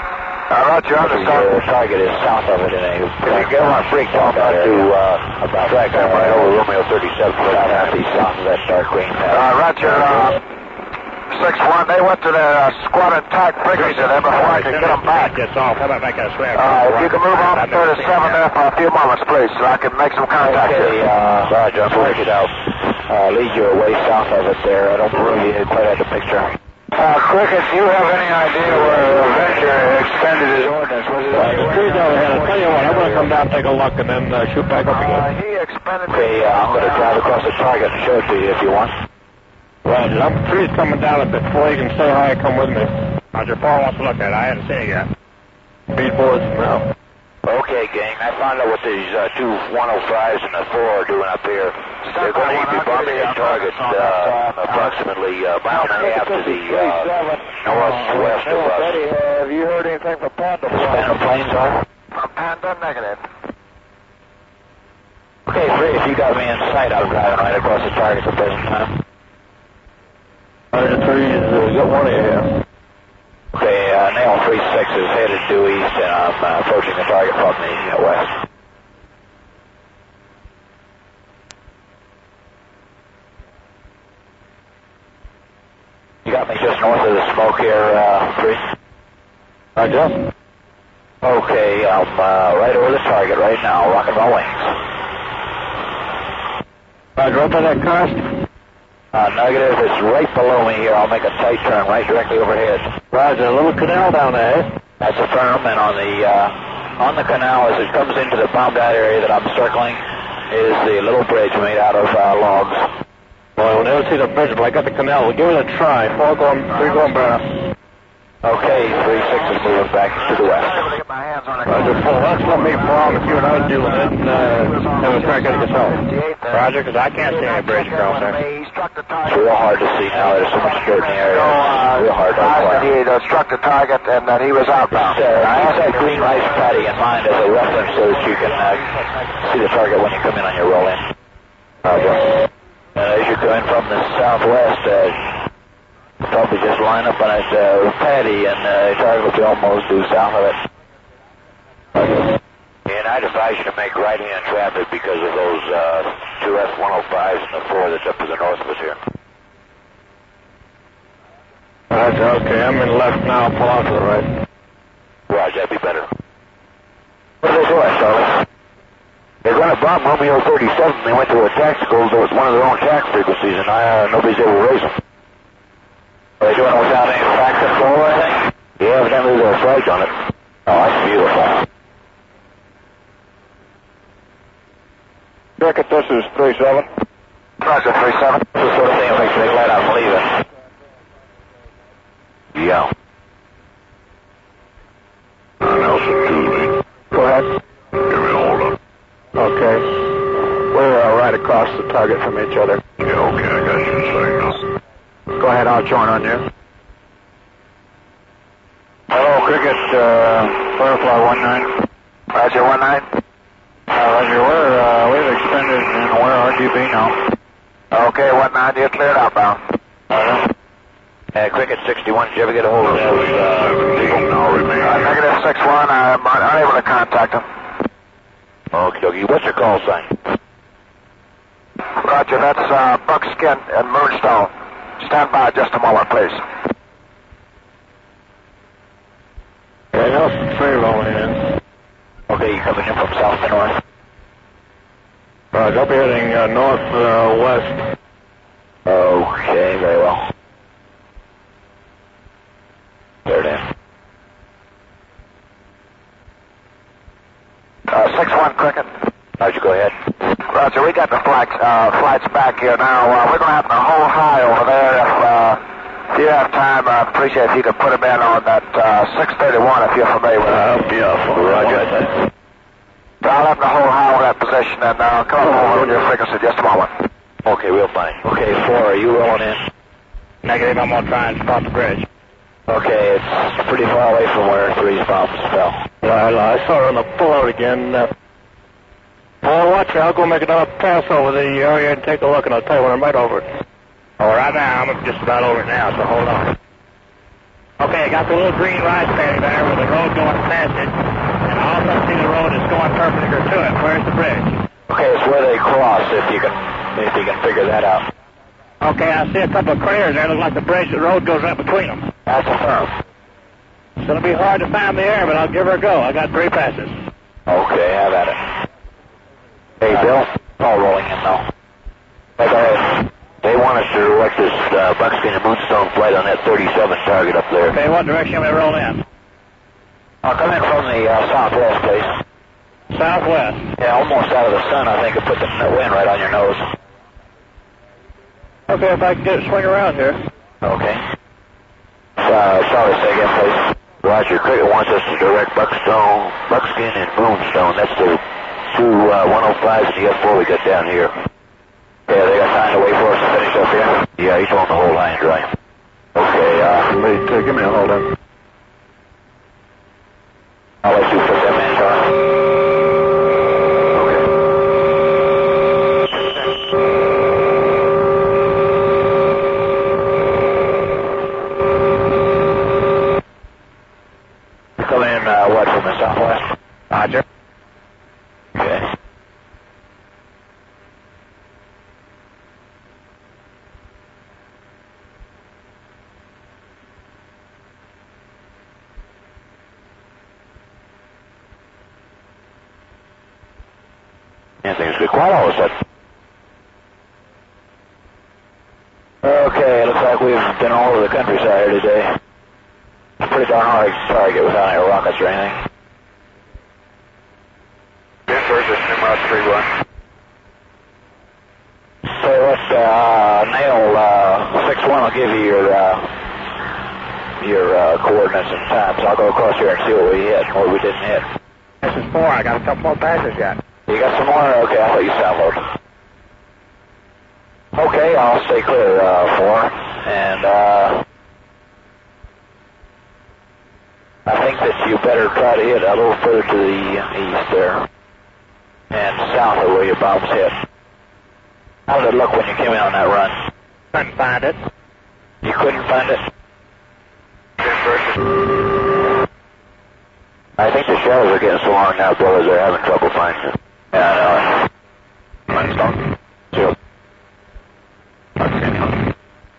Uh, Roger, understand. The target is south of it in a... If you get on freak talk out to uh, about track, I'm right over Romeo thirty-seven, about half east south of that dark green pattern. Uh, Roger, uh, six one, they went to the uh, squad attack frigates there before I could get them back. Gets off. How about making a swim? Uh, if you can move on to thirty-seven there for a few moments, please, so I can make some contact Okay, here. uh, Roger, I'm working out. Uh, lead you away south of it there. I don't believe you quite had the picture. Uh, Cricket, do you have any idea where Avenger expended his ordnance? Was it Uh, the trees overhead. I'll tell you what, I'm going to come down, take a look, and then uh, shoot back up Uh, again. he expended... Okay, uh, I'm going to drive across the target and show it to you if you want. Right, I'm trees coming down a bit before you can say hi, come with me. Roger, Paul wants to look at it. I haven't seen it yet. Speed boards now. Okay, gang, I found out what these uh, two one oh fives and the four are doing up here. They're going to be bombing a target uh, approximately a mile and a half to the uh, northwest of us. Have you heard anything from Panda? Phantom planes are? From Panda, negative. Okay, Free, if you got me in sight, I'm driving right across the target at the present time. Roger, trees, uh, got one of you here. Okay, uh, Nail three six is headed due east, and I'm uh, approaching the target from the uh, west. You got me just north of the smoke here, uh, Free? Roger. Okay, I'm uh, right over the target right now, rocking my wings. Roger, up on that cost? Uh, negative, it's right below me here. I'll make a tight turn right directly overhead. Roger, a little canal down there. That's a firm, and on the uh, on the canal as it comes into the bombed out area that I'm circling is the little bridge made out of uh, logs. Well, we'll never see the bridge, but I got the canal. We'll give it a try. Four going, three going better. Okay, three six is moving back to the west. Roger, four. Let's let me bomb if you and I was dealing it, and uh, have a crack at it yourself. Roger, because I can't see any bridge across there. It's real hard to see now. There's so much dirt in the area. It's real hard to I said he acquire. uh, struck the target and that he was outbound. Sir, I have that green rice patty in mind as a reference so that you can uh, see the target when you come in on your roll in. Roger. Uh, as you come in from the southwest, uh, probably just line up on that uh, patty and uh, the target will be almost due south of it. And I'd advise you to make right-hand traffic because of those uh, two F one oh fives and the four that's up to the north of us here. Roger, okay, I'm in left now. Pull out to the right. Roger, that'd be better. What are they doing, Charlie? They're going to bomb Romeo thirty-seven. They went to a tactical, it was one of their own tax frequencies, and uh, nobody's able to raise them. Are they doing it without any flag control or anything? Yeah, evidently there are flags on it. Oh, that's beautiful. Cricket, this is three seven. Roger, three seven. This is the sort of thing that makes me let out and leave it. Yeah. Uh, Nelson two, Lee. Go ahead. Give me a hold up. Okay. We're uh, right across the target from each other. Yeah, okay, I got your signal. Go ahead, I'll join on you. Hello, Cricket, uh, Firefly one nine. Roger, one nine. Uh, Roger, we're, uh, we've expended and we're R G B now. Okay, one nine, you're cleared outbound. Uh, uh, Cricket sixty-one, did you ever get a hold of those, uh, seventeen now remain. Uh, negative six one, I'm unable to contact them. Okie dokie, what's your call sign? Roger, that's, uh, Buckskin and Moonstone. Stand by just a moment, please. Okay, Nelson three rolling in. Okay, you coming in from south to north? Roger, I'll be heading uh, north, uh, west. Okay, very well. There it is. Uh, six one, Cricket. Roger, go ahead. Roger, we got the flights, uh, flights back here now. Uh, we're going to have the whole high over there. If, uh, if you have time, I'd appreciate if you could put them in on that uh, six thirty-one if you're familiar with it. Uh, yeah, Roger. I'll have the whole high on that position, and uh, come over with your figures in just a moment. Okay, real fine. Okay, four, are you rolling in? Negative, I'm going to try and spot the bridge. Okay, it's pretty far away from where three's bombs fell. Well, I saw her on the pullout again. Uh, well, watch me. I'll go make another pass over the area and take a look, and I'll tell you when I'm right over it. Oh, right now, I'm just about over it now, so hold on. Okay, I got the little green light standing there with the road going past it, and I also see the road is going perpendicular to it. Where's the bridge? Okay, it's where they cross, if you can, if you can figure that out. Okay, I see a couple of craters there. Look like the bridge, the road goes right between them. That's a firm. It's going to be hard to find the air, but I'll give her a go. I got three passes. Okay, have at it. Hey, Bill. All rolling in now. Hey, go ahead. They want us to direct this uh, Buckskin and Moonstone flight on that thirty-seven target up there. Okay, what direction am I roll in? I'll come in from the uh, southwest, please. Southwest? Yeah, almost out of the sun. I think it put the wind right on your nose. Okay, if I can get it swing around here. Okay. Uh, sorry, say again, please. Roger, Cricket wants us to direct Buckstone, Buckskin and Moonstone. That's the two uh, one oh fives and the F four we got down here. Yeah, they got time to wait for us to finish up here? Yeah, he's on the whole high and dry. Okay, uh... Wait, uh, give me a hold on. I'll let you put them in, John. Okay. Come in, uh, what, from the southwest? Roger. Okay. And things get quiet all of a sudden. Okay, looks like we've been all over the countryside here today. It's pretty darn hard to target without any rockets or anything. Inverse is Nimrod three one. So let's, uh, nail, uh, six one will give you your, uh, your, uh, coordinates and times. I'll go across here and see what we hit and what we didn't hit. This is four. I got a couple more passes yet. You got some more? Okay, I thought you soundload. Okay, I'll stay clear, uh, four. And, uh, I think that you better try to hit a little further to the east there. And south of where your bombs hit. How did it look when you came in on that run? Couldn't find it. You couldn't find it? I think the shadows are getting so long now, brothers, they're having trouble finding it. Yeah, I know. Moonstone. Zero. Buckskin.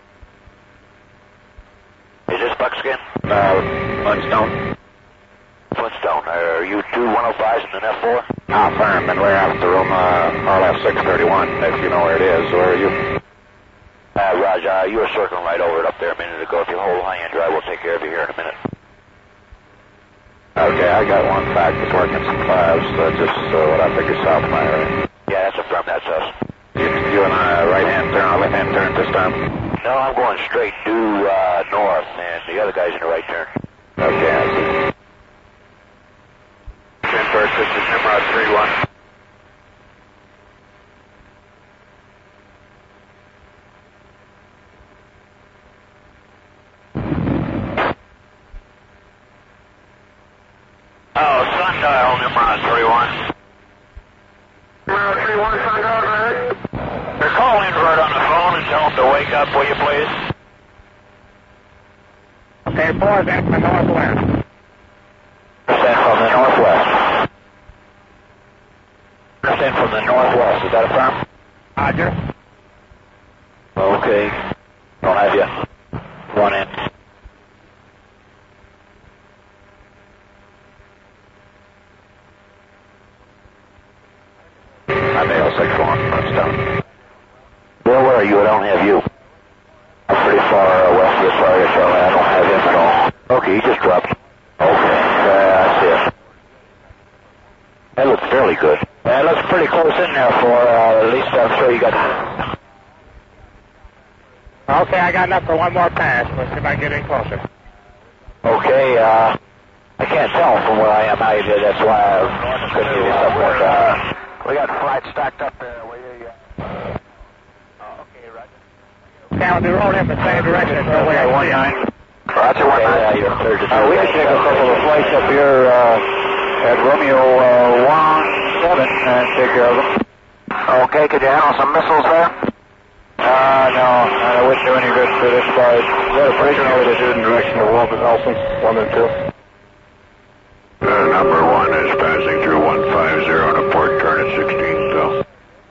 Is this Buckskin? Uh, Flintstone. Flintstone. Are you two one oh fives and an F four? Ah, firm, and we're after room uh, R L F six thirty-one, if you know where it is. Where are you? Uh, Roger, uh, you were circling right over it up there a minute ago. If you hold high and dry, we'll take care of you here in a minute. Okay, I got one back that's working some fives, uh, just uh, what I figure south of my area. Yeah, that's a firm, that's us. You, you and I, uh, right-hand turn, or left-hand turn this time? No, I'm going straight due uh, north, and the other guy's in the right turn. Okay, I see. First, this is Nimrod three one. Oh, sundial, Nimrod three one. Nimrod three one, sundial, go ahead. Call invert on the phone and tell him to wake up, will you please? Okay, four, that's the northwest. Send from the northwest. Send from the northwest, is that a firm? Roger. Okay. Don't have you. One in. I'm A L six one, Brimstone. Bill, where are you? I don't have you. I'm pretty far uh, west of this area, Charlie. I don't have him at all. Okay, he just dropped. Okay, uh, I see it. That looks fairly good. That looks pretty close in there for, uh, at least I'm sure you got... Okay, I got enough for one more pass. Let's see if I can get in closer. Okay, uh, I can't tell from where I am how you did. That's why I couldn't give you some more. Uh, we got flight stacked up there. Where you, uh... oh, okay, Roger. Down the road in the same direction as the way I one nine. Roger, one nine. Yeah, you're clear to uh, we can take a couple of flights up here uh, at Romeo uh, one seven and take care of them. Okay, could you handle some missiles there? Uh, no, I wouldn't do any good for this flight. Is that a bridge over the student direction of Walter Nelson, one and two? Uh, number one is passing through one five zero on a port turn at sixteen, so.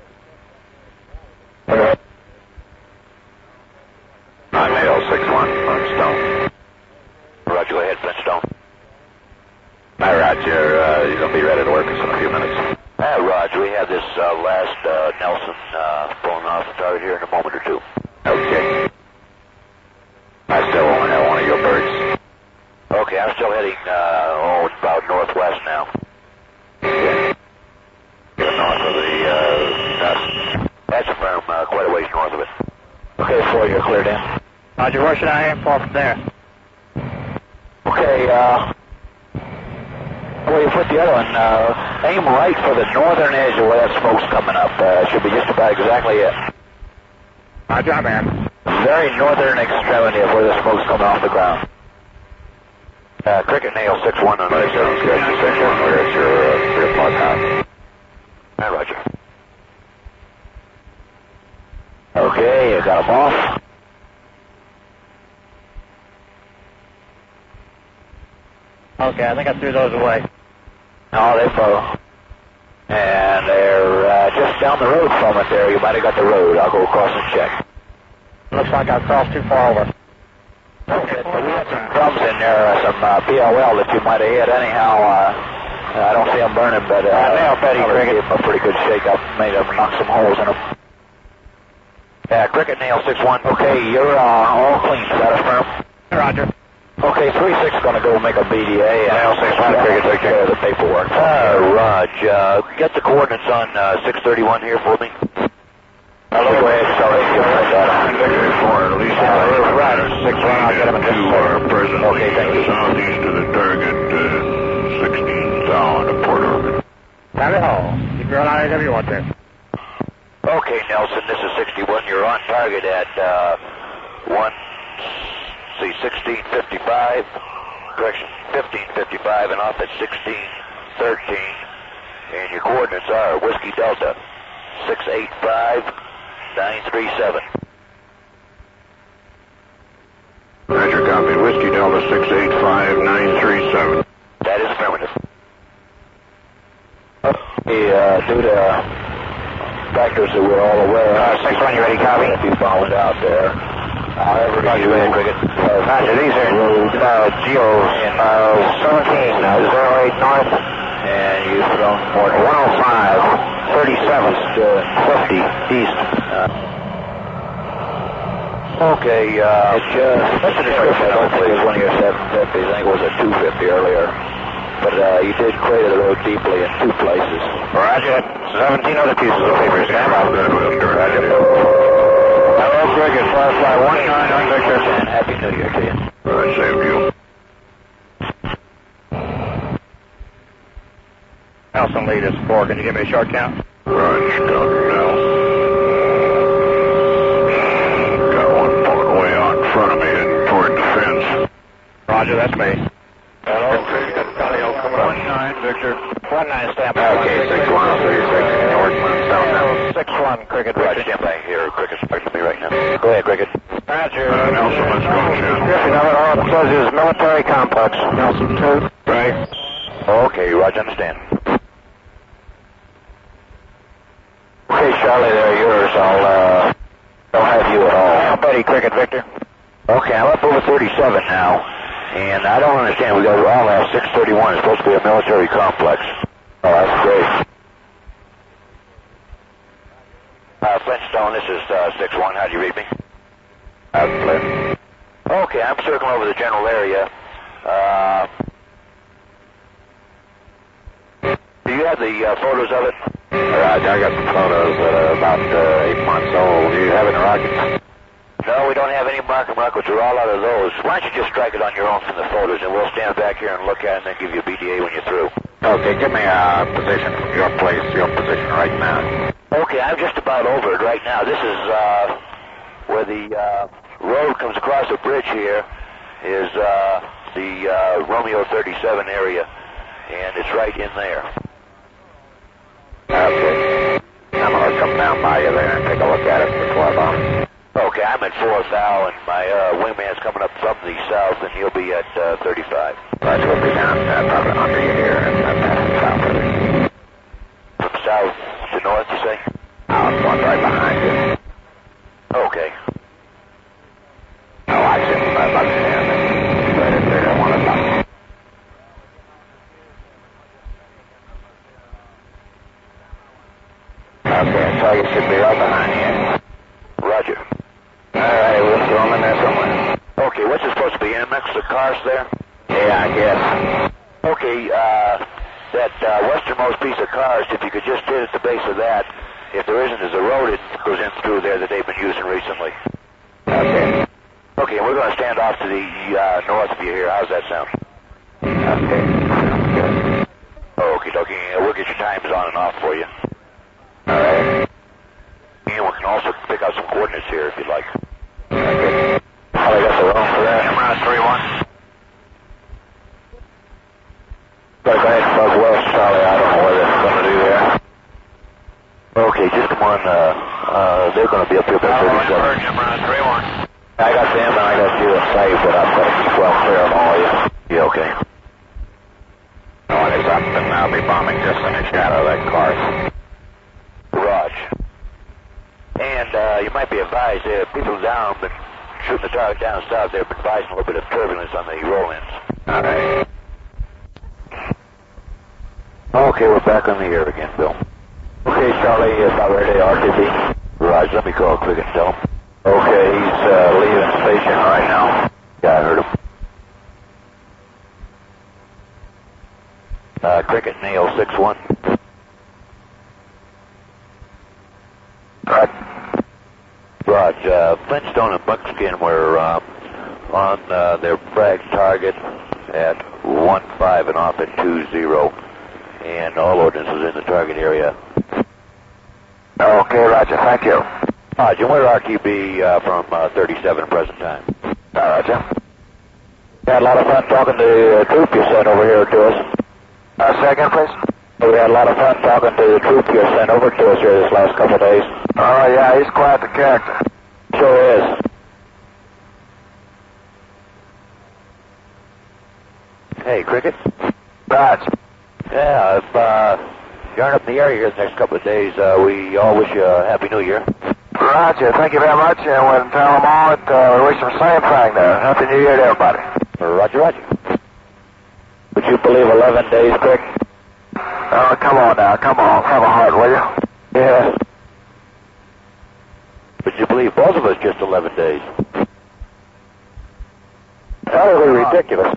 Okay. I'm A L six one, Flintstone. Roger, go ahead, Flintstone. Hi, Roger. Uh, you're going to be ready to work us in a few minutes. Uh, Roger, we have this uh, last uh, Nelson uh, pulling off the target here in a moment or two. Okay. I still only have one of your birds. Okay, I'm still heading, uh, oh, about northwest now. Yeah. You're north of the, uh, dust. That's a firm, uh, quite a ways north of it. Okay, four, you're cleared in. Roger, where should I aim for from there? Okay, uh, where you put the other one, uh, aim right for the northern edge of where that smoke's coming up. Uh, should be just about exactly it. Roger, man. Very northern extremity of where the smoke's coming off the ground. Uh, Cricket Nail six one on the six one, where it's your uh, three o'clock time. Hi, Roger. Okay, you got them off. Okay, I think I threw those away. No, they fell. And they're uh, just down the road from it there. You might have got the road. I'll go across and check. Looks like I crossed too far over. Okay, so we had some drums in there, uh, some uh, P L L that you might have hit anyhow. Uh, I don't see them burning, but uh, uh, now Betty Cricket gave them a pretty good shake up, made them knock some holes in them. Yeah, Cricket Nail six one. Okay, you're uh, all clean. Is that a firm? Roger. Okay, three six is going to go make a B D A. Nail six one, Cricket, take care of the paperwork. Uh, Raj, uh, get the coordinates on uh, six thirty-one here for me. I'll go ahead and tell you like that. four, at least uh, right, six one, I'll get him in two are present. Okay, thank you. Southeast of the target, uh, sixteen thou on the port orbit. Tally ho. Keep your eyes wherever you want there. Okay, Nelson, this is sixty-one. You're on target at uh, one, see, sixteen fifty-five. Correction, fifteen fifty-five, and off at sixteen thirteen. And your coordinates are Whiskey Delta six eight five nine three seven. Roger, copy. Whiskey Delta six eight five nine three seven. That is affirmative. Okay, uh, due to factors that we're all aware of. Uh, six one, you ready, copy? If you followed out there. However, Roger, you and Cricket. Roger, these are uh, Geo uh, seventeen, uh, zero eight north. And you've thrown more than one oh five, thirty-seven to fifty east. Uh, Okay, uh, it's, uh, that's a description. I don't think it was one of your seven fifties. I think it was a two fifty earlier. But uh, you did crater the road deeply in two places. Roger. seventeen other pieces of paper. Stand by. Roger. Hello, Greg. It's Firefly one nine on Victor. And Happy New Year to you. All right, same to you. Nelson lead is four. Can you give me a short count? Roger, counting now. Front of me and toward the fence. Roger, that's me. Hello, one nine, Victor. one nine, stand by. Okay, six one, thirty-six, northbound, southbound. six one, Cricket. Roger, stand by here. Cricket's talking to me right now. Go ahead, Cricket. Roger. Uh, Nelson, let's go, Jim. Griffin, all it says is military complex. Nelson two. Right. Okay, Roger, understand. Okay, Charlie, they're yours. I'll, uh, I'll have you at all. Buddy, Cricket, Victor. Okay, I'm up over thirty-seven now, and I don't understand. We got all that six thirty-one. It's supposed to be a military complex. Oh, that's great. Uh, Flintstone, this is uh, six one. How do you read me? Uh, Flint. Okay, I'm circling over the general area. Uh, do you have the uh, photos of it? Right, I got some photos that are about uh, eight months old. Do you have any rockets? No, we don't have any marking rockets. We're all out of those. Why don't you just strike it on your own from the photos, and we'll stand back here and look at it and then give you a B D A when you're through. Okay, give me a position, your place, your position right now. Okay, I'm just about over it right now. This is uh, where the uh, road comes across a bridge here is uh, the uh, Romeo thirty-seven area, and it's right in there. Okay. I'm going to come down by you there and take a look at it before I bomb. Okay, I'm at four thou, and my uh, wingman's coming up from the south, and he'll be at uh, thirty-five. Right, we'll be down uh, probably under you here and uh, south of you. From south to north, you say? I'll one right behind you. Okay. Oh, I see him about to stand right in there. I want to talk. Okay, so you should be right behind you. Roger. All right, we'll throw him in there somewhere. Okay, what's it supposed to be, M X, the cars there? Yeah, I guess. Okay, uh, that uh, westernmost piece of cars, if you could just hit at the base of that, if there isn't, there's a road it goes in through there that they've been using recently. Okay. Okay, we're going to stand off to the uh, north of you here. How's that sound? Okay. Good. Okay, dokie. We'll get your times on and off for you. All right. And we can also pick out some coordinates here if you'd like. Okay. Oh, I got the wrong for that. Camera three one. Go ahead, Bug West, Charlie. I don't know what it's going to do there. Okay, just come on. Uh, uh, they're going to be up here by thirty-seven. Camera three one. I got them and I got you a save, but I've got to keep well clear of all of you. Yeah, okay. No one is up, and I'll be bombing just in the shadow of that car. Raj. And uh, you might be advised, uh, people down been shooting the target down south. They've been advising a little bit of turbulence on the roll-ins. All right. Okay, we're back on the air again, Bill. Okay, Charlie, is about ready, R T B. Raj, let me call quick and tell him. Okay, he's uh, leaving station right now. Yeah, I heard him. Uh, Cricket, Nail six one. Right. Raj, uh, Flintstone and Buckskin were uh, on uh, their frag target at one five and off at two zero, and all ordnance was in the target area. Okay, Roger, thank you. Raj, and where R T B uh, from uh, thirty-seven present time? Uh, Roger. We had a lot of fun talking to the uh, troop you sent over here to us. Uh, say again, please? We had a lot of fun talking to the troop you sent over to us here this last couple of days. Oh, yeah, he's quite the character. Sure is. Hey, Cricket? Raj. Yeah, if uh, you aren't up in the area here the next couple of days, uh, we all wish you a Happy New Year. Roger, thank you very much, and we'll tell them all that uh, we wish them the same thing there. Happy New Year to everybody. Roger, Roger. Would you believe eleven days, Crick? Oh, come on now, come on. Have a heart, will you? Yeah. But you believe both of us just eleven days? Utterly ridiculous.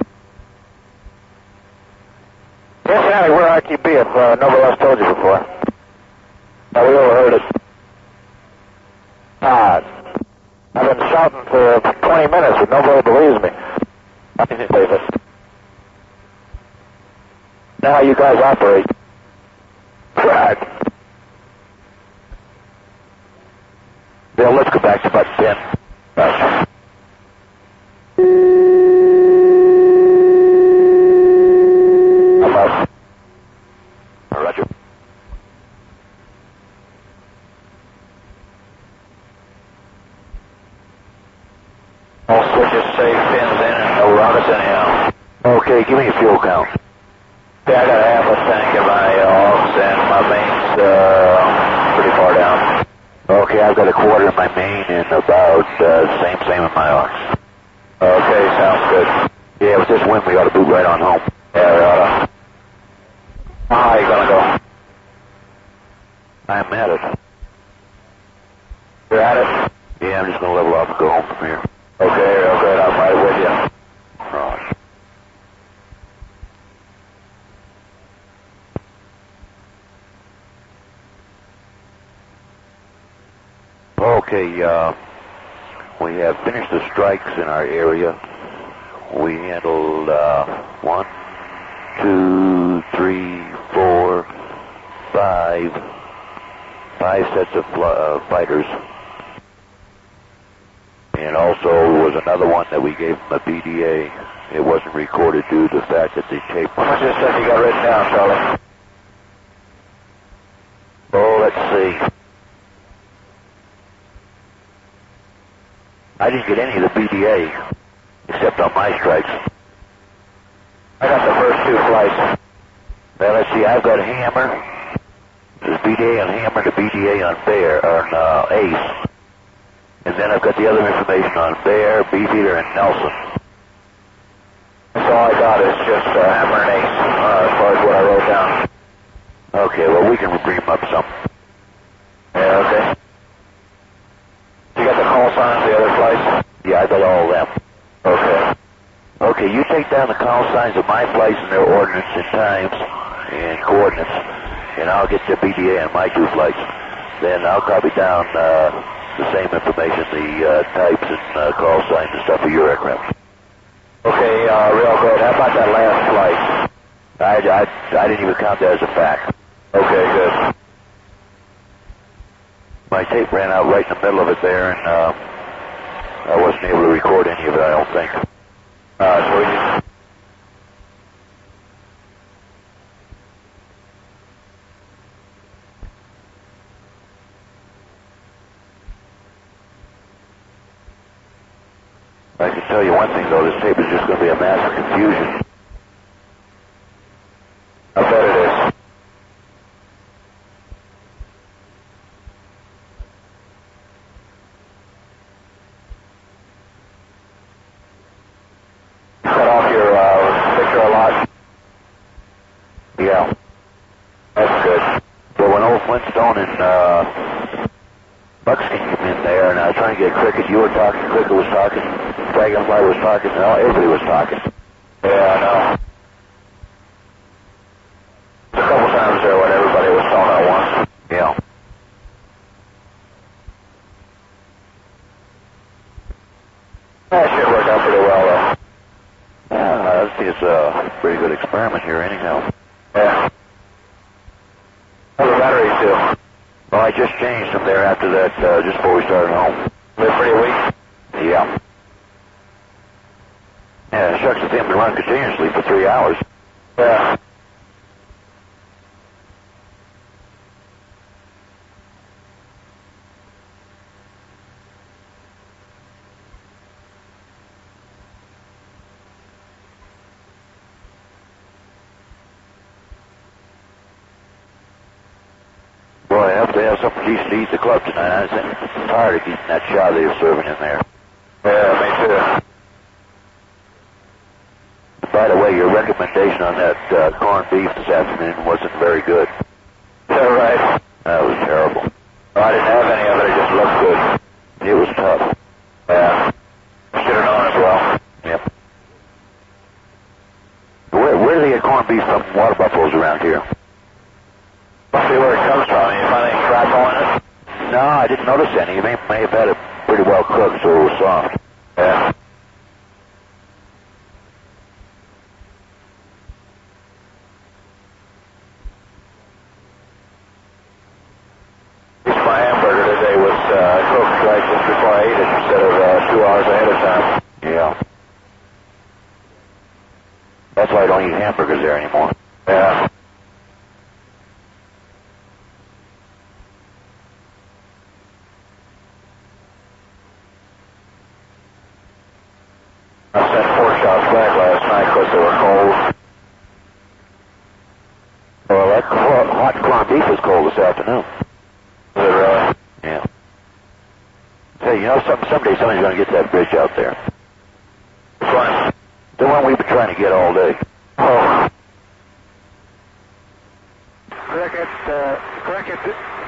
Yes, Annie, where I Q B if uh, nobody else told you before? Oh, we overheard it. Ah, I've been shouting for twenty minutes, but nobody believes me. I didn't believe it. Now you guys operate. Right. Bill, let's go back to about ten. Right. I'm up. Roger. All switches safe, pins in, and no rockets anyhow. Okay, give me a fuel count. Yeah, I got a half a tank in my uh, aux, and my main's uh, pretty far down. Okay, I've got a quarter in my main and about uh, same, same in my aux. Okay, sounds good. Yeah, with this wind, we ought to boot right on home. Yeah, we ought to. How high you gonna go? I'm at it. You're at it? Yeah, I'm just gonna level off and go home from here. Okay, real good. I'll fight with you. Right. Okay, uh, we have finished the strikes in our area. We handled uh, one, two, three, four, five, five sets of uh, fighters. And also was another one that we gave them a B D A. It wasn't recorded due to the fact that the tape... How much of this stuff you got written down, Charlie? Oh, let's see. I didn't get any of the B D A, except on my strikes. I got the first two flights. Well, let's see, I've got Hammer. There's B D A on Hammer, the B D A on Bear, on uh, Ace. And then I've got the other information on Bear, Beefeater, and Nelson. That's all I got is just uh, Hammer and Ace, uh, as far as what I wrote down. Okay, well, we can bring them up some. Yeah, okay. You got the call signs, the other flights? Yeah, I got all of them. Okay. Okay, you take down the call signs of my flights and their ordnance and times and coordinates, and I'll get the B D A on my two flights. Then I'll copy down uh, the same information, the uh, types and uh, call signs and stuff for your aircraft. Okay, uh, real good. How about that last flight? I, I, I didn't even count that as a fact. Okay, good. My tape ran out right in the middle of it there, and uh, I wasn't able to record any of it, I don't think. Uh, sweet. I can tell you one thing, though, this tape is just going to be a mass of confusion. I bet it is. Cut off your uh, picture a lot? Yeah. That's good. But when old Flintstone and uh, Buckskin came in there, and I was trying to get Cricket, you were talking, Cricket was talking, Dragonfly was talking, and all, everybody was talking. Yeah, I know. There's a couple times there when everybody was talking at once. Yeah. That should work out pretty well, though. Yeah, I think it's a pretty good experiment here anyhow. Yeah. How the batteries do? Well, I just changed them there after that, uh, just before we started home. They're pretty weak? Yeah. Yeah, shucks, if they haven't been running continuously for three hours. Yeah. Boy, I hope they have something decent to eat at the club tonight. I'm tired of eating that chow they were serving in there. Yeah, me too. By the way, way, your recommendation on that uh, corned beef this afternoon wasn't very good. Is that right? That was terrible. Oh, I didn't have any of it. It just looked good. It was tough. Yeah. Should have known as well. Yep. Where, where do they get corned beef from water buffaloes around here? Must be where it comes from. You find any shrapnel in it? No, I didn't notice any. You may, may have had it pretty well cooked, so it was soft. Yeah. My hamburger today was uh, cooked right just before I ate it instead of uh, two hours ahead of time. Yeah. That's why I don't eat hamburgers there anymore. Yeah. I sent four shots back last night because they were cold. Well, that cor- hot corned beef was cold this afternoon. Is it really? Yeah. Hey, you know, some, someday somebody's going to get that bridge out there. Which one? The one we've been trying to get all day. Oh. Cricket, uh, Cricket,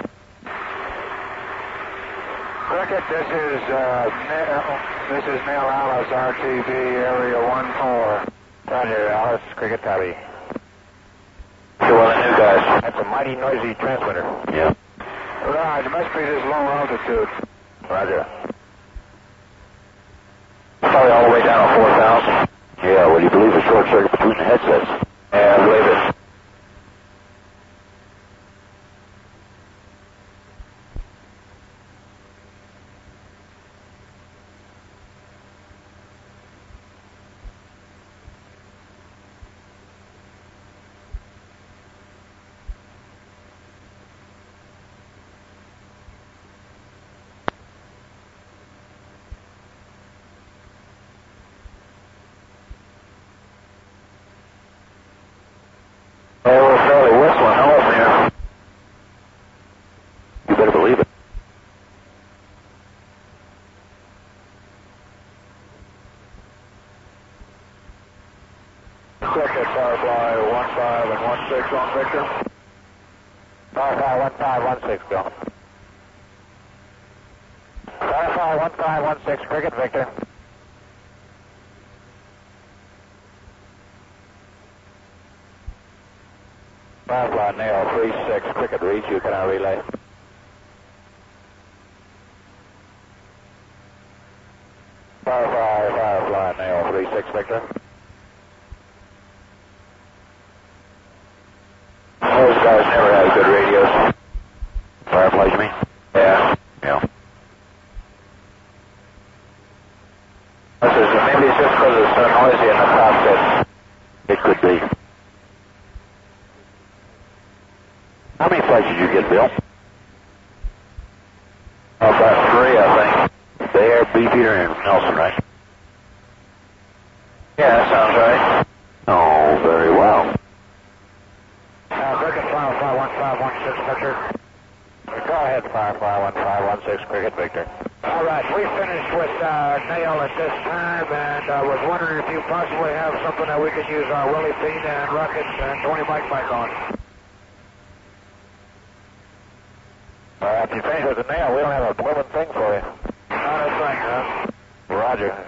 Cricket, this is, uh, Neil, this is Neil Alice, R T V, Area one four. Roger, Alice, Cricket, copy. So one of the new guys. That's a mighty noisy transmitter. Yeah. Right, it must be this low altitude. Roger. Probably all the way down to four thousand. Yeah, well, you believe a short circuit between the headsets? Yeah, I believe it. Oh, we're fairly whistling home here. You better believe it. Cricket, Firefly, one five and one six on Victor. Firefly, one five one six, go. Firefly, one five one six, Cricket, Victor. Firefly, Nail, three six, Cricket, reach you, can I relay? Firefly, Firefly, Nail, three six, Victor. Those guys never have good radios. Fireflies, you mean? Yeah. Yeah. This is, maybe it's just because it's so noisy in the cockpit. It could be. How many flights did you get, Bill? About three, I think. There, Beefeater, and Nelson, right? Yeah, that sounds right. Oh, very well. Uh, Cricket, Firefly, one five one six, Victor. Go ahead, Firefly, one five one six, Cricket, Victor. All right, we finished with uh, Nail at this time, and I uh, was wondering if you possibly have something that we could use our Willie Feet and Rockets and Tony Mike Mike on. Uh, if you finish with the Nail, we don't have a blooming thing for you. Not a thing, huh? Roger.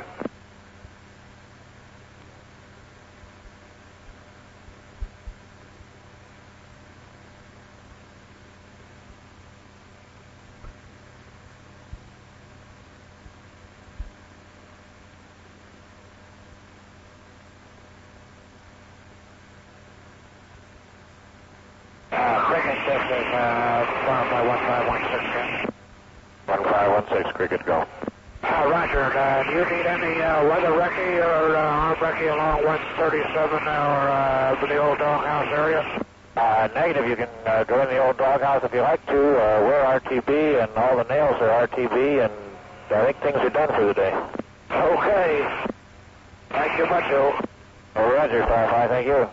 Uh, Cricket, this is uh, Firefly one five one six. one five one six, Cricket, go. Uh, Roger, uh, do you need any uh, weather recce or uh, arm recce along one thirty-seven or uh, the old doghouse area? Uh, negative, you can uh, go in the old doghouse if you like to. Uh, we're R T B, and all the nails are R T B, and I think things are done for the day. Okay. Thank you much, Joe. Oh, Roger, Firefly, thank you.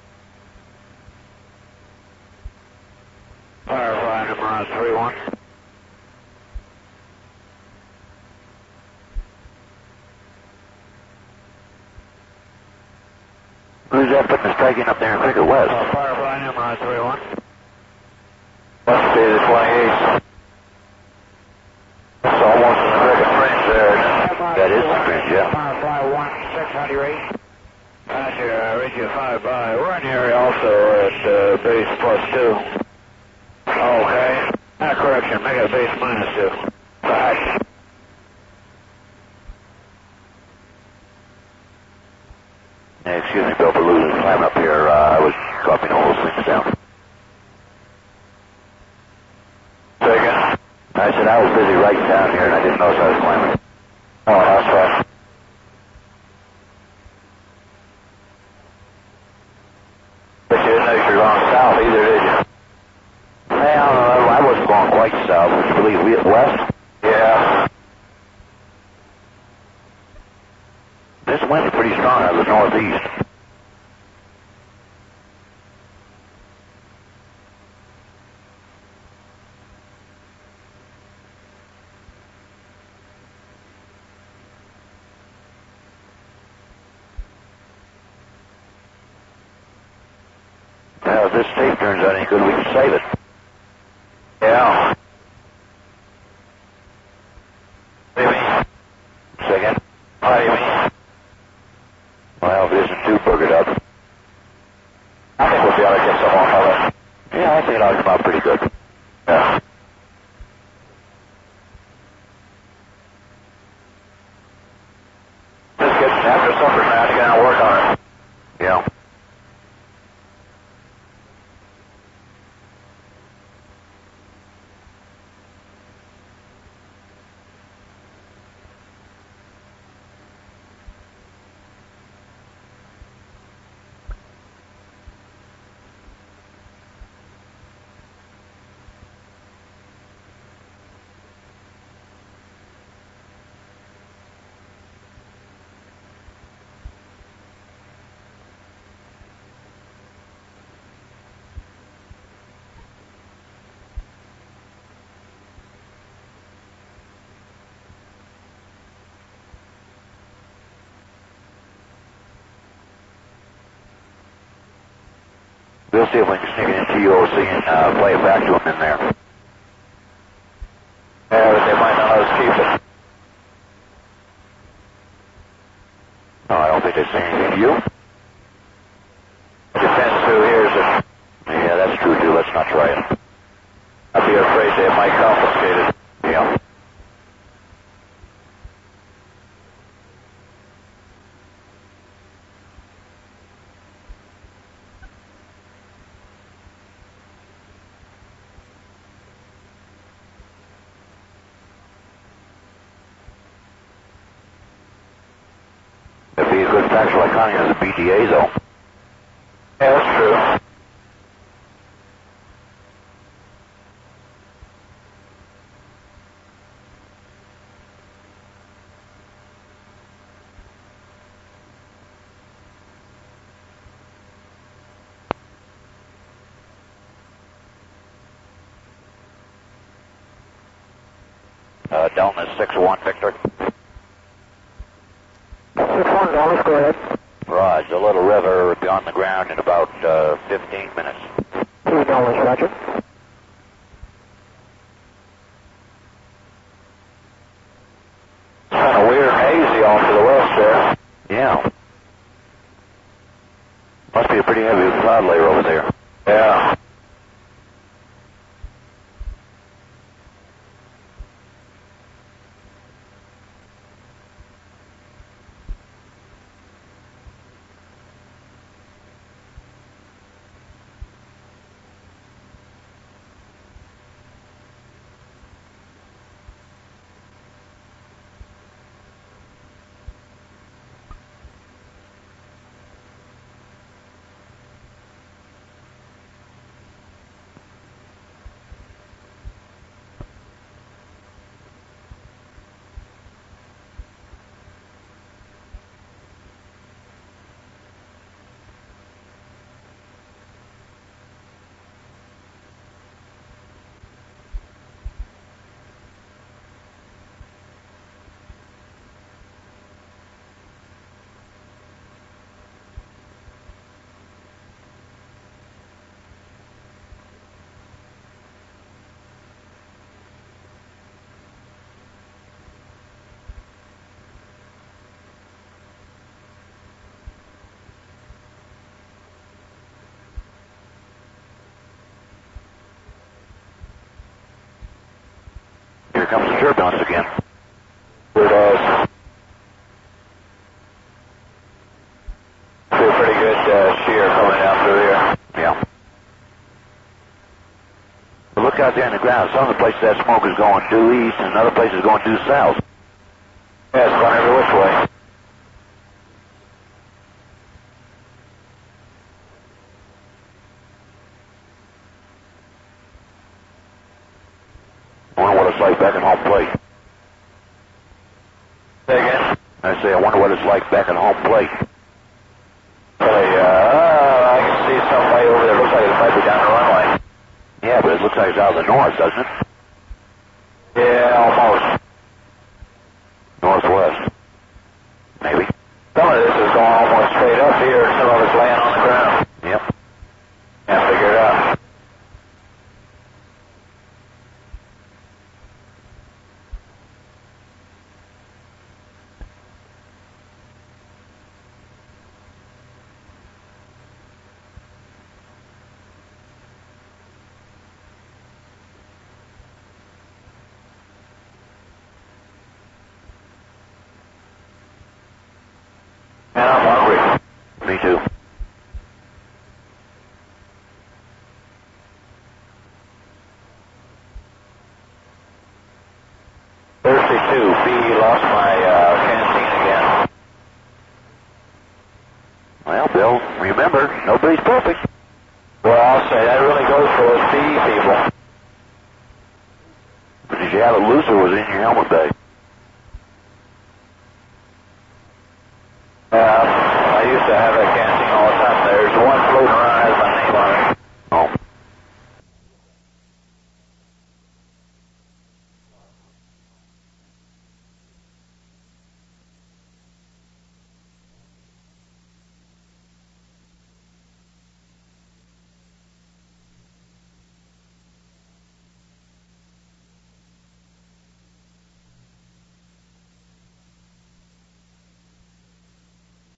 Firefly, number three one. Who's that putting the strike in up there in Cricket West? Uh, Firefly Nimrod three one. Must be the twenty-eighth. It's almost in the Cricket fringe there. That is the fringe, yeah. Firefly one six, how do you read? Roger, uh, read you five by. We're in the area also at uh, base plus two. Okay. Ah, correction, make it base minus two. Back. Hey, excuse me, Bill, for losing time up here. Uh, I was copying all those things down. Say again? I said I was busy writing down here and I didn't notice I was climbing. Oh, that's right. But you didn't know you were going south either, did you? Hey, I don't know. I wasn't going quite south. Would you believe we west? Yeah. This wind is pretty strong out of the northeast. Well, if this tape turns out any good, we can save it. Yeah. What do you mean? Second. What do you mean? Well, if it isn't too boogered up. I think we'll be able to get some off of it. Yeah, I think it ought to come out pretty good. Yeah. Just get after supper, man. You gotta work on it. Yeah. We'll see if we can sneak it into U O C and uh, play it back to them in there. Yeah, but they might not let us keep it. No, I don't think they say anything to you. It depends who hears it. Yeah, that's true, too. Let's not try it. I'd be afraid they might confiscate it. Yeah. It'd be a good factual economy of the B D A, though. Yeah, that's true. Uh, Delta six one, Victor. six one, Dallas, go ahead. Raj, the Little River will be on the ground in about uh, fifteen minutes. two Dallas, roger. Kind of weird and hazy off to the west there. Yeah. Must be a pretty heavy cloud layer over there. Yeah. comes the turbulence again. Here it is. Feel pretty good uh, shear coming down through here. Yeah. But look out there in the ground. Some of the places that smoke is going due east, and other places going due south. Yeah, it's going every which way. I wonder what it's like back at home plate. Say again? I say, I wonder what it's like back at home plate. Say, uh, I can see somebody over there. Looks like it might be down the runway. Yeah, but it looks like it's out of the north, doesn't it? Yeah, almost. Northwest. Maybe. Some of this is going almost straight up here, and some of it's laying on the ground. Yep. Can't figure it out. Man, I'm hungry. Me too. thirty-two. B, lost my uh, canteen again. Well, Bill, remember, nobody's perfect. Well, I'll say that really goes for those B people. Did you have it loose or was it in your helmet bag?